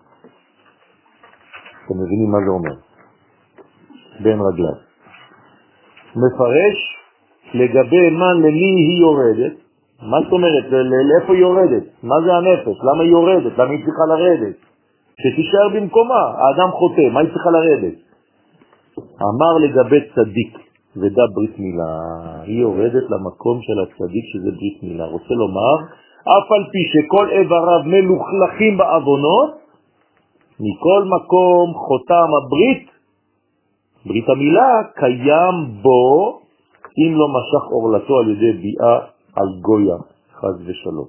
אתם מבינים מה זה אומר? בין רגליו. מפרש לגבי מה למי היא יורדת. מה זאת אומרת? לאיפה היא יורדת? מה זה הנפש? למה היא יורדת? למה היא צריכה לרדת? שתישאר במקומה. האדם חוטא, מה היא צריכה לרדת? אמר לגבי צדיק ודע ברית מילה, היא יורדת למקום של הצדיק שזה ברית מילה. רוצה לומר, אף על פי שכל איבריו מלוכלכים בעוונות, מכל מקום חותם הברית, ברית המילה, קיים בו, אם לא משך אורלתו על ידי ביאה על גויה, חס ושלום.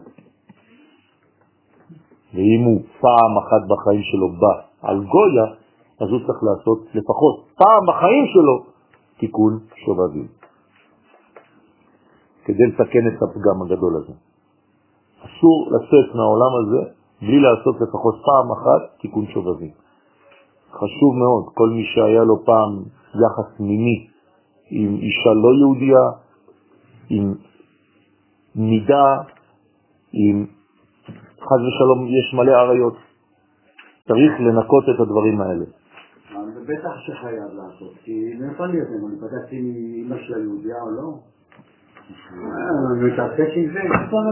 ואם הוא פעם אחת בחיים שלו בא על גויה, אז הוא צריך לעשות לפחות פעם בחיים שלו תיקון שובבים, כדי לתקן את הפגם הגדול הזה. אסור לצאת מהעולם הזה בלי לעשות לפחות פעם אחת תיקון שובבים. חשוב מאוד, כל מי שהיה לו פעם יחס מיני עם אישה לא יהודיה, עם מידה, עם חס ושלום, יש מלא עריות. צריך לנקות את הדברים האלה. זה בטח שחייב לעשות, כי נפל לי את זה, אני פתחתי מאמא של היהודיה או לא? מתעסק עם זה,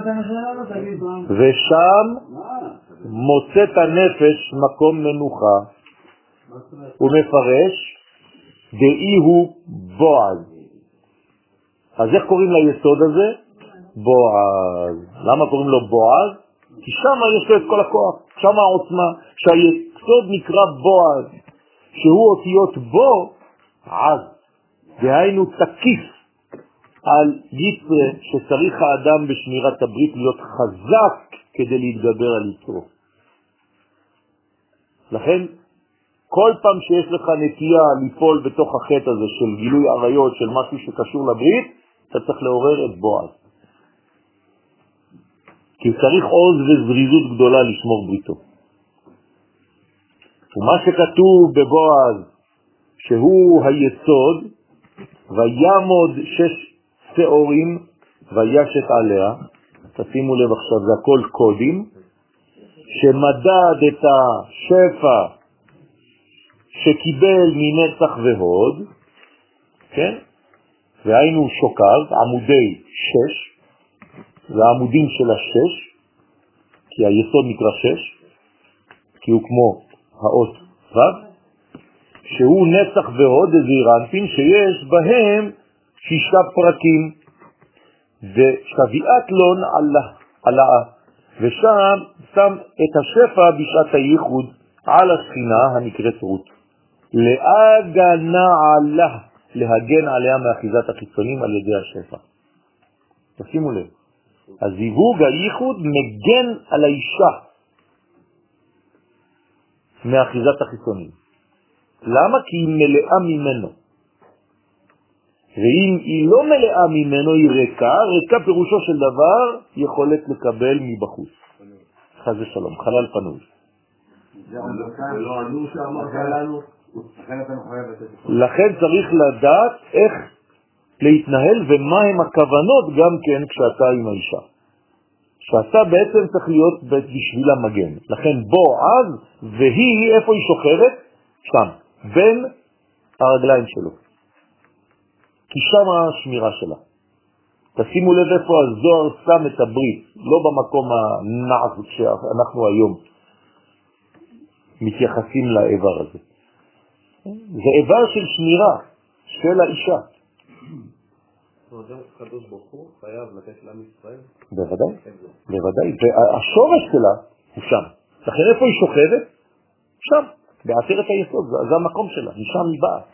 ושם מוצאת הנפש מקום מנוחה. הוא מפרש, דאי הוא בועז. אז איך קוראים ליסוד הזה? בועז. למה קוראים לו בועז? כי שם יש לו את כל הכוח, שם העוצמה, שהיסוד נקרא בועז, שהוא אותיות בו עז, דהיינו תקיף על יצרה, שצריך האדם בשמירת הברית להיות חזק כדי להתגבר על יצרו. לכן כל פעם שיש לך נטייה ליפול בתוך החטא הזה של גילוי עריות, של משהו שקשור לברית, אתה צריך לעורר את בועז. כי צריך עוז וזריזות גדולה לשמור בריתו. ומה שכתוב בבועז, שהוא היסוד, ויעמוד 6 שעורים וישת עליה, תשימו לב עכשיו, זה הכל קודים, שמדד את השפע שקיבל מנצח והוד, כן? והיינו שוקל, עמודי 6, זה העמודים של 6, כי היסוד נקרא 6, כי הוא כמו האות ו', שהוא נצח והוד זעירנטין, שיש בהם 6 פרקים, ושביעת לון עלאה, ושם שם את השפע בשעת הייחוד על השכינה הנקראת רות, להגנה עליה, להגן עליה מאחיזת החיצונים על ידי השפע. תשימו לב, הזיווג הייחוד מגן על האישה מאחיזת החיצונים. למה? כי היא מלאה ממנו. ואם היא לא מלאה ממנו, היא ריקה. ריקה פירושו של דבר יכולת לקבל מבחוץ. חס ושלום, חלל פנוי. לכן צריך לדעת איך להתנהל ומה הם הכוונות גם כן כשאתה עם האישה. שאתה בעצם צריך להיות בשביל המגן. לכן בועז, והיא, איפה היא שוכבת? שם, בין הרגליים שלו. כי שם השמירה שלה. תשימו לב איפה הזוהר שם את הברית, לא במקום הנעז שאנחנו היום מתייחסים לאיבר הזה. זה איבר של שמירה של האישה. הקדוש ברוך הוא חייב לתת לעם ישראל? בוודאי, בוודאי. והשורש שלה הוא שם. לכן איפה היא שוכבת? שם, בעשרת היסוד, זה המקום שלה, משם היא באה.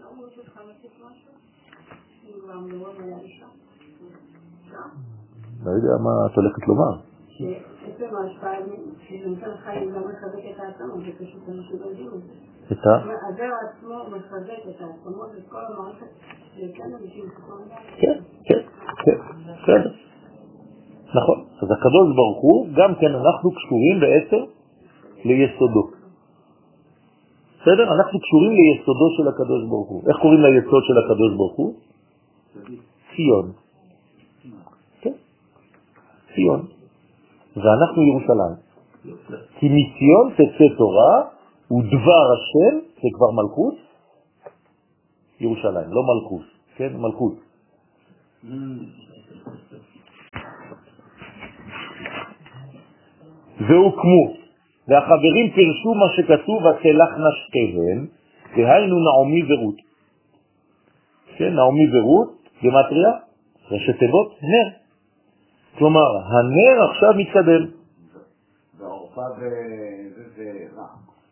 לא יודע מה את הולכת לומר. שעצם ההשפעה שנמצא חיים גם מחזק את העצמות, זה פשוט אנשים לא יודעים את זה. את ה? הזר עצמו מחזק את העצמות ואת כל המערכת שכן אנשים שכון. כן, כן, כן, בסדר. נכון. אז הקדוש ברוך הוא, גם כן אנחנו קשורים בעצם ליסודו. בסדר? אנחנו קשורים ליסודו של הקדוש ברוך הוא. איך קוראים ליסוד של הקדוש ברוך הוא? ציון. כן? ציון. ואנחנו ירושלים. כי מציון תצא תורה, ודבר השם, זה כבר מלכות, ירושלים, לא מלכות, כן? מלכות. והוקמו, והחברים פרשו מה שכתוב, ותלכנה שתיהן, והיינו נעמי ורות. כן, נעמי ורות, גמטריה, ראשי תיבות, נר. כלומר, הנר עכשיו מתקדם. והעורפה זה רע.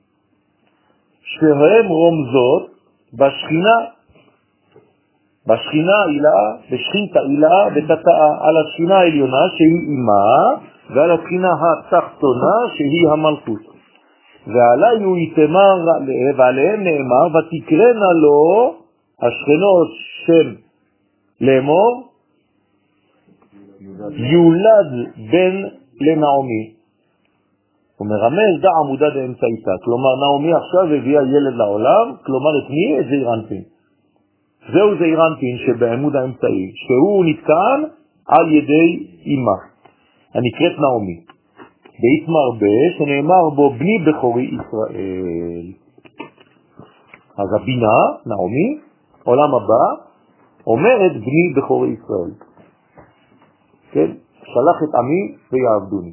שהן רומזות בשכינה, בשכינה עילאה, בשכינתה עילאה ותתאה, על השכינה העליונה שהיא אימה, ועל השכינה התחתונה שהיא המלכות. ועלינו יתמר, ועליהם נאמר, ותקרנה לו השכנות שם לאמור, יולד בן לנעמי. הוא מרמז דע עמודה באמצעיתה, כלומר נעמי עכשיו הביאה ילד לעולם, כלומר את מי? את זעירנטין. זהו זעירנטין שבעמוד האמצעי, שהוא נתקן על ידי אמא, הנקראת נעמי. בית מרבה שנאמר בו בני בכורי ישראל. אז הבינה, נעמי, עולם הבא, אומרת בני בכורי ישראל. כן? שלח את עמי ויעבדוני.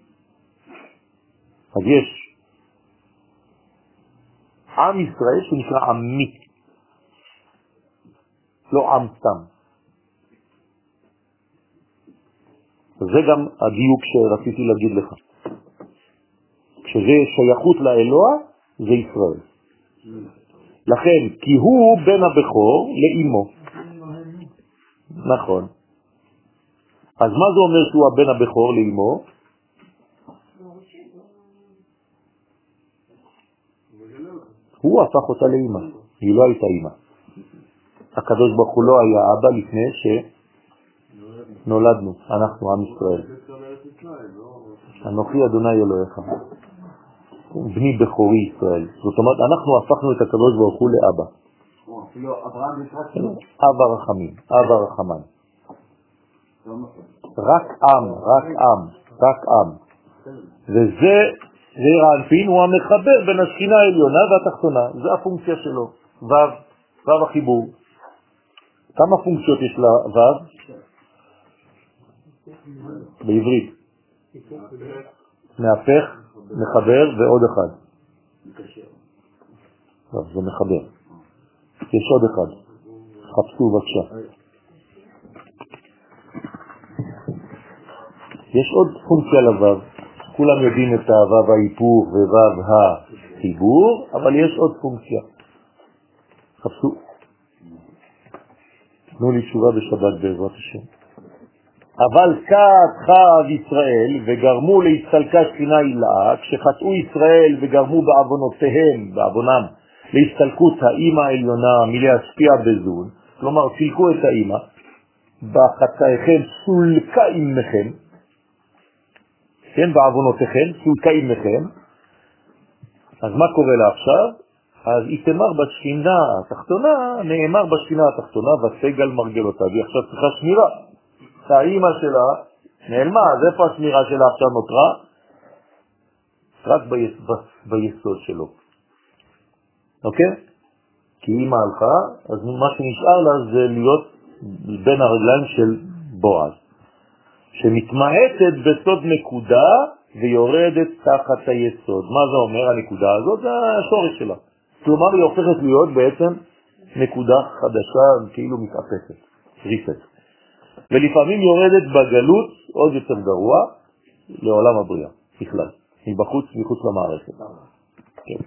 אז יש עם ישראל שנקרא עמי, לא עם סתם. זה גם הדיוק שרציתי להגיד לך. כשזה שייכות לאלוה, זה ישראל. לכן, כי הוא בן הבכור לאמו. נכון. אז מה זה אומר שהוא הבן הבכור לאמו? הוא הפך אותה לאמא, היא לא הייתה אמא. הקדוש ברוך הוא לא היה אבא לפני שנולדנו, אנחנו עם ישראל. אנוכי אדוני אלוהיך, בני בכורי ישראל. זאת אומרת, אנחנו הפכנו את הקדוש ברוך הוא לאבא. אבא רחמים, אבא רחמן. רק עם. וזה רענפין הוא המחבר בין השכינה העליונה והתחתונה. זה הפונקציה שלו, וו החיבור. כמה פונקציות יש לוו? בעברית. מהפך, מחבר ועוד אחד. זה מחבר. יש עוד אחד. חפשו בבקשה. יש עוד פונקציה לוו. כולם יודעים את הוו ההיפוך ווו החיבור, אבל יש עוד פונקציה. חפשו. תנו לי תשובה בשבת בעזרת השם. אבל חטא ישראל וגרמו להסתלקה שכינה הילאה, כשחטאו ישראל וגרמו בעוונם, להסתלקות האמא העליונה מלהשפיע בזון, כלומר סילקו את האמא, בחטאיכם סולקה עמכם, כן, בעוונותיכם סולקה עמכם. אז מה קורה לה עכשיו? אז היא תמר בשכינה התחתונה, נאמר בשכינה התחתונה וסגל מרגלותיו, היא עכשיו צריכה שמירה. האמא שלה נעלמה, אז איפה השמירה שלה עכשיו נותרה? רק ביסוד שלו. אוקיי? כי אמא הלכה, אז מה שנשאר לה זה להיות בין הרגליים של בועז, שמתמעטת בסוד נקודה ויורדת תחת היסוד. מה זה אומר הנקודה הזאת? זה השורש שלה. כלומר היא הופכת להיות בעצם נקודה חדשה, כאילו מתאפסת, ריפת. ולפעמים יורדת בגלות עוד יותר גרוע לעולם הבריאה, בכלל, מחוץ למערכת. כן.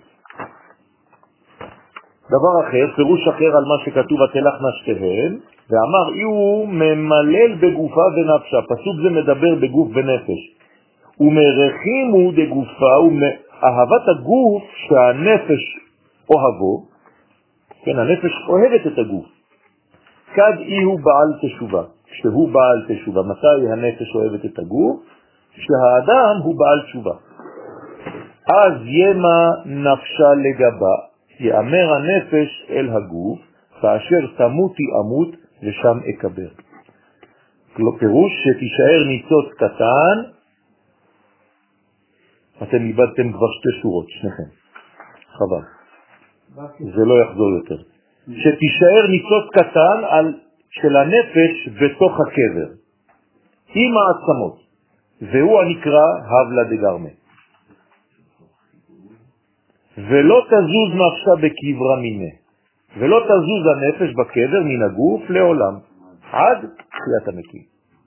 דבר אחר, פירוש אחר על מה שכתוב ותלכנה שתיהן, ואמר אי הוא ממלל בגופה ונפשה. פסוק זה מדבר בגוף ונפש. ומרחימו דגופה, ומאהבת הגוף שהנפש אוהבו, כן, הנפש אוהבת את הגוף. כד אי הוא בעל תשובה. כשהוא בעל תשובה, מתי הנפש אוהבת את הגוף? כשהאדם הוא בעל תשובה. אז ימה נפשה לגבה, יאמר הנפש אל הגוף, כאשר תמותי אמות ושם אקבר. פירוש שתישאר ניצוץ קטן, אתם איבדתם כבר שתי שורות, שניכם. חבל. זה לא יחזור יותר. שתישאר ניצוץ קטן של הנפש בתוך הקבר, עם העצמות, והוא הנקרא הבלה דגרמה. ולא תזוז נפשה בקברה מיני, ולא תזוז הנפש בקבר מן הגוף לעולם, עד תחיית המתים.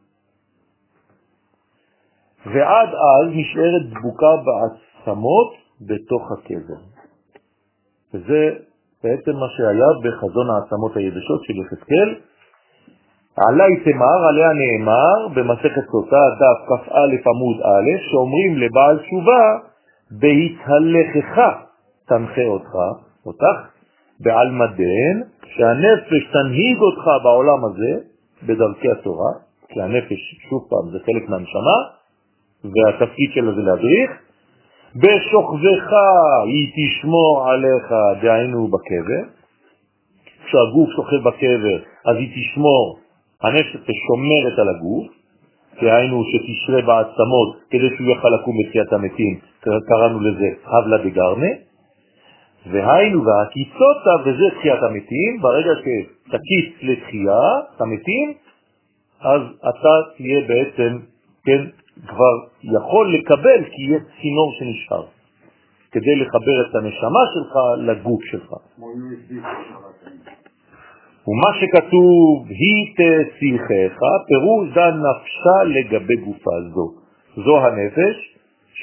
ועד אז נשארת דבוקה בעצמות בתוך הקבר. וזה בעצם מה שהיה בחזון העצמות היבשות של יחזקאל. עלי תמר, עליה נאמר במסכת סוטה דף כ"א עמוד א', שאומרים לבעל תשובה בהתהלכך תנחה אותך בעל מדן, שהנפש תנהיג אותך בעולם הזה בדרכי התורה, כי הנפש שוב פעם זה חלק מהנשמה והתפקיד שלה זה להדריך. בשוכבך היא תשמור עליך, דהיינו בקבר. כשהגוף שוכב בקבר אז היא תשמור, הנפש תשומרת על הגוף, דהיינו שתשרה בעצמות כדי שהוא יוכל לקום בתחיית המתים, קראנו לזה הבלה דגרמה. והיינו והקיצותה, וזה תחיית המתים, ברגע שתקיץ לתחיית המתים, אז אתה תהיה בעצם, כן, כבר יכול לקבל, כי יהיה צינור שנשאר, כדי לחבר את הנשמה שלך לגוף שלך. ומה שכתוב, היא תשיחך, פירוש דן נפשה לגבי גופה זו. זו הנפש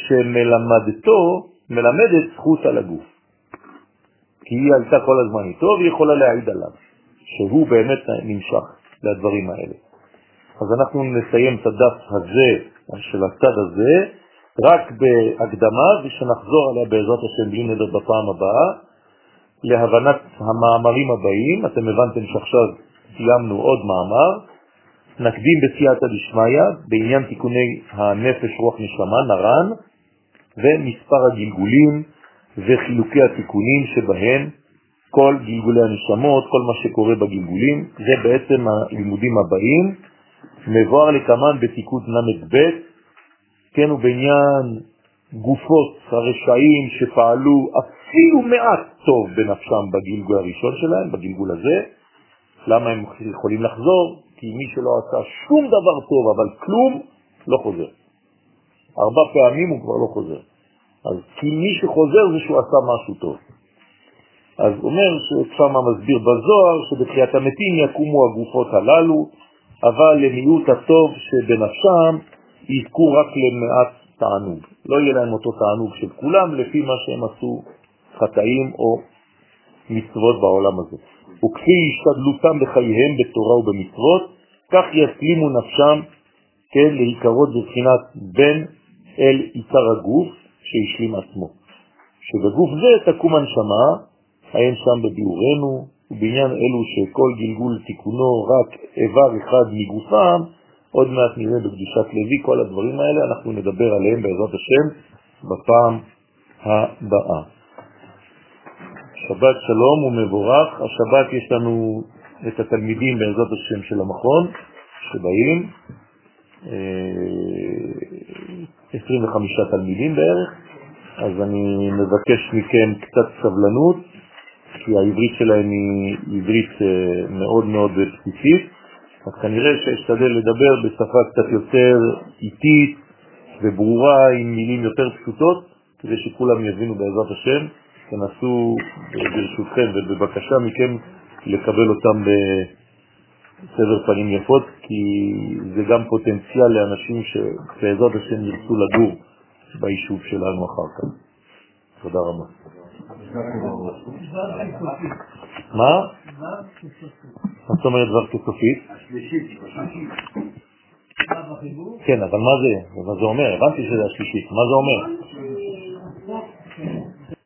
שמלמדת זכות על הגוף. כי היא עלתה כל הזמן איתו, והיא יכולה להעיד עליו, שהוא באמת נמשך לדברים האלה. אז אנחנו נסיים את הדף הזה, של הצד הזה, רק בהקדמה, ושנחזור עליה בעזרת השם בלי נדר בפעם הבאה, להבנת המאמרים הבאים. אתם הבנתם שעכשיו סיימנו עוד מאמר. נקדים בסייעתא דשמיא בעניין תיקוני הנפש רוח נשמה נרן, ומספר הגלגולים וחילוקי התיקונים שבהם כל גלגולי הנשמות, כל מה שקורה בגלגולים. זה בעצם הלימודים הבאים. מבואר לכמן בתיקון נ"ב, כן, ובעניין גופות הרשעים שפעלו אפילו מעט טוב בנפשם בגלגול הראשון שלהם, בגלגול הזה. למה הם יכולים לחזור? כי מי שלא עשה שום דבר טוב אבל כלום לא חוזר. 4 פעמים הוא כבר לא חוזר. אז כי מי שחוזר זה שהוא עשה משהו טוב. אז אומר ששם מסביר בזוהר שבתחיית המתים יקומו הגופות הללו, אבל למיעוט הטוב שבנפשם יזכו רק למעט תענוג. לא יהיה להם אותו תענוג של כולם לפי מה שהם עשו חטאים או מצוות בעולם הזה. וכפי השתדלותם בחייהם בתורה ובמצוות, כך יסלימו נפשם, כן, להיקרות בבחינת בן אל עיקר הגוף שהשלים עצמו. שבגוף זה תקום הנשמה, האם שם בביאורנו, ובעניין אלו שכל גלגול תיקונו רק איבר אחד מגופם, עוד מעט נראה בקדושת לוי. כל הדברים האלה אנחנו נדבר עליהם בעזרת השם בפעם הבאה. שבת שלום ומבורך. השבת יש לנו את התלמידים בעזרת השם של המכון שבאים, 25 תלמידים בערך. אז אני מבקש מכם קצת סבלנות, כי העברית שלהם היא עברית מאוד מאוד בסיסית, אז כנראה שאשתדל לדבר בשפה קצת יותר איטית וברורה, עם מילים יותר פשוטות, כדי שכולם יבינו בעזרת השם. תנסו ברשותכם ובבקשה מכם לקבל אותם בסבר פנים יפות, כי זה גם פוטנציאל לאנשים שבעזרת השם ירצו לגור ביישוב שלנו אחר כך. תודה רבה. מה? זאת אומרת דבר כסופית? השלישית. כן, אבל מה זה? מה זה אומר? הבנתי שזה השלישית. מה זה אומר?